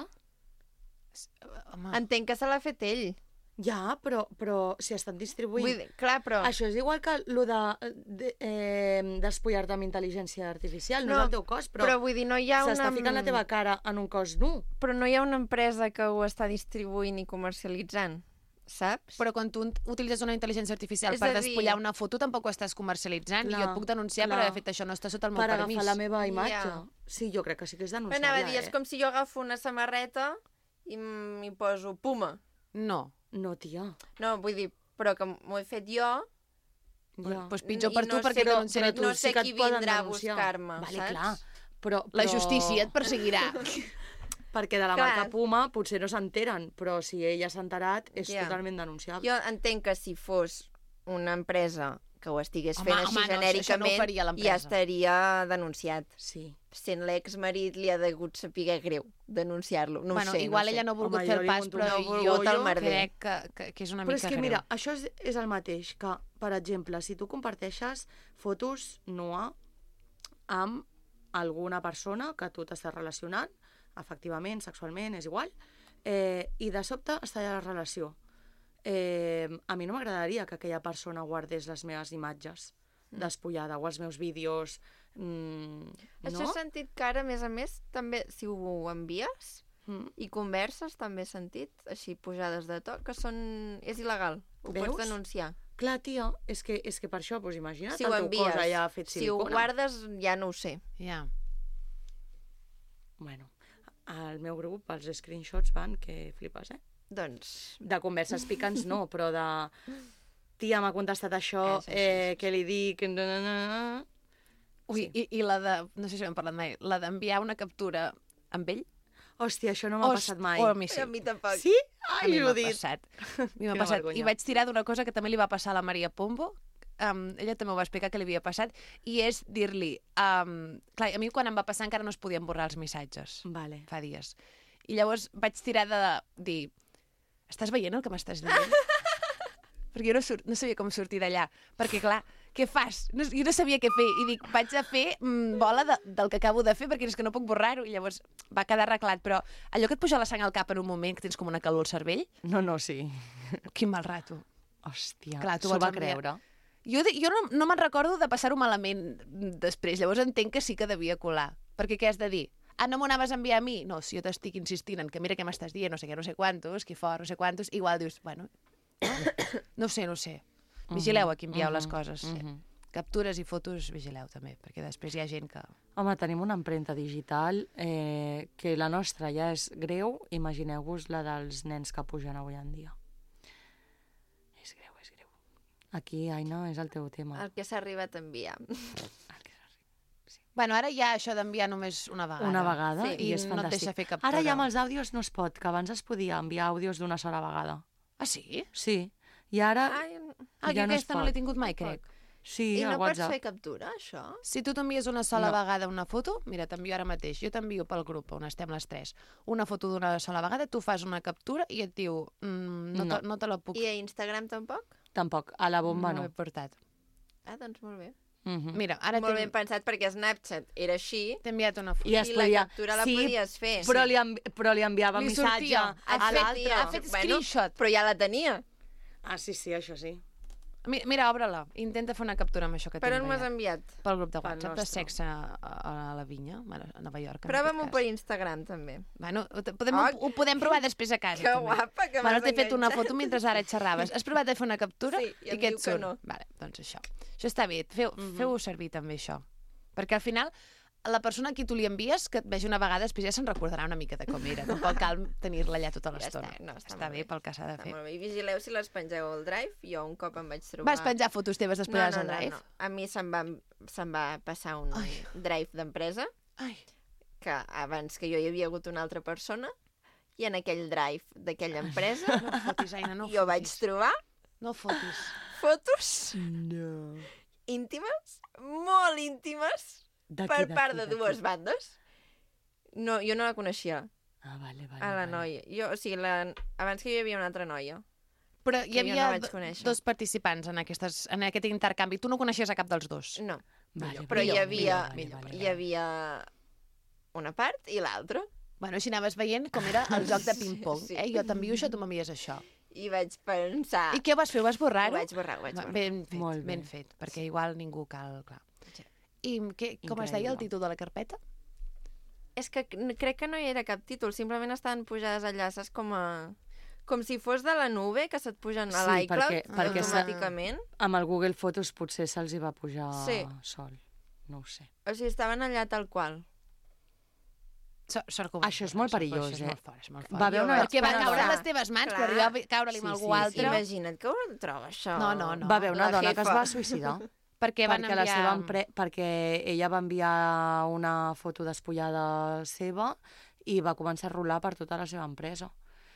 Speaker 1: Home,
Speaker 2: Entenc que se l'ha fet ell.
Speaker 9: Ja, però, però si estan distribuint...
Speaker 2: Vull dir, clar, però...
Speaker 9: Això és igual que lo de, de eh, despullar-te amb intel·ligència artificial, no,
Speaker 2: No,
Speaker 9: és el teu cos, però,
Speaker 2: però vull dir, no hi ha
Speaker 9: s'està
Speaker 2: una...
Speaker 9: ficant la teva cara en un cos nu.
Speaker 2: Però no hi ha una empresa que ho està distribuint i comercialitzant, saps?
Speaker 1: però quan tu utilitzes una intel·ligència artificial
Speaker 2: És
Speaker 1: per
Speaker 2: a dir-
Speaker 1: despullar una foto, tampoc ho estàs comercialitzant. I
Speaker 9: Clar,
Speaker 1: jo et puc denunciar per
Speaker 9: clar.
Speaker 1: haver fet això. No està sota el meu
Speaker 9: Per
Speaker 1: permís.
Speaker 9: agafar la meva imatge.
Speaker 2: Ja.
Speaker 9: Sí, jo crec que sí que és
Speaker 2: Però
Speaker 9: denunciable,
Speaker 2: anava a dir, és
Speaker 9: eh?
Speaker 2: com si jo agafo una samarreta i m'hi poso Puma.
Speaker 1: No.
Speaker 9: No, tia.
Speaker 2: No, vull dir, però que m'ho he fet jo...
Speaker 9: Ja.
Speaker 1: Pues pitjor
Speaker 2: I
Speaker 1: per tu,
Speaker 2: no
Speaker 1: perquè
Speaker 2: sé-
Speaker 1: denunciaré
Speaker 2: però
Speaker 1: tu.
Speaker 2: no sé
Speaker 9: que et
Speaker 2: qui
Speaker 9: poden
Speaker 2: vindrà a
Speaker 9: denunciar.
Speaker 2: buscar-me,
Speaker 9: Vale,
Speaker 2: saps?
Speaker 9: clar. Però, però...
Speaker 1: La justícia et perseguirà.
Speaker 9: Perquè de la
Speaker 2: Clar.
Speaker 9: marca Puma potser no s'enteren, però si ella s'ha enterat és
Speaker 2: Ja.
Speaker 9: totalment denunciable.
Speaker 2: Jo entenc que si fos una empresa que ho estigués
Speaker 1: Home,
Speaker 2: fent
Speaker 1: home,
Speaker 2: així
Speaker 1: no, això- això no ho
Speaker 2: genèricament,
Speaker 1: faria l'empresa.
Speaker 2: ja estaria denunciat.
Speaker 9: Sí.
Speaker 2: Sent l'exmarit li ha degut saber greu denunciar-lo. No
Speaker 1: bueno,
Speaker 2: ho sé,
Speaker 1: igual
Speaker 2: no ho sé.
Speaker 1: ella no ha volgut
Speaker 9: Home,
Speaker 1: fer
Speaker 9: jo
Speaker 1: el
Speaker 9: li
Speaker 1: pas,
Speaker 9: monto
Speaker 1: però
Speaker 2: un
Speaker 1: jo
Speaker 2: bollo al merder.
Speaker 1: crec que, que, que és una
Speaker 9: Però
Speaker 1: mica
Speaker 9: és que,
Speaker 1: greu.
Speaker 9: mira, això és, és el mateix que, per exemple, si tu comparteixes fotos nua amb alguna persona que tu t'estàs relacionant, efectivament, sexualment, és igual, eh, i de sobte està allà la relació. Eh, a mi no m'agradaria que aquella persona guardés les meves imatges despullada o els meus vídeos. Mm,
Speaker 2: Això
Speaker 9: no?
Speaker 2: he sentit que ara, a més a més, també, si ho envies
Speaker 9: Mm.
Speaker 2: i converses, també he sentit, així, pujades de to, que són... és il·legal. Ho
Speaker 9: Veus?
Speaker 2: pots denunciar.
Speaker 9: Clar, tia, és que, és que per això, doncs imagina't
Speaker 2: Si
Speaker 9: el
Speaker 2: ho
Speaker 9: teu
Speaker 2: envies.
Speaker 9: cos allà fet
Speaker 2: Si ho
Speaker 9: silicona.
Speaker 2: guardes, ja no ho sé.
Speaker 1: Ja.
Speaker 9: Bueno, al meu grup els screenshots van que flipes, eh?
Speaker 2: Doncs...
Speaker 9: De converses picants no, però de... Tia, m'ha contestat això,
Speaker 2: És així,
Speaker 9: eh,
Speaker 2: és
Speaker 9: què li dic... Na, na, na.
Speaker 1: Ui, i, i la de... No sé si ho hem parlat mai. La d'enviar una captura amb ell.
Speaker 9: Hòstia, això no m'ha
Speaker 1: Host-
Speaker 9: passat mai.
Speaker 1: O a mi sí.
Speaker 2: A mi tampoc.
Speaker 9: Sí?
Speaker 1: A
Speaker 9: Ai,
Speaker 1: mi m'ha
Speaker 9: Judit.
Speaker 1: passat. A mi m'ha
Speaker 9: Quina
Speaker 1: passat.
Speaker 9: vergonya.
Speaker 1: I vaig tirar d'una cosa que també li va passar a la Maria Pombo. Um, ella també ho va explicar que li havia passat. I és dir-li... Um, clar, a mi quan em va passar encara no es podien borrar els missatges.
Speaker 9: Vale.
Speaker 1: Fa dies. I llavors vaig tirar de dir... Estàs veient el que m'estàs dient? Perquè jo no, sur no sabia com sortir d'allà. Perquè, clar, què fas? No, jo no sabia què fer. I dic, vaig a fer mm, bola de, del que acabo de fer perquè és que no puc borrar-ho. I llavors va quedar arreglat. Però allò que et puja la sang al cap en un moment, que tens com una calor al cervell,
Speaker 9: No, no, sí.
Speaker 1: quin mal rato.
Speaker 9: Hòstia,
Speaker 1: Clar, tu
Speaker 9: s'ho
Speaker 1: vols
Speaker 9: va
Speaker 1: enviar.
Speaker 9: creure.
Speaker 1: Jo, de- jo no, no me'n recordo de passar-ho malament després. Llavors entenc que sí que devia colar. Perquè què has de dir? Ah, no m'ho anaves a enviar a mi? No, si jo t'estic insistint en que mira què m'estàs dient, no sé què, no sé quantos, qui fort, no sé quantos, igual dius, bueno, no ho sé, no ho sé. Vigileu a qui envieu les coses. Sí. Captures i fotos, vigileu també, perquè després hi ha gent que...
Speaker 9: Home, tenim una empremta digital eh, que la nostra ja és greu. Imagineu-vos la dels nens que pugen avui en dia. És greu, és greu. Aquí, Aina, és el teu tema.
Speaker 2: El que s'ha arribat a enviar.
Speaker 1: Bueno, ara hi ha això d'enviar només una vegada.
Speaker 9: Una vegada,
Speaker 1: Sí,
Speaker 9: i és
Speaker 1: no et
Speaker 9: fantàstic.
Speaker 1: deixa fer captura.
Speaker 9: Ara ja amb els àudios no es pot, que abans es podia enviar àudios d'una sola vegada.
Speaker 1: Ah, sí?
Speaker 9: Sí, i ara
Speaker 2: Ai,
Speaker 1: Ah,
Speaker 9: ja
Speaker 1: jo
Speaker 9: no es
Speaker 1: aquesta no
Speaker 9: pot.
Speaker 1: l'he tingut mai, crec.
Speaker 9: Sí,
Speaker 2: I
Speaker 9: al
Speaker 2: no pots
Speaker 9: WhatsApp.
Speaker 2: fer captura, això?
Speaker 1: Si tu t'envies una sola
Speaker 9: No.
Speaker 1: vegada una foto, mira, t'envio ara mateix, jo t'envio pel grup on estem les tres, una foto d'una sola vegada, tu fas una captura i et diu, mm, no,
Speaker 9: No.
Speaker 1: Te, no te la puc...
Speaker 2: I a Instagram tampoc?
Speaker 9: Tampoc, a la bomba
Speaker 1: no
Speaker 9: no.
Speaker 1: l'he portat.
Speaker 2: Ah, doncs molt bé.
Speaker 9: Mhm.
Speaker 1: Mira, ara
Speaker 2: Molt
Speaker 1: t'he
Speaker 2: ben pensat, perquè Snapchat era així
Speaker 1: t'he enviat una foto.
Speaker 9: I es
Speaker 2: i la
Speaker 9: podia...
Speaker 2: captura la
Speaker 9: sí,
Speaker 2: podies fer.
Speaker 9: Però, li envi... però li enviava
Speaker 1: Li
Speaker 9: missatge
Speaker 1: sortia.
Speaker 9: a
Speaker 1: Ha fet-
Speaker 9: l'altre.
Speaker 1: ha fet screenshot.
Speaker 2: Però ja la tenia.
Speaker 9: Ah, sí, sí, això sí.
Speaker 1: Mi- Mira, obre-la. Intenta fer una captura amb això que
Speaker 2: Per
Speaker 1: t'he
Speaker 2: on m'has
Speaker 1: enviat.
Speaker 2: enviat?
Speaker 1: Pel grup de
Speaker 2: Pel
Speaker 1: WhatsApp de
Speaker 2: nostre.
Speaker 1: sexe a, a la vinya, bueno, a Nova York. en
Speaker 2: Prova-m'ho
Speaker 1: aquest
Speaker 2: per
Speaker 1: cas.
Speaker 2: Instagram, també.
Speaker 1: Bueno, ho, podem,
Speaker 2: Oh,
Speaker 1: ho podem provar després a casa.
Speaker 2: Que
Speaker 1: també.
Speaker 2: guapa que
Speaker 1: Bueno,
Speaker 2: m'has
Speaker 1: t'he fet una
Speaker 2: enganxat.
Speaker 1: foto mentre ara et xerraves. Has provat de fer una captura?
Speaker 2: Sí, i em
Speaker 1: què et
Speaker 2: diu que
Speaker 1: surt?
Speaker 2: no.
Speaker 1: Vale, doncs això. Això està bé. Feu,
Speaker 2: Mhm.
Speaker 1: Feu-ho servir també, això. Perquè al final, la persona a qui tu li envies, que et vegi una vegada, després ja se'n recordarà una mica de com era. Tampoc cal tenir-la allà tota
Speaker 2: Ja
Speaker 1: l'estona.
Speaker 2: està, no, està
Speaker 1: està
Speaker 2: molt
Speaker 1: bé
Speaker 2: bé.
Speaker 1: pel que s'ha de
Speaker 2: Està
Speaker 1: fer.
Speaker 2: molt bé. I vigileu si les pengeu al Drive. Jo un cop em vaig trobar...
Speaker 1: Vas penjar fotos teves
Speaker 2: No,
Speaker 1: despullades
Speaker 2: no,
Speaker 1: al
Speaker 2: no,
Speaker 1: Drive?
Speaker 2: no. A mi se'm va, se'm va passar un
Speaker 1: Ai.
Speaker 2: Drive d'empresa,
Speaker 1: Ai.
Speaker 2: que abans que jo hi havia hagut una altra persona, i en aquell Drive d'aquella empresa
Speaker 1: No et fotis, Aina, no
Speaker 2: jo vaig
Speaker 1: fotis.
Speaker 2: trobar
Speaker 1: No fotis.
Speaker 2: fotos
Speaker 9: No.
Speaker 2: íntimes, molt íntimes, per part de dues bandes. No, jo no la coneixia,
Speaker 9: Ah, vale, vale.
Speaker 2: a la
Speaker 9: vale.
Speaker 2: noia. Jo, o sigui, la, abans que hi havia una altra noia.
Speaker 1: Però hi
Speaker 2: Que jo no
Speaker 1: havia
Speaker 2: vaig
Speaker 1: do-
Speaker 2: conèixer.
Speaker 1: dos participants en, aquestes, en aquest intercanvi. Tu no coneixies a cap dels dos?
Speaker 2: No,
Speaker 9: Vale,
Speaker 2: però hi
Speaker 9: millor,
Speaker 2: havia,
Speaker 9: millor, vale, vale,
Speaker 2: hi havia una part i l'altra.
Speaker 1: Bueno, així anaves veient com era el joc de ping-pong.
Speaker 2: Sí.
Speaker 1: Eh? Jo t'envio això, tu m'envies això.
Speaker 2: I vaig pensar...
Speaker 1: I què vas fer? Ho vas
Speaker 2: Ho
Speaker 1: borrar-ho?
Speaker 2: vaig borrar, ho vaig borrar.
Speaker 1: Ben fet,
Speaker 9: Molt bé.
Speaker 1: ben fet, perquè igual ningú cal... Clar.
Speaker 2: Sí.
Speaker 1: I què, com es deia el
Speaker 9: Increïble.
Speaker 1: títol de la carpeta?
Speaker 2: És que c- crec que no hi era cap títol, simplement estaven pujades allà, saps? Com a... Com si fos de la nube, que se't pugen a
Speaker 9: Sí,
Speaker 2: l'iCloud
Speaker 9: perquè- perquè s'ha-
Speaker 2: automàticament.
Speaker 9: Amb el Google Fotos potser se'ls hi va pujar
Speaker 2: Sí.
Speaker 9: sol. No ho sé.
Speaker 2: O sigui, estaven allà tal qual.
Speaker 1: So, sort que ho
Speaker 9: Això
Speaker 1: vas
Speaker 9: és molt
Speaker 1: borrar,
Speaker 9: perillós,
Speaker 1: això és
Speaker 9: eh?
Speaker 1: molt fort, és molt fort.
Speaker 9: Va haver
Speaker 2: Jo
Speaker 9: una...
Speaker 2: vaig
Speaker 1: Perquè va
Speaker 2: pensar-
Speaker 1: caure en les teves mans,
Speaker 2: Clar.
Speaker 1: però arribar a caure-li
Speaker 9: Sí,
Speaker 1: amb algú
Speaker 9: sí,
Speaker 1: altre.
Speaker 9: sí.
Speaker 2: Imagina't que ho troba, això.
Speaker 1: No, no, no.
Speaker 9: Va haver una
Speaker 2: La
Speaker 9: dona que es
Speaker 2: jefa.
Speaker 9: va suïcidar.
Speaker 1: Perquè van
Speaker 9: perquè,
Speaker 1: enviar...
Speaker 9: la seva empre... perquè ella va enviar una foto despullada seva i va començar a rolar per tota la seva empresa.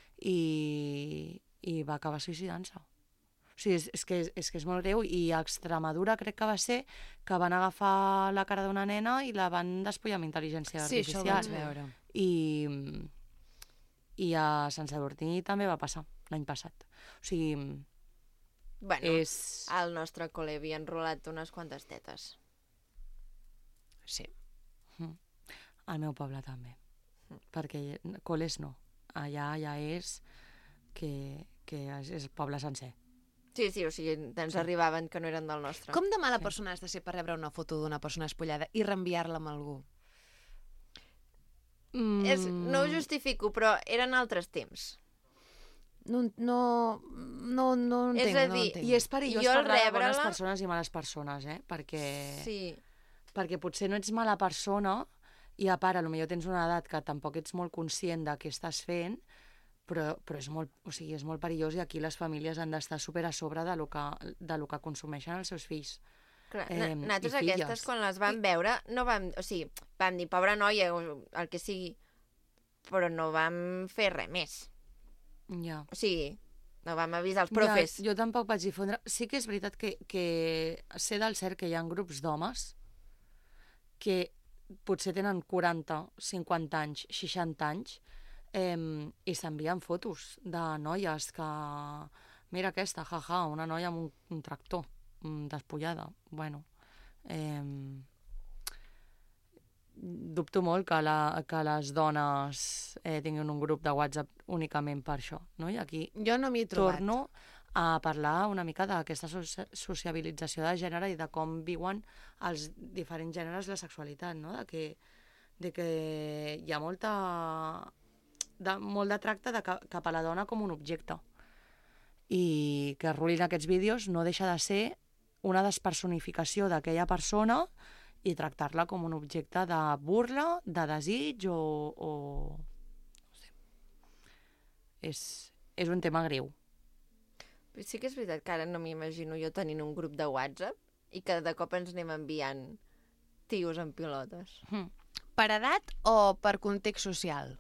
Speaker 9: I, i va acabar suïcidant-se. O sigui, és, és, que, és, és que és molt greu. I a Extremadura crec que va ser que van agafar la cara d'una nena i la van despullar amb intel·ligència
Speaker 1: Sí, això ho
Speaker 9: artificial.
Speaker 1: vaig veure.
Speaker 9: I, i a Sant Sadurní també va passar, l'any passat. O sigui,
Speaker 2: Bueno,
Speaker 9: és...
Speaker 2: al nostre col·le havien rolat unes quantes tetes.
Speaker 1: Sí.
Speaker 9: Al meu poble també. Perquè col·les no. Allà ja és que, que és, és poble sencer.
Speaker 2: Sí, sí, o sigui, ens arribaven que no eren del nostre.
Speaker 1: Com de mala persona has de ser per rebre una foto d'una persona espollada i reenviar-la amb algú?
Speaker 9: Mm,
Speaker 2: És, no ho justifico, però eren altres temps.
Speaker 1: No, no, no, no entenc,
Speaker 2: És a
Speaker 1: no
Speaker 2: dir,
Speaker 1: entenc.
Speaker 9: I és perillós
Speaker 2: Jo al
Speaker 9: parlar de bones
Speaker 2: rebre-la-
Speaker 9: persones i males persones, eh? Perquè,
Speaker 2: Sí.
Speaker 9: perquè potser no ets mala persona i a part, potser tens una edat que tampoc ets molt conscient de què estàs fent, però, però és, molt, o sigui, és molt perillós i aquí les famílies han d'estar super a sobre de lo que, de lo que consumeixen els seus fills.
Speaker 2: Clar,
Speaker 9: Eh,
Speaker 2: eh, nosaltres
Speaker 9: i filles.
Speaker 2: aquestes, quan les vam veure, no vam... O sigui, vam dir, pobra noia, o el que sigui, però no vam fer res més.
Speaker 9: Ja.
Speaker 2: O sigui, no vam avisar els profes.
Speaker 9: Ja, jo tampoc vaig difondre... Sí que és veritat que, que sé del cert que hi ha grups d'homes que potser tenen quaranta, cinquanta anys, seixanta anys, eh, i s'envien fotos de noies que... Mira aquesta, jaja, una noia amb un, un tractor, mm, despullada. Bueno, eh, dubto molt que, la, que les dones eh, tinguin un grup de WhatsApp únicament per això, no? I aquí
Speaker 1: Jo no m'hi he trobat.
Speaker 9: torno a parlar una mica d'aquesta soci sociabilització de gènere i de com viuen els diferents gèneres la sexualitat, no? De que, de que hi ha molta... De, molt de tracte de, ca- cap a la dona com un objecte. I que rulin aquests vídeos no deixa de ser una despersonificació d'aquella persona i tractar-la com un objecte de burla, de desig o... o... no sé. És, és un tema greu.
Speaker 2: Però sí que és veritat que ara no m'imagino jo tenint un grup de WhatsApp i que de cop ens anem enviant tios en pilotes.
Speaker 9: Hm.
Speaker 1: Per edat o per context social?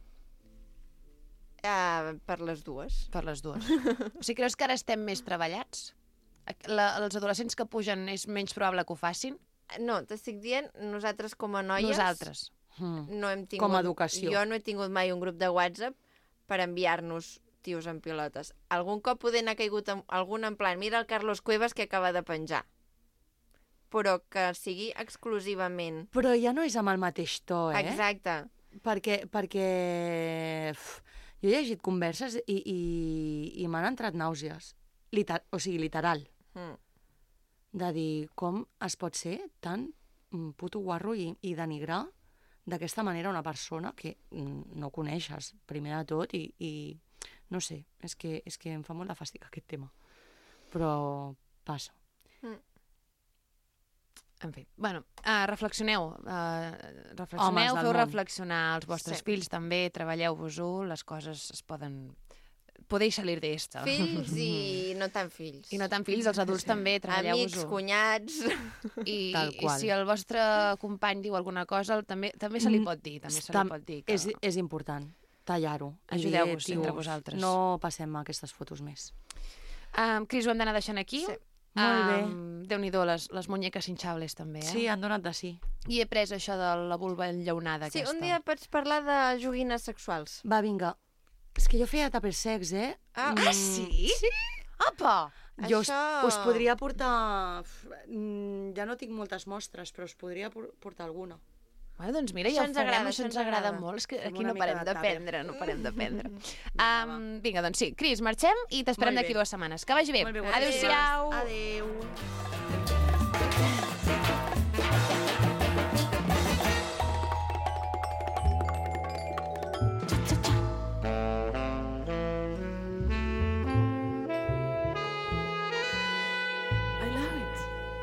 Speaker 2: Uh, per les dues.
Speaker 1: Per les dues. O sigui, creus que ara estem més treballats? La, els adolescents que pugen és menys probable que ho facin?
Speaker 2: No, t'estic dient, nosaltres com a noies...
Speaker 1: Nosaltres.
Speaker 9: Hm.
Speaker 2: No hem tingut,
Speaker 9: Com a educació.
Speaker 2: Jo no he tingut mai un grup de WhatsApp per enviar-nos tios en pilotes. Algun cop poder n'ha caigut en, algun en plan, mira el Carlos Cuevas que acaba de penjar. Però que sigui exclusivament...
Speaker 9: Però ja no és amb el mateix to, eh?
Speaker 2: Exacte.
Speaker 9: Perquè, perquè uf, jo he llegit converses i, i, i m'han entrat nàusees. Liter, o sigui, literal.
Speaker 2: Mm.
Speaker 9: De dir com es pot ser tan mm, puto guarro i, i denigrar d'aquesta manera una persona que mm, no coneixes, primer de tot, i, i no sé, és que, és que em fa molt de fàstic aquest tema. Però passa.
Speaker 2: Mm.
Speaker 1: En fi, bueno, uh, reflexioneu, uh, reflexioneu,
Speaker 9: Homes del
Speaker 1: feu
Speaker 9: món.
Speaker 1: reflexionar els vostres
Speaker 2: Sí.
Speaker 1: fills també, treballeu-vos-ho, les coses es poden... Podeu salir d'esta.
Speaker 2: Fills i no tan fills.
Speaker 1: I no tant fills, els adults també,
Speaker 2: Amics,
Speaker 1: treballeu-vos-ho.
Speaker 2: cunyats...
Speaker 1: I,
Speaker 9: Tal
Speaker 1: I
Speaker 9: qual.
Speaker 1: si el vostre company diu alguna cosa, també també se li pot dir, també se li
Speaker 9: Tam-
Speaker 1: pot dir. Que...
Speaker 9: És, és important tallar-ho. I dir,
Speaker 1: Ajudeu-vos
Speaker 9: "Tios,
Speaker 1: entre vosaltres."
Speaker 9: No passem aquestes fotos més.
Speaker 1: Um, Cris, ho hem d'anar deixant aquí.
Speaker 2: Sí.
Speaker 9: Molt bé.
Speaker 1: Um, Déu-n'hi-do, les, les muñeques hinchables també, eh?
Speaker 9: Sí, han donat de sí.
Speaker 1: I he pres això de la vulva enllaunada
Speaker 2: Sí,
Speaker 1: aquesta.
Speaker 2: un dia pots parlar de joguines sexuals.
Speaker 9: Va, vinga. És que jo feia tupper sex, eh?
Speaker 2: Ah,
Speaker 1: Ah, sí? Sí? Apa!
Speaker 9: Jo us,
Speaker 2: Això-
Speaker 9: us podria portar... Mm, Ja no tinc moltes mostres, però us podria por- portar alguna.
Speaker 1: Bueno, doncs mira,
Speaker 2: Això
Speaker 1: ja ho
Speaker 2: ens
Speaker 1: farem,
Speaker 2: agrada,
Speaker 1: això
Speaker 2: això
Speaker 1: ens
Speaker 2: ens
Speaker 1: agrada
Speaker 2: agrada.
Speaker 1: molt. És que
Speaker 9: Fem
Speaker 1: aquí
Speaker 9: una
Speaker 1: no
Speaker 9: mica
Speaker 1: parem
Speaker 9: de
Speaker 1: d'aprendre, no parem d'aprendre.
Speaker 9: Vinga,
Speaker 1: um, vinga, doncs sí. Cris, marxem i t'esperem
Speaker 9: Molt
Speaker 1: d'aquí
Speaker 9: bé.
Speaker 1: dues setmanes. Que vagi bé.
Speaker 9: Molt bé, guapes.
Speaker 1: Adéu-siau.
Speaker 9: Adéu.
Speaker 1: I love it.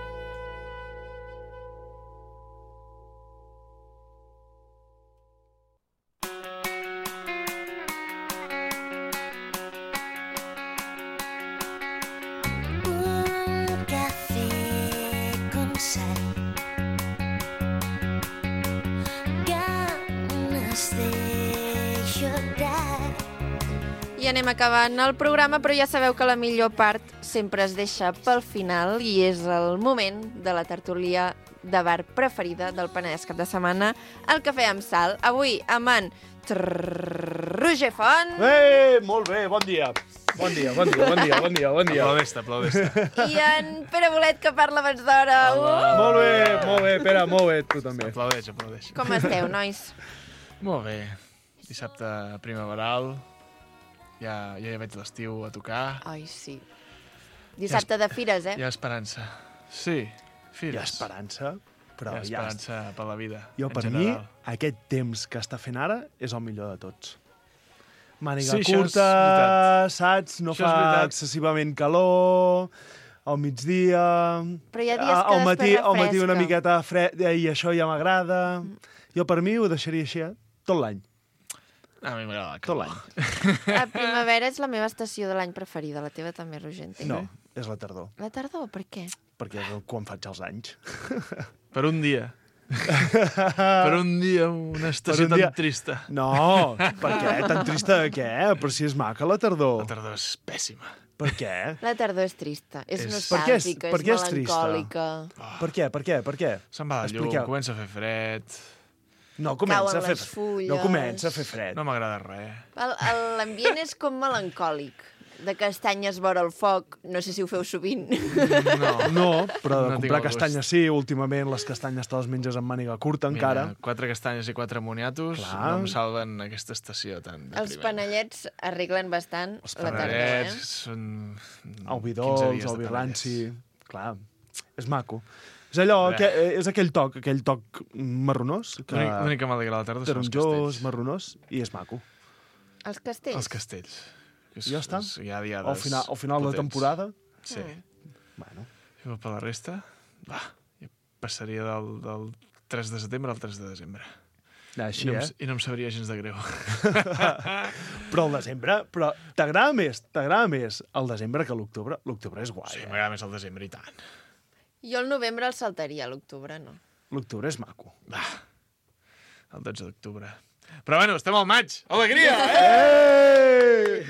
Speaker 8: Un café con sal. Ganas de llorar.
Speaker 2: I anem acabant el programa, però ja sabeu que la millor part sempre es deixa pel final i és el moment de la tertúlia de bar preferida del Penedès cap de setmana, el Cafè amb Sal. Avui amb en Roger Font
Speaker 10: Eh, molt bé, bon dia. Bon dia, bon dia, bon dia, bon dia, bon dia.
Speaker 6: Aplaudeix-te, aplaudeix-te.
Speaker 2: i en Pere Bolet, que parla abans d'hora. Uh!
Speaker 10: Molt bé, molt bé, Pere, molt bé, tu també.
Speaker 6: Aplaudeix, aplaudeix.
Speaker 2: Com esteu, nois?
Speaker 6: Molt bé. Dissabte primaveral. Ja, ja hi veig l'estiu a tocar.
Speaker 2: Ai, sí. Dissabte de fires, eh?
Speaker 6: Hi ha esperança. Sí, fires.
Speaker 10: Hi ha esperança, però
Speaker 6: Hi ha
Speaker 10: ja...
Speaker 6: esperança per la vida,
Speaker 10: Jo,
Speaker 6: en
Speaker 10: per mi,
Speaker 6: general.
Speaker 10: aquest temps que està fent ara és el millor de tots. Màniga
Speaker 6: Sí, això és
Speaker 10: curta,
Speaker 6: veritat.
Speaker 10: saps? No
Speaker 6: Això és
Speaker 10: fa
Speaker 6: veritat.
Speaker 10: excessivament calor, al migdia...
Speaker 2: Però hi ha dies
Speaker 10: a-
Speaker 2: que
Speaker 10: al matí,
Speaker 2: després
Speaker 10: al matí una
Speaker 2: refresca.
Speaker 10: miqueta fred, i això ja m'agrada. Jo, per mi, ho deixaria així, eh? Tot l'any.
Speaker 6: A mi m'agrada la
Speaker 10: Tot
Speaker 6: calor.
Speaker 10: l'any.
Speaker 2: La primavera és la meva estació de l'any preferida, la teva també, Roger, entenc?
Speaker 10: No, és la tardor,
Speaker 2: La tardor, per què?
Speaker 10: perquè és quan faig els anys.
Speaker 6: Per un dia. per un dia, una estació
Speaker 10: un
Speaker 6: tan
Speaker 10: dia.
Speaker 6: trista.
Speaker 10: No, per què? Tan trista de què? Però si és maca la tardor.
Speaker 6: La tardor és pèssima.
Speaker 10: Per què?
Speaker 2: La tardor és trista, és,
Speaker 6: És-
Speaker 10: Per què és-
Speaker 2: nostàlgica,
Speaker 10: per
Speaker 2: és,
Speaker 10: què és trista?
Speaker 2: melancòlica.
Speaker 10: Per què? Per què? Per què?
Speaker 6: Se'n va la llum,
Speaker 10: Expliqueu.
Speaker 6: comença a fer fred.
Speaker 10: No comença
Speaker 2: Cauen
Speaker 10: a fer
Speaker 2: les fulles.
Speaker 10: No comença a fer fred.
Speaker 6: No m'agrada res.
Speaker 2: El- el- L'ambient és com melancòlic. De castanyes vora el foc, no sé si ho feu sovint.
Speaker 6: No,
Speaker 10: No, però de
Speaker 6: No tinc
Speaker 10: comprar
Speaker 6: el gust.
Speaker 10: castanyes sí, últimament les castanyes te les menges amb màniga curta encara.
Speaker 6: Mira, quatre castanyes i quatre moniatos
Speaker 10: Clar.
Speaker 6: no em salven aquesta estació tan depriment.
Speaker 2: Els panellets arreglen bastant
Speaker 6: Els
Speaker 2: la tardor,
Speaker 6: panellets
Speaker 2: eh?
Speaker 6: són...
Speaker 10: El vi
Speaker 6: quinze
Speaker 10: dolç,
Speaker 6: dies
Speaker 10: el
Speaker 6: de
Speaker 10: vi ranci...
Speaker 6: panellets.
Speaker 10: Clar, és maco. És allò,
Speaker 6: Bé.
Speaker 10: que, és aquell toc, aquell toc marronós, que
Speaker 6: L'únic l'únic que m'alegra la tarda són els
Speaker 10: taronjós,
Speaker 6: castells.
Speaker 10: marronós, i és maco.
Speaker 2: Els castells.
Speaker 6: Els castells. Que és-
Speaker 10: Ja està?
Speaker 6: és- Hi ha diades
Speaker 10: Al final, al final de
Speaker 6: potents.
Speaker 10: temporada,
Speaker 6: Sí.
Speaker 10: bueno,
Speaker 6: I per la resta, va, jo passaria del, del tres de setembre al tres de desembre.
Speaker 10: així,
Speaker 6: I no,
Speaker 10: eh?
Speaker 6: em, I no em sabria gens de greu.
Speaker 10: Però el desembre, però t'agrada més, t'agrada més el desembre que l'octubre? L'octubre és guai,
Speaker 6: Sí,
Speaker 10: eh?
Speaker 6: m'agrada més el desembre i tant.
Speaker 2: Jo el novembre el saltaria, l'octubre no.
Speaker 10: L'octubre és maco.
Speaker 6: Va, el dotze d'octubre. Però bueno, estem al maig. Alegria!
Speaker 10: Ei!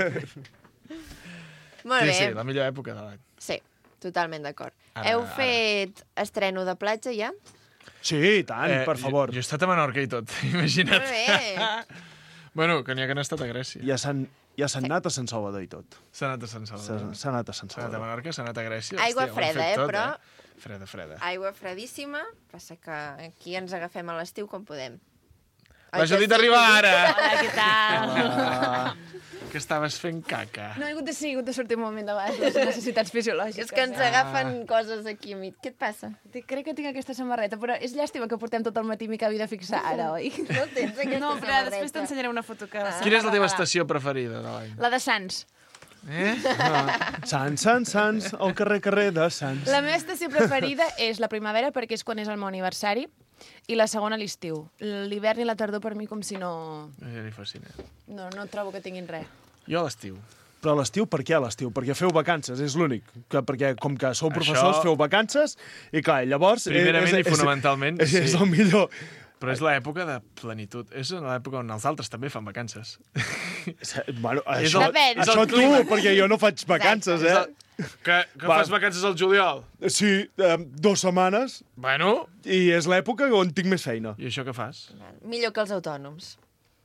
Speaker 2: Molt
Speaker 6: Sí,
Speaker 2: bé.
Speaker 6: sí, la millor època de l'any.
Speaker 2: Sí, totalment d'acord.
Speaker 6: Ara,
Speaker 2: Heu
Speaker 6: ara.
Speaker 2: fet estreno de platja ja?
Speaker 10: Sí, i tant, per favor.
Speaker 6: Jo, jo he estat a Menorca i tot, imagina't.
Speaker 2: Molt bé.
Speaker 6: Bueno, que n'hi ha que han estat a Grècia.
Speaker 10: Ja s'han ja s'han anat a Sant Salvador i tot.
Speaker 6: S'ha anat a Sant
Speaker 10: S'ha
Speaker 6: Salvador.
Speaker 10: s'ha anat a Sant
Speaker 6: S'ha anat a
Speaker 10: Salvador.
Speaker 6: Menorca, s'ha anat a Grècia.
Speaker 2: Aigua
Speaker 6: Hòstia, ho han
Speaker 2: freda,
Speaker 6: fet
Speaker 2: eh,
Speaker 6: tot,
Speaker 2: però-
Speaker 6: Freda, freda.
Speaker 2: Aigua fredíssima, passa que aquí ens agafem a l'estiu com podem.
Speaker 6: La Judit arriba ara!
Speaker 1: Hola, què tal?
Speaker 10: Ah,
Speaker 6: Que estaves fent caca.
Speaker 11: No, he hagut de, sí, he hagut de sortir un moment de les necessitats fisiològiques.
Speaker 2: És que ens agafen coses aquí a mi. Què et passa?
Speaker 11: Crec que tinc aquesta samarreta, però és llàstima que portem tot el matí i m'hi acabi de fixar ara, oi?
Speaker 2: No tens aquesta
Speaker 11: No, però
Speaker 2: samarreta.
Speaker 11: després t'ensenyaré una foto que...
Speaker 2: Ah.
Speaker 6: Quina és la teva estació preferida de l'any?
Speaker 11: La de Sants.
Speaker 6: Eh?
Speaker 10: Sants, Sants, Sants, al carrer, carrer de Sants.
Speaker 11: La meva estació preferida és la primavera, perquè és quan és el meu aniversari, i la segona l'estiu. L'hivern i la tardor per mi com si no...
Speaker 6: Ja li fascina.
Speaker 11: No, no trobo que tinguin res.
Speaker 6: Jo a l'estiu.
Speaker 10: Però a l'estiu, per què a l'estiu? Perquè feu vacances, és l'únic. Que, perquè com que sou professors,
Speaker 6: Això-
Speaker 10: feu vacances, i clar, llavors...
Speaker 6: Primerament
Speaker 10: és,
Speaker 6: i fonamentalment,
Speaker 10: és, és, és
Speaker 6: sí.
Speaker 10: el millor.
Speaker 6: Però és l'època de plenitud. És l'època on els altres també fan vacances.
Speaker 10: Bueno,
Speaker 6: És
Speaker 10: això,
Speaker 6: el- és el
Speaker 10: això tu,
Speaker 6: clima.
Speaker 10: perquè jo no faig vacances,
Speaker 6: És
Speaker 10: eh?
Speaker 6: el- Que, que
Speaker 10: Va.
Speaker 6: fas vacances al juliol?
Speaker 10: Sí, eh, dues setmanes.
Speaker 6: Bueno.
Speaker 10: I és l'època on tinc més feina.
Speaker 6: I això què fas?
Speaker 2: Millor que els autònoms.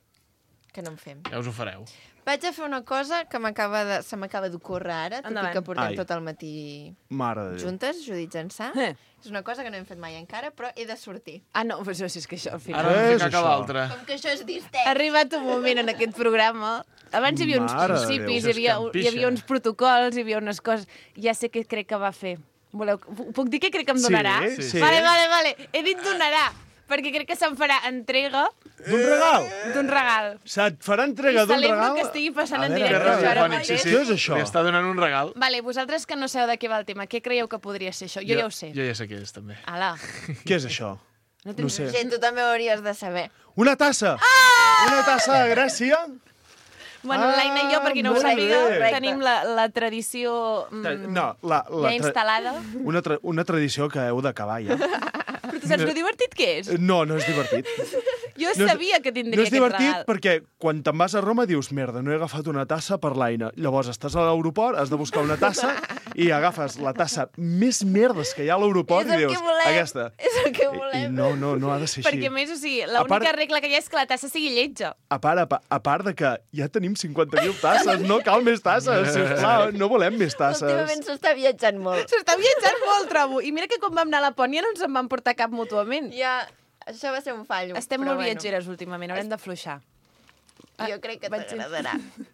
Speaker 2: Que no en fem.
Speaker 6: Ja us ho fareu.
Speaker 2: Vaig a fer una cosa que m'acaba de, se m'acaba d'ocórrer ara, tot
Speaker 11: Endavant.
Speaker 2: i que portem
Speaker 10: Ai.
Speaker 2: tot el matí
Speaker 10: Mare de Déu.
Speaker 2: juntes, Judit Jansà.
Speaker 11: Eh.
Speaker 2: És una cosa que no hem fet mai encara, però he de sortir.
Speaker 11: Ah, no, però si és que això al final...
Speaker 6: Ara vam
Speaker 10: Què és
Speaker 6: ficar que
Speaker 10: això?
Speaker 6: l'altre.
Speaker 2: Com que això és distès.
Speaker 11: Ha arribat un moment en aquest programa... Abans hi havia uns
Speaker 10: Mare de
Speaker 11: principis,
Speaker 10: Déu.
Speaker 11: hi havia,
Speaker 6: Això és
Speaker 11: hi havia uns protocols, hi havia unes coses... Ja sé què crec que va fer. Voleu... Puc dir què crec que em
Speaker 10: Sí,
Speaker 11: donarà?
Speaker 10: sí.
Speaker 11: Vale, vale, vale. He dit donarà, perquè crec que se'n farà entrega
Speaker 10: D'un regal?
Speaker 11: d'un regal.
Speaker 10: Se't farà entrega
Speaker 11: I
Speaker 10: d'un
Speaker 11: celebro
Speaker 10: regal?
Speaker 11: que estigui passant
Speaker 10: A
Speaker 11: en
Speaker 10: veure,
Speaker 11: directe
Speaker 10: a veure,
Speaker 11: això ara
Speaker 6: radiofònic,
Speaker 11: mateix.
Speaker 10: Què és això?
Speaker 6: Li està donant un regal.
Speaker 11: Vale, vosaltres que no sabeu de què va el tema, què creieu que podria ser això? Jo, ja ho sé.
Speaker 6: Jo ja sé què és, també.
Speaker 11: Ala.
Speaker 10: Què és això?
Speaker 11: No,
Speaker 10: No sé.
Speaker 2: Gent, tu també ho hauries de saber.
Speaker 10: Una tassa! Ah! Una tassa de Grècia?
Speaker 11: Bueno,
Speaker 10: Ah,
Speaker 11: l'Aina i jo, per qui no ho
Speaker 10: molt
Speaker 11: sàpiga,
Speaker 10: bé.
Speaker 11: tenim la, la tradició mm,
Speaker 10: No, la, la
Speaker 11: ja instal·lada.
Speaker 10: Una, tra una tradició que heu d'acabar ja.
Speaker 11: Però tu saps lo divertit que és?
Speaker 10: No, no és divertit.
Speaker 11: Jo
Speaker 10: No és-
Speaker 11: sabia que tindria
Speaker 10: No és
Speaker 11: aquest
Speaker 10: divertit
Speaker 11: regal.
Speaker 10: perquè quan te'n vas a Roma dius merda, no he agafat una tassa per l'Aina. Llavors estàs a l'aeroport, has de buscar una tassa i agafes la tassa més merdes que hi ha a l'aeroport
Speaker 2: És
Speaker 10: i
Speaker 2: el
Speaker 10: dius,
Speaker 2: que volem.
Speaker 10: aquesta.
Speaker 2: És el que
Speaker 10: I, I
Speaker 2: volem.
Speaker 10: no, no, no ha de ser així.
Speaker 11: Perquè, a més, o sigui,
Speaker 10: A
Speaker 11: l'única
Speaker 10: part-
Speaker 11: regla que hi ha és que la tassa sigui lletja.
Speaker 10: A part, a, pa- a part de que ja tenim cinquanta mil tasses, no cal més tasses, sisplau, no volem més tasses.
Speaker 2: Últimament s'està viatjant molt.
Speaker 11: S'està viatjant molt, trobo. I mira que quan vam anar a Lapònia no ens en van portar cap mútuament.
Speaker 2: Ja, això va ser un fallo.
Speaker 11: Estem
Speaker 2: però
Speaker 11: molt
Speaker 2: bueno.
Speaker 11: viatgeres últimament, haurem d'afluixar.
Speaker 2: Jo crec que
Speaker 11: Vaig-
Speaker 2: t'agradarà.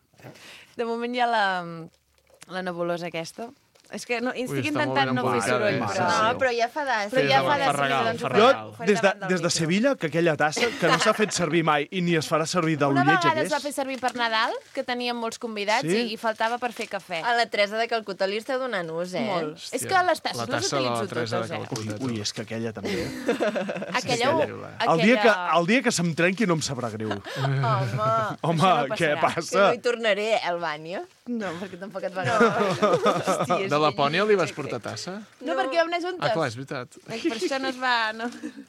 Speaker 11: De moment hi ha la, la nebulosa aquesta. És que no, estic
Speaker 6: està molt
Speaker 11: intentant
Speaker 6: ben
Speaker 11: no fer
Speaker 6: embolicat,
Speaker 11: soroll,
Speaker 6: eh?
Speaker 11: però...
Speaker 2: No, però ja fa d'as.
Speaker 11: Però ja
Speaker 6: fa
Speaker 11: fa de
Speaker 6: regal,
Speaker 11: doncs
Speaker 6: fa
Speaker 11: ho
Speaker 10: Jo,
Speaker 6: regal.
Speaker 11: faré
Speaker 10: des de,
Speaker 11: davant del
Speaker 10: des de
Speaker 11: micro.
Speaker 10: Sevilla, que aquella tassa, que no s'ha fet servir mai i ni es farà servir de lo
Speaker 11: Una
Speaker 10: lletja
Speaker 11: vegada
Speaker 10: que
Speaker 11: es va
Speaker 10: és.
Speaker 11: fer servir per Nadal, que teníem molts convidats,
Speaker 10: Sí?
Speaker 11: i, i faltava per fer cafè.
Speaker 2: A la Teresa de Calcuta li esteu donant ús, eh?
Speaker 11: Molt.
Speaker 6: Hòstia,
Speaker 11: És que les tasses
Speaker 6: la
Speaker 11: les
Speaker 6: tassa de la
Speaker 11: utilitzo
Speaker 6: Teresa de
Speaker 11: totes, eh?
Speaker 6: Calcuta.
Speaker 10: Ui, ui, és que aquella també.
Speaker 11: Aquella...
Speaker 6: aquella-
Speaker 10: El dia que, el dia que se'm trenqui no em sabrà greu.
Speaker 2: Home,
Speaker 10: Home,
Speaker 11: no
Speaker 10: què
Speaker 11: passarà.
Speaker 2: que
Speaker 10: passa?
Speaker 2: no hi tornaré, eh, Albània.
Speaker 11: No, perquè tampoc et va agradar. Hòstia, és
Speaker 6: De Lapònia li vas
Speaker 11: lletja,
Speaker 6: portar
Speaker 11: crec.
Speaker 6: tassa?
Speaker 11: No, perquè vam anar juntes.
Speaker 6: Ah, clar, és veritat.
Speaker 11: Ai, per això no es va... No.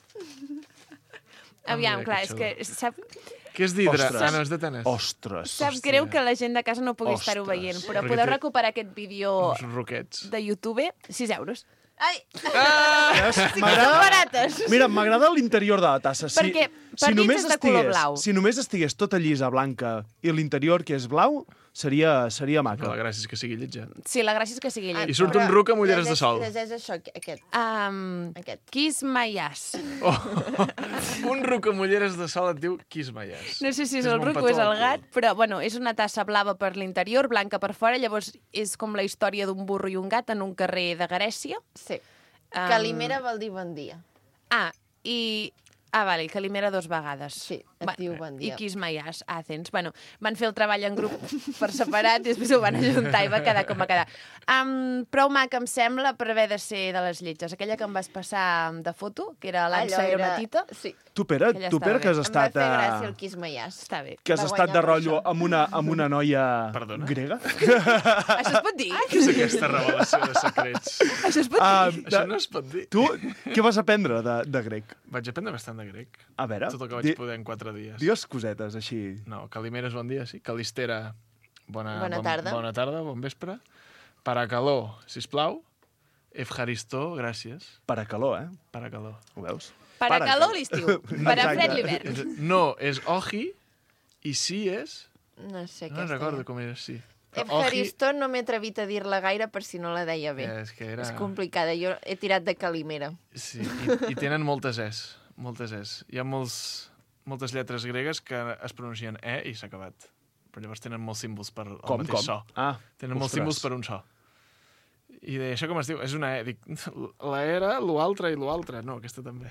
Speaker 11: Aviam,
Speaker 6: mira,
Speaker 11: clar,
Speaker 6: que
Speaker 11: és que sap,
Speaker 6: Què és d'hidra?
Speaker 10: Ostres.
Speaker 6: Ah, no, és de tenis.
Speaker 10: Ostres.
Speaker 11: sap greu que la gent de casa no pugui estar-ho
Speaker 10: Ostres.
Speaker 11: veient, però
Speaker 6: Perquè
Speaker 11: podeu
Speaker 6: té
Speaker 11: recuperar aquest vídeo
Speaker 6: Uns roquets.
Speaker 11: de YouTube, sis euros.
Speaker 2: Ai,
Speaker 11: Són
Speaker 10: M'agrada...
Speaker 11: barates.
Speaker 10: Mira, m'agrada l'interior de la tassa. Si,
Speaker 11: Perquè per
Speaker 10: si
Speaker 11: dins
Speaker 10: només
Speaker 11: és de color
Speaker 10: estigués-
Speaker 11: blau.
Speaker 10: Si només estigués tota llisa, blanca, i l'interior, que és blau, seria, seria
Speaker 6: Que
Speaker 10: maca.
Speaker 6: la gràcia és que sigui lletja.
Speaker 11: Sí, la gràcia és que sigui
Speaker 6: I
Speaker 11: llet.
Speaker 6: surt un ruc amb ulleres de sol.
Speaker 2: Llegeix això, aquest.
Speaker 11: Um,
Speaker 2: Aquest.
Speaker 11: Kiss my ass.
Speaker 6: Oh. Un ruc amb ulleres de sol et diu Kiss my ass.
Speaker 11: No sé si és
Speaker 6: És
Speaker 11: el
Speaker 6: un
Speaker 11: ruc o
Speaker 6: petó
Speaker 11: és el
Speaker 6: al cul.
Speaker 11: gat, però bueno, és una tassa blava per l'interior, blanca per fora, llavors és com la història d'un burro i un gat en un carrer de Grècia.
Speaker 2: Sí.
Speaker 11: Um,
Speaker 2: Calimera vol dir bon dia.
Speaker 11: Ah, i... Ah, vale, Calimera dos vegades.
Speaker 2: Sí, et diu bon dia.
Speaker 11: I Kiss my ass, Athens. Bueno, van fer el treball en grup per separat i després ho van ajuntar i va quedar com va quedar. Um, prou maca, em sembla, per haver de ser de les lletges. Aquella que em vas passar de foto, que era l'Ansa
Speaker 2: Allò era-
Speaker 11: Aromatita.
Speaker 2: Sí.
Speaker 10: Tu, Pere,
Speaker 11: Aquella
Speaker 10: tu,
Speaker 11: estava
Speaker 10: Pere, que has
Speaker 11: bé.
Speaker 2: Em va
Speaker 10: estat,
Speaker 2: fer
Speaker 10: eh,
Speaker 2: gràcia el Kiss my ass.
Speaker 11: Està bé.
Speaker 10: que has
Speaker 2: Va
Speaker 10: estat
Speaker 2: guanyar
Speaker 10: de
Speaker 2: per
Speaker 10: rotllo
Speaker 2: això.
Speaker 10: amb una, amb una noia
Speaker 6: Perdona?
Speaker 10: grega?
Speaker 11: Això es pot dir?
Speaker 6: Què és aquesta revelació de secrets?
Speaker 11: Això es pot
Speaker 10: Ah,
Speaker 11: dir?
Speaker 6: Això no es pot dir.
Speaker 10: Tu, què vas aprendre de, de grec?
Speaker 6: Vaig aprendre bastant de grec.
Speaker 10: A veure,
Speaker 6: Tot el que vaig
Speaker 10: di-
Speaker 6: poder en quatre dies.
Speaker 10: digues cosetes així.
Speaker 6: No, Calimera és bon dia, sí. Calistera, bona,
Speaker 2: Bona
Speaker 6: bon,
Speaker 2: tarda.
Speaker 6: bona tarda, bon vespre. Paracaló, sisplau. Efjaristó, gràcies.
Speaker 10: Per a calor, eh?
Speaker 6: Paracaló.
Speaker 10: Ho veus?
Speaker 11: Per a calor l'estiu, per a fred l'hivern.
Speaker 6: No, és oji, i sí és...
Speaker 2: No sé
Speaker 6: No
Speaker 2: què
Speaker 6: recordo com era sí.
Speaker 2: Efjaristó no m'he atrevit a dir-la gaire per si no la deia bé.
Speaker 6: Ja, és que era-
Speaker 2: És complicada. Jo he tirat de Calimera.
Speaker 6: Sí, i, i tenen moltes es, moltes es. Hi ha molts, moltes lletres gregues que es pronuncien e i s'ha acabat. però llavors tenen molts símbols per el
Speaker 10: Com,
Speaker 6: mateix
Speaker 10: com?
Speaker 6: so.
Speaker 10: Ah,
Speaker 6: Tenen molts
Speaker 10: ostres.
Speaker 6: símbols per un so. I deia, això com es diu? És una E. Dic, la era, lo altre i lo altre. No, aquesta també.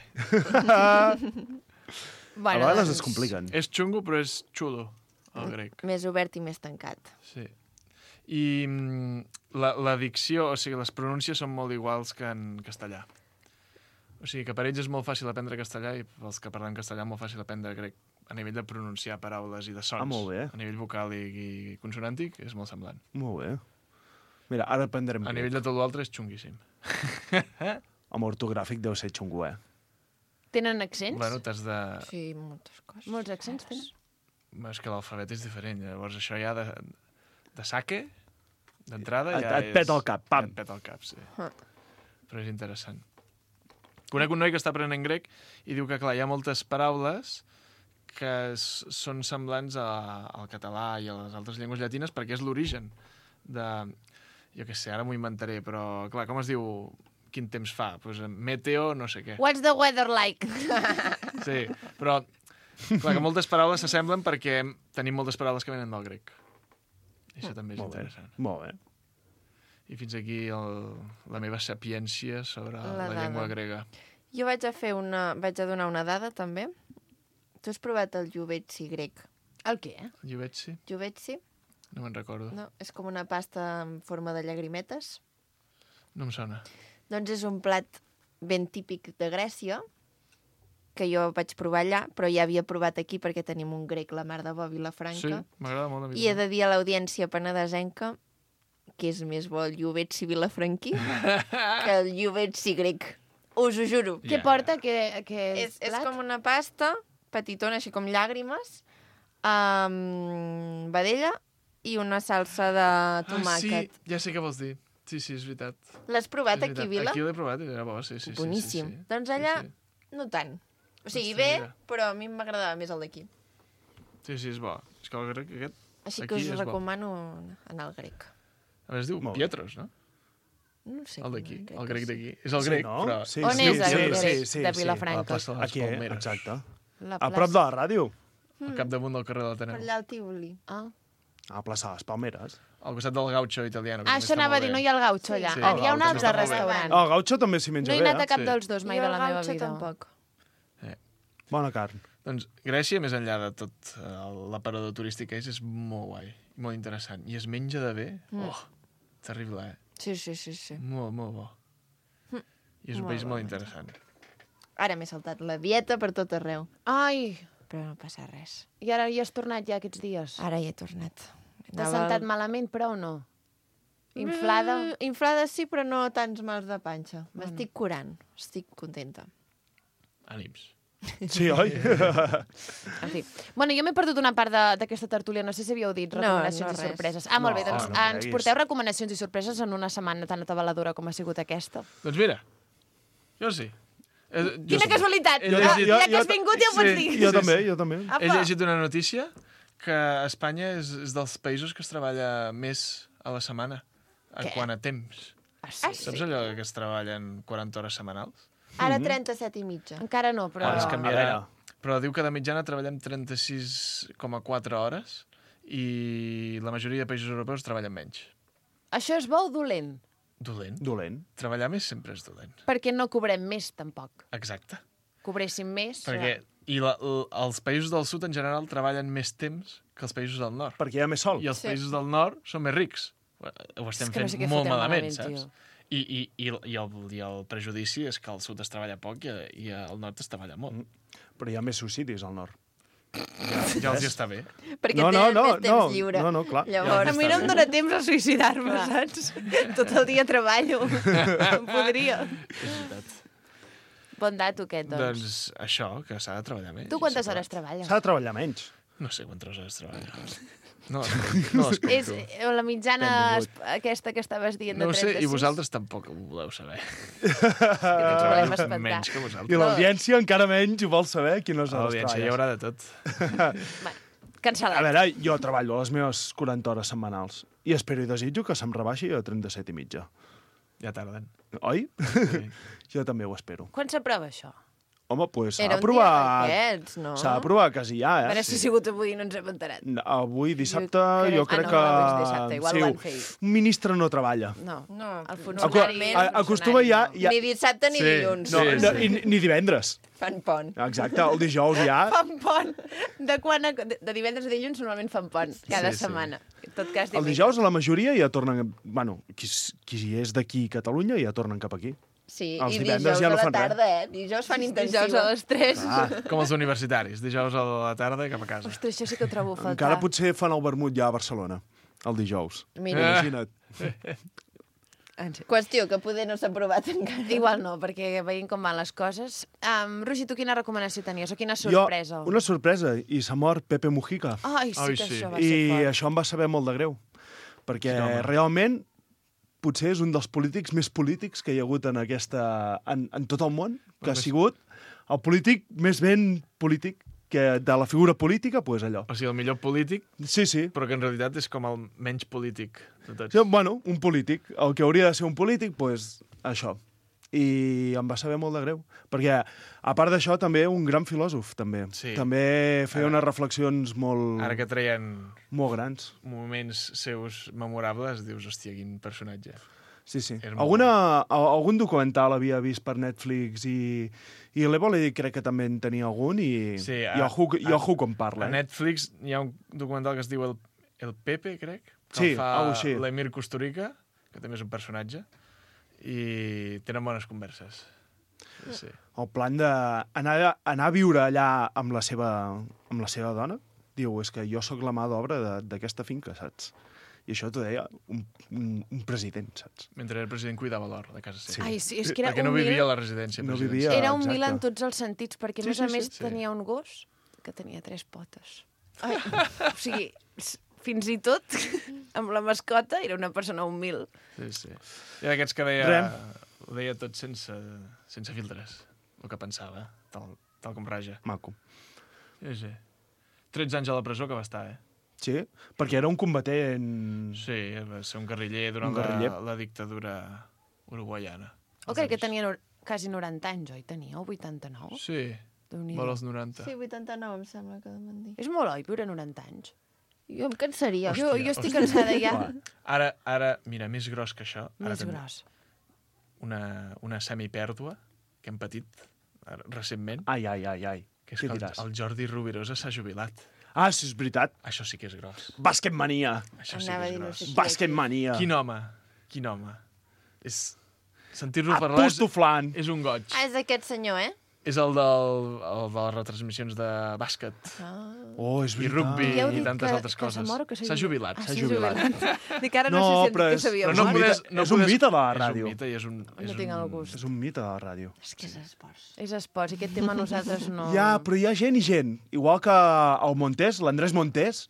Speaker 10: A vegades es compliquen.
Speaker 6: És xungo, però és xulo, el grec.
Speaker 2: Més obert i més tancat.
Speaker 6: Sí. I mm, la, la dicció, o sigui, les pronúncies són molt iguals que en castellà. O sigui, que per ells és molt fàcil aprendre castellà i pels que parlen castellà molt fàcil aprendre grec a nivell de pronunciar paraules i de sons.
Speaker 10: Ah, molt bé.
Speaker 6: A nivell vocàlic i consonàntic és molt semblant.
Speaker 10: Molt bé. Mira, ara aprendrem
Speaker 6: A
Speaker 10: grec.
Speaker 6: nivell de tot l'altre és xunguíssim.
Speaker 10: Home, ortogràfic deu ser xungo, eh?
Speaker 11: Tenen accents?
Speaker 6: Bueno, t'has de...
Speaker 2: Sí, moltes coses.
Speaker 11: Molts accents tenen?
Speaker 6: És que l'alfabet és diferent. Llavors això ja de, de saque, d'entrada,
Speaker 10: Et-
Speaker 6: ja
Speaker 10: et
Speaker 6: és...
Speaker 10: peta el cap, pam.
Speaker 6: Et peta el cap, sí.
Speaker 2: Ah.
Speaker 6: Però és interessant. Conec un noi que està aprenent grec i diu que, clar, hi ha moltes paraules que s- són semblants a, al català i a les altres llengües llatines perquè és l'origen de... Jo què sé, ara m'ho inventaré, però, clar, com es diu quin temps fa? Pues, meteo, no sé què.
Speaker 11: What's the weather like?
Speaker 6: Sí, però, clar, que moltes paraules s'assemblen perquè tenim moltes paraules que venen del grec. I això també és
Speaker 10: Molt bé.
Speaker 6: interessant.
Speaker 10: Molt bé.
Speaker 6: I fins aquí el, la meva sapiència sobre
Speaker 2: La
Speaker 6: la, la
Speaker 2: dada.
Speaker 6: llengua grega.
Speaker 2: Jo vaig a fer una... vaig a donar una dada, també. Tu has provat el Juvetsi grec?
Speaker 11: El què?
Speaker 6: Juvetsi?
Speaker 2: Juvetsi?
Speaker 6: No me'n recordo.
Speaker 2: No, és com una pasta en forma de llagrimetes.
Speaker 6: No em sona.
Speaker 2: Doncs és un plat ben típic de Grècia, que jo vaig provar allà, però ja havia provat aquí perquè tenim un grec, la mar de bo,
Speaker 6: Sí,
Speaker 2: Vilafranca.
Speaker 6: m'agrada molt a mi.
Speaker 2: I he de dir a l'audiència penedesenca que és més bo el Juvetsi vilafranquí que el Juvetsi grec. Us ho juro.
Speaker 11: Què porta? Què, què
Speaker 2: És, és com una pasta petitona, així com llàgrimes, amb vedella i una salsa de tomàquet.
Speaker 6: Ah, sí, ja sé què vols dir. Sí, sí, és veritat.
Speaker 2: L'has provat
Speaker 6: És
Speaker 2: aquí,
Speaker 6: veritat.
Speaker 2: Vila?
Speaker 6: Aquí l'he provat i era bo, sí, sí. sí,
Speaker 2: Boníssim.
Speaker 6: Sí, sí.
Speaker 2: Doncs allà,
Speaker 6: Sí, sí.
Speaker 2: no tant. O sigui,
Speaker 6: Ostres,
Speaker 2: bé,
Speaker 6: mira.
Speaker 2: però a mi m'agradava més el d'aquí.
Speaker 6: Sí, sí, és bo. És que el grec aquest...
Speaker 2: Així
Speaker 6: aquí
Speaker 2: que us
Speaker 6: és bo.
Speaker 2: recomano anar al grec.
Speaker 6: A més, es diu
Speaker 10: Molt bé.
Speaker 6: Pietros, no?
Speaker 2: No sé.
Speaker 6: El d'aquí,
Speaker 2: crec
Speaker 6: el
Speaker 2: que
Speaker 6: grec
Speaker 2: sí.
Speaker 6: d'aquí. És el
Speaker 10: Sí,
Speaker 6: grec,
Speaker 10: no?
Speaker 6: però...
Speaker 10: Sí,
Speaker 11: On
Speaker 10: sí,
Speaker 11: és el
Speaker 10: sí,
Speaker 11: grec
Speaker 10: sí, sí,
Speaker 11: de
Speaker 10: sí.
Speaker 11: Vilafranca?
Speaker 6: A la plaça de les
Speaker 10: Aquí, eh?
Speaker 6: Palmeres.
Speaker 10: Exacte.
Speaker 2: La
Speaker 10: A prop de la ràdio.
Speaker 6: Al capdamunt del carrer de
Speaker 2: Per
Speaker 6: l'Ateneu.
Speaker 2: allà al Tívoli.
Speaker 11: Ah.
Speaker 10: A la plaça de les Palmeres.
Speaker 6: Al costat del gaucho italiano. que
Speaker 11: Ah,
Speaker 6: també
Speaker 11: això
Speaker 6: està
Speaker 11: anava a
Speaker 6: molt
Speaker 11: dir,
Speaker 6: bé.
Speaker 11: no hi ha el gaucho allà.
Speaker 6: Sí.
Speaker 11: Ah, hi ha un
Speaker 6: El gaucho
Speaker 11: altre
Speaker 6: està molt bé.
Speaker 11: restaurant.
Speaker 10: Oh, el gaucho també s'hi menja
Speaker 11: No he
Speaker 10: bé,
Speaker 11: anat a cap
Speaker 10: eh?
Speaker 11: dels dos mai de la meva
Speaker 2: Jo
Speaker 11: vida.
Speaker 2: tampoc.
Speaker 10: Bona carn.
Speaker 6: Doncs Grècia, més enllà de tot eh, l'aparador turístic que és, és molt guai, molt interessant. I es menja de bé.
Speaker 2: Mm.
Speaker 6: Oh, terrible, eh?
Speaker 2: Sí, sí, sí, sí.
Speaker 6: Molt, molt bo. I és un
Speaker 2: Molt
Speaker 6: país
Speaker 2: bo
Speaker 6: molt
Speaker 2: menjar.
Speaker 6: interessant.
Speaker 2: Ara m'he saltat la dieta per tot arreu.
Speaker 11: Ai,
Speaker 2: Però no passa res.
Speaker 11: i ara hi has tornat ja aquests dies?
Speaker 2: Ara hi he tornat.
Speaker 11: T'has
Speaker 2: Anava-
Speaker 11: sentat malament, però o no? Inflada?
Speaker 2: Mm, inflada sí, però no tants mals de panxa. M'estic curant. Estic contenta.
Speaker 6: Ànims.
Speaker 10: Sí, oi?
Speaker 11: En fi. Bueno, jo m'he perdut una part de- d'aquesta tertúlia. No sé si havíeu dit
Speaker 2: No,
Speaker 11: recomanacions
Speaker 2: no,
Speaker 11: i
Speaker 2: res.
Speaker 11: sorpreses. Ah, molt bé,
Speaker 10: No,
Speaker 11: doncs
Speaker 10: no
Speaker 11: ah, ens
Speaker 10: creguis.
Speaker 11: porteu recomanacions i sorpreses en una setmana tan atabaladora com ha sigut aquesta.
Speaker 6: Doncs mira, jo sí. Eh, jo
Speaker 11: Quina
Speaker 6: sí.
Speaker 11: casualitat!
Speaker 6: He
Speaker 11: Ja,
Speaker 6: llegit-
Speaker 11: ja que
Speaker 10: jo-
Speaker 11: has vingut ja ho pots
Speaker 6: sí,
Speaker 11: dir.
Speaker 10: Jo
Speaker 6: Sí,
Speaker 10: també,
Speaker 6: sí.
Speaker 10: jo també.
Speaker 6: He llegit una notícia que Espanya és, és dels països que es treballa més a la setmana, en
Speaker 11: Què?
Speaker 6: quant a temps.
Speaker 11: Ah, sí?
Speaker 6: Saps allò que es treballen quaranta hores setmanals?
Speaker 2: Ara trenta-set i mitja.
Speaker 11: Encara no, però...
Speaker 6: Ara es
Speaker 10: a
Speaker 6: canviarà.
Speaker 10: veure.
Speaker 6: Però diu que de mitjana treballem trenta-sis coma quatre hores i la majoria de països europeus treballen menys.
Speaker 11: Això és bo o dolent?
Speaker 6: Dolent.
Speaker 10: Dolent.
Speaker 6: Treballar més sempre és dolent.
Speaker 11: Perquè no cobrem més, tampoc.
Speaker 6: Exacte.
Speaker 11: Cobréssim més...
Speaker 6: Perquè i la, l, els països del sud en general treballen més temps que els països del nord.
Speaker 10: Perquè hi ha més sol.
Speaker 6: I els
Speaker 2: Sí.
Speaker 6: països del nord són més rics. Ho estem
Speaker 11: És que no
Speaker 6: fent
Speaker 11: sé què
Speaker 6: molt
Speaker 11: fotem
Speaker 6: malament,
Speaker 11: malament,
Speaker 6: saps? I, i, i, i, el, I el prejudici és que al sud es treballa poc i, i al nord es treballa molt.
Speaker 10: Mm. Però hi ha més suïcidis al nord.
Speaker 6: Ja, ja els hi està bé.
Speaker 2: Perquè
Speaker 10: No, no,
Speaker 2: tenen
Speaker 10: no,
Speaker 2: més temps
Speaker 10: no,
Speaker 2: lliure.
Speaker 10: no, no, clar.
Speaker 2: Llavors,
Speaker 11: A mi no em dóna temps a suïcidar-me,
Speaker 2: Clar.
Speaker 11: saps? Tot el dia treballo. Em podria.
Speaker 6: És veritat.
Speaker 11: Bon dato aquest, doncs.
Speaker 6: Doncs això, que s'ha de treballar més.
Speaker 11: Tu quantes hores treballes?
Speaker 10: S'ha de treballar menys.
Speaker 6: No sé quantes hores treballa. No les compto. No, les compto.
Speaker 11: És eh, la mitjana
Speaker 10: Benvingut.
Speaker 11: es- aquesta que estaves dient de
Speaker 6: no ho sé,
Speaker 11: trenta-sis?
Speaker 6: i vosaltres tampoc ho voleu saber.
Speaker 11: Ens volem
Speaker 6: Treballo
Speaker 11: espantar.
Speaker 6: menys que
Speaker 10: I
Speaker 6: vosaltres.
Speaker 10: l'audiència encara menys ho vol saber quines
Speaker 6: A
Speaker 10: hores
Speaker 6: l'audiència hi
Speaker 10: treballes.
Speaker 6: haurà de tot.
Speaker 11: Cancel·lat.
Speaker 10: A veure, jo treballo les meves quaranta hores setmanals i espero i desitjo que se'm rebaixi a trenta-set i mitja.
Speaker 6: Ja tarden.
Speaker 10: Oi?
Speaker 6: Sí.
Speaker 10: Jo també ho espero.
Speaker 11: Quan s'aprova això?
Speaker 10: Home, doncs s'ha
Speaker 2: Era un dia
Speaker 10: aprovat...
Speaker 2: d'aquests, no?
Speaker 10: S'ha aprovat quasi ja,
Speaker 11: A
Speaker 10: eh?
Speaker 11: veure si ha sigut avui i no ens hem enterat.
Speaker 10: No, Avui, dissabte,
Speaker 11: crec-
Speaker 10: jo crec
Speaker 11: ah, no,
Speaker 10: que...
Speaker 11: no, avui és dissabte, igual ho van fer ahir.
Speaker 10: un ministre no treballa.
Speaker 11: No,
Speaker 2: No,
Speaker 11: el
Speaker 10: Acu
Speaker 11: funcionari...
Speaker 10: a- acostuma ja... ja...
Speaker 2: Ni dissabte ni
Speaker 6: Sí.
Speaker 2: dilluns.
Speaker 10: No,
Speaker 6: Sí,
Speaker 10: no,
Speaker 6: sí.
Speaker 10: i, ni divendres.
Speaker 2: Fan pont.
Speaker 10: Exacte, el dijous ja...
Speaker 11: Fan pont. De, quan a, de, de divendres a dilluns normalment fan pont, cada
Speaker 6: Sí, sí.
Speaker 11: setmana. En tot cas,
Speaker 10: El dijous a la majoria ja tornen... Bueno, qui, qui és d'aquí a Catalunya ja tornen cap aquí.
Speaker 2: Sí,
Speaker 10: Els
Speaker 2: i
Speaker 10: divendres
Speaker 2: dijous
Speaker 10: ja no
Speaker 2: a la
Speaker 10: fan res.
Speaker 2: tarda, eh? Dijous fan intensiva.
Speaker 11: Dijous a les tres.
Speaker 10: Ah,
Speaker 6: Com els universitaris, dijous a la tarda cap a casa.
Speaker 11: Ostres, això sí que ho trobo a faltar.
Speaker 10: encara potser fan el vermut ja a Barcelona, el dijous.
Speaker 2: Mira,
Speaker 10: Imagina't.
Speaker 11: En sèrio.
Speaker 2: qüestió que poder no s'ha aprovat encara.
Speaker 11: Igual no, perquè veient com van les coses. Um, Rogi, tu quina recomanació tenies o quina
Speaker 10: Jo,
Speaker 11: sorpresa?
Speaker 10: una sorpresa, i s'ha mort Pepe Mujica.
Speaker 11: Ai, sí
Speaker 6: Ai,
Speaker 11: que
Speaker 6: sí.
Speaker 11: això va ser
Speaker 10: I
Speaker 11: fort.
Speaker 10: això em va saber molt de greu, perquè
Speaker 6: Sí, home.
Speaker 10: realment potser és un dels polítics més polítics que hi ha hagut en, aquesta, en, en tot el món, que ha
Speaker 6: Només-
Speaker 10: sigut el polític més ben polític, que de la figura política, doncs pues allò.
Speaker 6: O sigui, el millor polític,
Speaker 10: Sí, sí.
Speaker 6: però que en realitat és com el menys polític de tots.
Speaker 10: Sí, bueno, un polític. El que hauria de ser un polític, doncs pues, això. I em va saber molt de greu. Perquè, a part d'això, també un gran filòsof, també.
Speaker 6: Sí.
Speaker 10: També feia
Speaker 6: Ara-
Speaker 10: unes reflexions molt,
Speaker 6: Ara que treien
Speaker 10: molt grans.
Speaker 6: moments seus memorables, dius, hòstia, quin personatge.
Speaker 10: Sí, sí.
Speaker 6: És molt
Speaker 10: Alguna, a- algun documental havia vist per Netflix i, i l'Evoli crec que també en tenia algun i,
Speaker 6: Sí,
Speaker 10: i
Speaker 6: a-
Speaker 10: ojo, i
Speaker 6: a-
Speaker 10: ojo com parla.
Speaker 6: A
Speaker 10: Eh?
Speaker 6: Netflix hi ha un documental que es diu El, el Pepe, crec, que
Speaker 10: Sí,
Speaker 6: el fa
Speaker 10: algo així.
Speaker 6: l'Emir Kusturica, que també és un personatge, i tenen bones converses. Sí, sí.
Speaker 10: El plan d'anar anar a viure allà amb la seva, amb la seva dona, diu, és que jo sóc la mà d'obra de- d'aquesta finca, saps? I això t'ho deia un, un, un president, saps?
Speaker 6: Mentre el president cuidava l'or de casa seva.
Speaker 11: Ai, sí, és que era
Speaker 6: Perquè no
Speaker 11: un
Speaker 6: vivia
Speaker 11: mil...
Speaker 6: a la residència
Speaker 10: No
Speaker 6: presidencial.
Speaker 10: vivia-
Speaker 11: Era un
Speaker 10: exacte.
Speaker 11: mil en tots els sentits, perquè, a
Speaker 10: Sí,
Speaker 11: més
Speaker 10: sí,
Speaker 11: a
Speaker 10: sí,
Speaker 11: més,
Speaker 6: sí.
Speaker 11: tenia un gos que tenia tres potes. Ai, o sigui, s- fins i tot, amb la mascota, era una persona humil.
Speaker 6: Sí, sí. I d'aquests que deia...
Speaker 10: Rem.
Speaker 6: Ho deia tot sense, sense filtres, el que pensava, tal, tal com raja.
Speaker 10: Maco.
Speaker 6: Sí, sí. tretze anys a la presó que va estar, eh?
Speaker 10: Sí, perquè era un combatent...
Speaker 6: Sí, va ser un guerriller durant
Speaker 10: Un guerriller.
Speaker 6: La, la dictadura uruguaiana.
Speaker 11: O crec que tenia no, quasi noranta anys, oi? Tenia, o vuitanta-nou?
Speaker 6: Sí,
Speaker 11: Déu-n'hi-do.
Speaker 6: vora els noranta.
Speaker 2: Sí, vuitanta-nou em sembla que deuen dir.
Speaker 11: És molt, oi, viure noranta anys?
Speaker 2: Jo em cansaria.
Speaker 11: Jo, jo estic
Speaker 6: hòstia.
Speaker 11: cansada ja.
Speaker 6: Ara, ara, mira, més gros que això, ara
Speaker 11: Més
Speaker 6: també,
Speaker 11: gros.
Speaker 6: una, una semipèrdua que hem patit ara, recentment,
Speaker 10: Ai, ai, ai, ai.
Speaker 6: que és
Speaker 10: Què
Speaker 6: que el,
Speaker 10: diràs?
Speaker 6: el Jordi Rovirosa s'ha jubilat.
Speaker 10: Ah, sí, és veritat.
Speaker 6: Això sí que és gros.
Speaker 10: Bàsquetmania.
Speaker 6: Això sí
Speaker 2: Anava a
Speaker 6: que és
Speaker 2: dir-ho
Speaker 6: gros.
Speaker 2: així.
Speaker 10: Bàsquetmania.
Speaker 6: Quin home, quin home. És... Sentir-lo
Speaker 10: A
Speaker 6: parlar és,
Speaker 10: pustoflant.
Speaker 6: és un goig.
Speaker 2: Ah, és aquest senyor, eh?
Speaker 6: És el, del, el de les retransmissions de bàsquet
Speaker 2: Ah.
Speaker 10: Oh, és
Speaker 6: i
Speaker 10: veritat.
Speaker 6: rugby
Speaker 11: Ja heu
Speaker 6: i
Speaker 11: dit
Speaker 6: tantes
Speaker 11: que-
Speaker 6: altres
Speaker 11: que s'ha
Speaker 6: coses.
Speaker 11: mort o que s'ha
Speaker 6: S'ha
Speaker 11: jubilat?
Speaker 6: jubilat.
Speaker 11: Ah,
Speaker 10: S'ha
Speaker 11: s'ha
Speaker 10: jubilat.
Speaker 11: Dic, ara no,
Speaker 10: No,
Speaker 11: sé si hem
Speaker 10: però
Speaker 11: dit que
Speaker 10: és-
Speaker 11: s'havia
Speaker 10: però
Speaker 6: Però no
Speaker 10: un
Speaker 11: mort.
Speaker 10: mite-
Speaker 6: podes, no
Speaker 10: és un
Speaker 6: podes-
Speaker 10: mite de la
Speaker 6: És
Speaker 10: ràdio.
Speaker 6: un mite i és un... És
Speaker 11: No tinc el
Speaker 6: un...
Speaker 11: gust.
Speaker 10: És un mite de la ràdio.
Speaker 2: És que és esports.
Speaker 11: És esports, i aquest tema nosaltres no...
Speaker 10: Ja, però hi ha gent i gent. Igual que el Montés, l'Andrés Montés,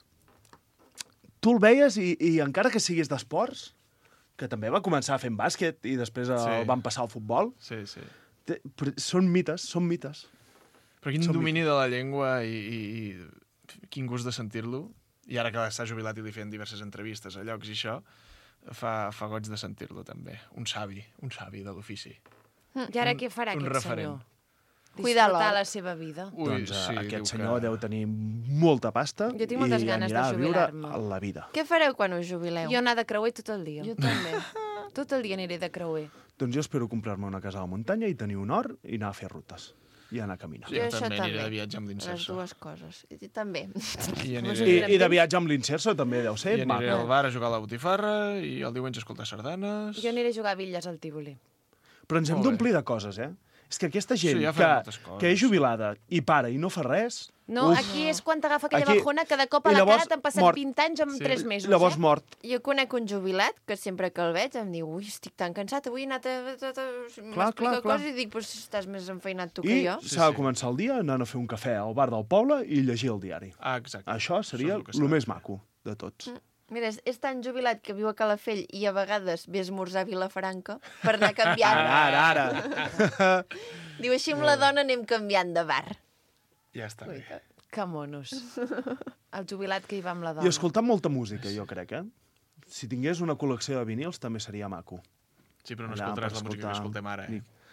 Speaker 10: tu el veies i, i encara que siguis d'esports, que també va començar fent bàsquet i després sí.
Speaker 6: Sí.
Speaker 10: el van passar al futbol,
Speaker 6: Sí, sí.
Speaker 10: té- però són mites, són mites.
Speaker 6: Però quin
Speaker 10: Som
Speaker 6: domini de la llengua i, i, i quin gust de sentir-lo. I ara que s'ha jubilat i li feien diverses entrevistes a llocs i això, fa, fa goig de sentir-lo també. Un savi, un savi de l'ofici.
Speaker 11: I ara què farà
Speaker 6: un
Speaker 11: aquest
Speaker 6: referent.
Speaker 11: senyor?
Speaker 2: Cuidar
Speaker 11: Disfrutar
Speaker 2: l'or.
Speaker 11: la seva vida.
Speaker 6: Ui,
Speaker 10: doncs eh,
Speaker 6: sí, diu
Speaker 10: aquest
Speaker 6: que-
Speaker 10: senyor deu tenir molta pasta
Speaker 11: Jo tinc moltes
Speaker 10: i
Speaker 11: ganes de
Speaker 10: anirà a viure
Speaker 11: jubilar-me.
Speaker 10: la vida.
Speaker 2: Què fareu quan us jubileu?
Speaker 11: Jo anar de creuer tot el dia.
Speaker 2: Jo també.
Speaker 11: Tot el dia aniré de creuer.
Speaker 10: Doncs jo espero comprar-me una casa a la muntanya i tenir un hort i anar a fer rutes. I anar a caminar.
Speaker 6: Sí,
Speaker 2: Jo
Speaker 6: jo
Speaker 2: això
Speaker 6: també aniré
Speaker 2: també.
Speaker 6: de viatge amb
Speaker 2: Les
Speaker 6: l'inserso.
Speaker 2: dues coses. I també.
Speaker 6: I
Speaker 10: I,
Speaker 6: aniré,
Speaker 10: I de viatge amb l'inserso també deu ser
Speaker 6: i aniré
Speaker 10: maco.
Speaker 6: al bar a jugar a la botifarra i el diumenge a escoltar sardanes.
Speaker 11: Jo aniré a jugar a bitlles al Tívoli.
Speaker 10: Però ens hem
Speaker 6: Molt bé.
Speaker 10: d'omplir de coses, eh? És que aquesta gent
Speaker 6: Sí, ja
Speaker 10: que,
Speaker 6: farem moltes coses.
Speaker 10: que és jubilada i para i no fa res...
Speaker 11: No,
Speaker 10: uf,
Speaker 11: aquí és quan t'agafa aquella
Speaker 10: Aquí-
Speaker 11: bajona que de cop a
Speaker 10: i
Speaker 11: la
Speaker 10: llavors
Speaker 11: cara t'han passat
Speaker 10: mort.
Speaker 11: vint anys en
Speaker 6: Sí.
Speaker 11: tres mesos,
Speaker 10: Llavors
Speaker 11: eh?
Speaker 10: mort.
Speaker 2: Jo conec un jubilat que sempre que el veig em diu ui, estic tan cansat, avui he anat a... a, a, a
Speaker 10: clar,
Speaker 2: m'explica
Speaker 10: clar.
Speaker 2: coses i dic, pues, estàs més enfeinat tu
Speaker 10: I
Speaker 2: que jo.
Speaker 10: s'ha de
Speaker 6: sí.
Speaker 10: començar el dia anant a fer un cafè al bar del poble i llegir el diari.
Speaker 6: Ah, exacte.
Speaker 10: Això seria
Speaker 6: és el que
Speaker 10: el
Speaker 6: s'ha de
Speaker 10: més
Speaker 6: fer.
Speaker 10: maco de tots.
Speaker 2: Mira, és, és tan jubilat que viu a Calafell i a vegades ve a esmorzar a Vilafranca per anar canviant.
Speaker 10: Ara, ara, ara.
Speaker 2: Diu, així amb la dona anem canviant de bar.
Speaker 6: Ja està bé.
Speaker 11: Que monos. El jubilat que hi va amb la
Speaker 10: I
Speaker 11: dona.
Speaker 10: escoltar molta música, jo crec, eh? Si tingués una col·lecció de vinils també seria maco.
Speaker 6: Sí, però no
Speaker 10: Allà,
Speaker 6: escoltaràs
Speaker 10: per
Speaker 6: la música que
Speaker 10: escoltar-
Speaker 6: escoltem ara, eh?
Speaker 10: Ni-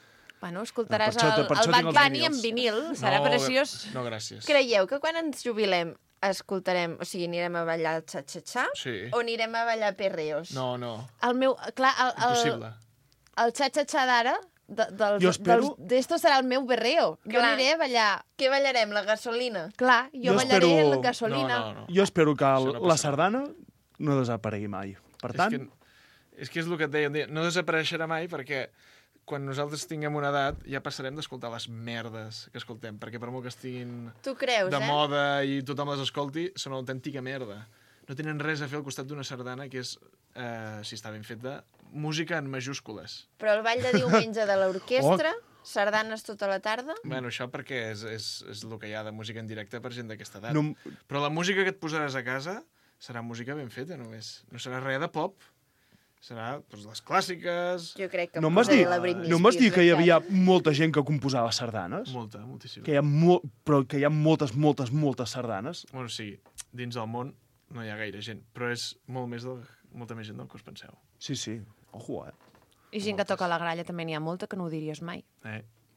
Speaker 11: Bueno, escoltaràs
Speaker 10: Per això-
Speaker 11: el,
Speaker 10: per
Speaker 11: el
Speaker 10: això
Speaker 11: Bad
Speaker 10: tinc els
Speaker 11: Bunny en
Speaker 10: vinils.
Speaker 11: vinil, serà
Speaker 6: no,
Speaker 11: preciós.
Speaker 6: No, gràcies.
Speaker 2: Creieu que quan ens jubilem escoltarem, o sigui, anirem a ballar el xa-xa-xa
Speaker 6: Sí.
Speaker 2: o anirem a ballar perreos?
Speaker 6: No, no.
Speaker 11: El meu... Clar, el, el,
Speaker 6: Impossible.
Speaker 11: el xa-xa-xa d'ara, de, dels,
Speaker 10: Jo espero-
Speaker 11: dels, d'esto serà el meu berreo. Jo
Speaker 2: Clar.
Speaker 11: aniré a ballar...
Speaker 2: Què ballarem, la gasolina?
Speaker 11: Clar, jo,
Speaker 10: Jo
Speaker 11: ballaré
Speaker 10: espero-
Speaker 11: la gasolina.
Speaker 6: No, no, no.
Speaker 10: Jo espero que el,
Speaker 6: Això no
Speaker 10: la
Speaker 6: passarà.
Speaker 10: sardana no desaparegui mai. Per tant,
Speaker 6: És que, és que és el que et deia un dia. No desapareixerà mai perquè quan nosaltres tinguem una edat ja passarem d'escoltar les merdes que escoltem, perquè per molt que estiguin
Speaker 2: Tu creus,
Speaker 6: de
Speaker 2: eh?
Speaker 6: moda i tothom les escolti, són una autèntica merda. No tenen res a fer al costat d'una sardana que és, eh, si està ben feta, música en majúscules.
Speaker 2: Però el ball de diumenge de l'orquestra, sardanes tota la tarda...
Speaker 6: Bueno, això perquè és, és, és el que hi ha de música en directe per gent d'aquesta edat.
Speaker 10: no,
Speaker 6: Però la música que et posaràs a casa serà música ben feta, només. No serà res de pop. Serà doncs, les clàssiques...
Speaker 2: Jo crec que
Speaker 10: no em vas
Speaker 2: posaré
Speaker 10: dir,
Speaker 2: la Britney
Speaker 10: no em vas dir
Speaker 2: Spears
Speaker 10: que hi
Speaker 2: a
Speaker 10: havia
Speaker 2: casa.
Speaker 10: molta gent que composava sardanes?
Speaker 6: Molta, moltíssima.
Speaker 10: Que hi ha mo però que hi ha moltes, moltes, moltes sardanes.
Speaker 6: Bueno, sí, dins del món no hi ha gaire gent, però és molt més del, molta més gent del que us penseu.
Speaker 10: Sí, sí. Ojo, eh?
Speaker 11: I gent que toca la gralla també n'hi ha molta que no ho diries mai.
Speaker 6: Eh?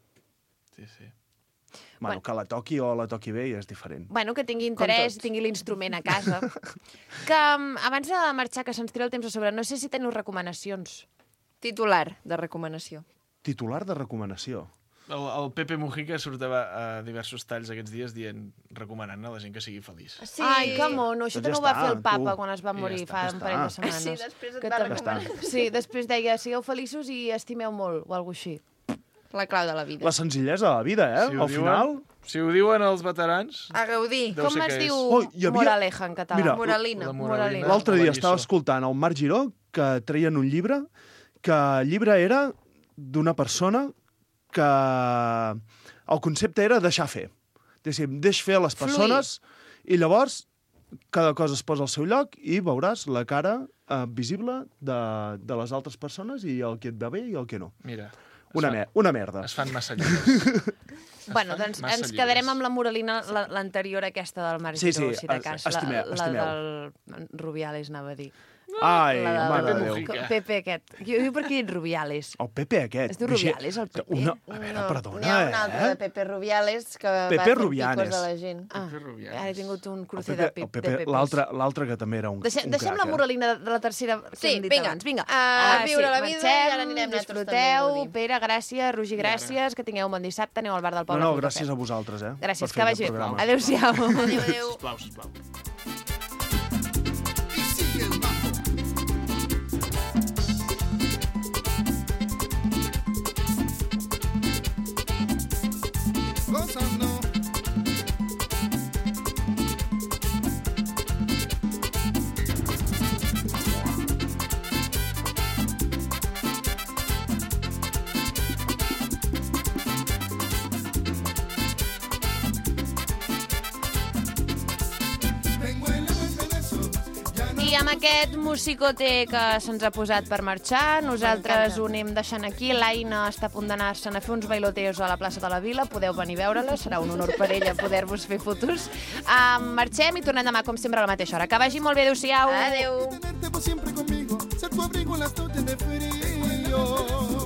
Speaker 6: Sí, sí.
Speaker 10: Bueno,
Speaker 11: Bueno.
Speaker 10: que la toqui o la toqui bé ja és diferent.
Speaker 11: Bueno, que tingui interès,
Speaker 2: tot.
Speaker 11: tingui l'instrument a casa. Que um, abans de marxar, que se'ns tira el temps a sobre, no sé si teniu recomanacions.
Speaker 2: Titular de recomanació.
Speaker 10: Titular de recomanació.
Speaker 6: El, el Pepe Mujica surt a, a diversos talls aquests dies dient, recomanant a la gent que sigui feliç.
Speaker 2: Sí.
Speaker 11: Ai, que mono, això
Speaker 10: Doncs
Speaker 11: també
Speaker 10: ja
Speaker 11: ho va
Speaker 10: està,
Speaker 11: fer el papa
Speaker 10: tu.
Speaker 11: quan es va
Speaker 6: Ja
Speaker 11: morir
Speaker 6: està,
Speaker 11: fa
Speaker 10: ja
Speaker 11: un
Speaker 10: està.
Speaker 11: parell de setmanes.
Speaker 2: Sí, després et
Speaker 11: Que
Speaker 2: va
Speaker 11: també-
Speaker 2: recomanar.
Speaker 11: Sí, després deia, sigueu feliços i estimeu molt, o alguna així.
Speaker 2: La clau de la vida.
Speaker 10: La senzillesa de la vida, eh?
Speaker 6: Si ho
Speaker 10: Al final...
Speaker 6: diuen, si ho diuen els veterans...
Speaker 2: A gaudir.
Speaker 6: Deu
Speaker 11: Com
Speaker 6: ser
Speaker 11: es
Speaker 6: que
Speaker 11: diu
Speaker 6: és.
Speaker 10: Oh, hi havia-
Speaker 11: moraleja en català?
Speaker 10: Mira,
Speaker 2: Moralina.
Speaker 6: La
Speaker 11: Moralina.
Speaker 10: L'altre
Speaker 6: la
Speaker 10: dia
Speaker 6: lliçó.
Speaker 10: estava escoltant el Marc Giró que treien un llibre, que el llibre era d'una persona que el concepte era deixar fer. Diguéssim, deix fer a les persones i llavors cada cosa es posa al seu lloc i veuràs la cara eh, visible de, de les altres persones i el que et va bé i el que no.
Speaker 6: Mira, es
Speaker 10: Una,
Speaker 6: fan,
Speaker 10: me una merda.
Speaker 6: es fan massa llibres.
Speaker 11: Bueno,
Speaker 6: fan
Speaker 11: doncs
Speaker 6: massa
Speaker 11: ens
Speaker 6: llibres.
Speaker 11: quedarem amb la moralina, la- l'anterior aquesta del Marc
Speaker 10: Sí,
Speaker 11: Giró,
Speaker 10: sí,
Speaker 11: si de
Speaker 10: es-
Speaker 11: cas.
Speaker 10: estimeu,
Speaker 11: la,
Speaker 10: estimeu.
Speaker 11: la del Rubiales, anava a dir.
Speaker 10: Ai,
Speaker 11: La del-
Speaker 10: mare de
Speaker 6: Pepe
Speaker 10: Déu.
Speaker 6: Mujica.
Speaker 11: Pepe aquest. Jo diu per què he dit Rubiales?
Speaker 10: El Pepe aquest.
Speaker 11: Es diu
Speaker 10: Vige-
Speaker 11: Rubiales, el Pepe?
Speaker 10: Una... A veure,
Speaker 2: No,
Speaker 10: perdona,
Speaker 2: n'hi ha un altre
Speaker 10: eh?
Speaker 2: de Pepe Rubiales que
Speaker 10: Pepe
Speaker 2: va fent
Speaker 10: Rubianes.
Speaker 2: picos de la gent.
Speaker 11: Ah,
Speaker 6: Pepe Rubiales.
Speaker 11: ara he tingut un
Speaker 10: El
Speaker 11: cruce
Speaker 10: Pepe,
Speaker 11: de,
Speaker 10: el
Speaker 11: pip,
Speaker 10: Pepe,
Speaker 11: de pepes.
Speaker 10: l'altre l'altre que també era un,
Speaker 11: Deixem,
Speaker 10: un
Speaker 11: deixem
Speaker 10: crac,
Speaker 11: la
Speaker 10: eh?
Speaker 11: moralina de, de la tercera que
Speaker 2: Sí,
Speaker 11: hem dit
Speaker 2: vinga.
Speaker 11: abans. Vinga.
Speaker 2: A viure la vida i
Speaker 11: marxem,
Speaker 2: ara anirem nosaltres també a
Speaker 11: disfruteu.
Speaker 2: gaudir.
Speaker 11: Pere, gràcies. Roger, gràcies. Que tingueu un bon dissabte. Aneu al bar del
Speaker 10: No,
Speaker 11: poble.
Speaker 10: no,
Speaker 11: a fer un
Speaker 10: gràcies
Speaker 11: cafè.
Speaker 10: a vosaltres, eh?
Speaker 11: Gràcies,
Speaker 10: per
Speaker 11: que
Speaker 10: fer
Speaker 11: vagi
Speaker 10: aquest
Speaker 11: bé.
Speaker 10: programa.
Speaker 11: Adéu-siau.
Speaker 2: Adéu, adéu.
Speaker 6: Sisplau, sisplau.
Speaker 5: Y sigue el mambo. Gozando. Tengo el agua en pedazos. Ya no
Speaker 11: I amb aquest musicote que se'ns ha posat per marxar, nosaltres ho anem deixant aquí. L'Aina està a punt d'anar-se'n a fer uns bailoteos a la plaça de la Vila. Podeu venir a veure-la, serà un honor per ella poder-vos fer fotos. Um, marxem i tornem demà, com sempre, a la mateixa hora. Que vagi molt bé, adéu-siau.
Speaker 2: Adéu.
Speaker 5: tenerte por siempre conmigo, ser tu abrigo en las noches de frío.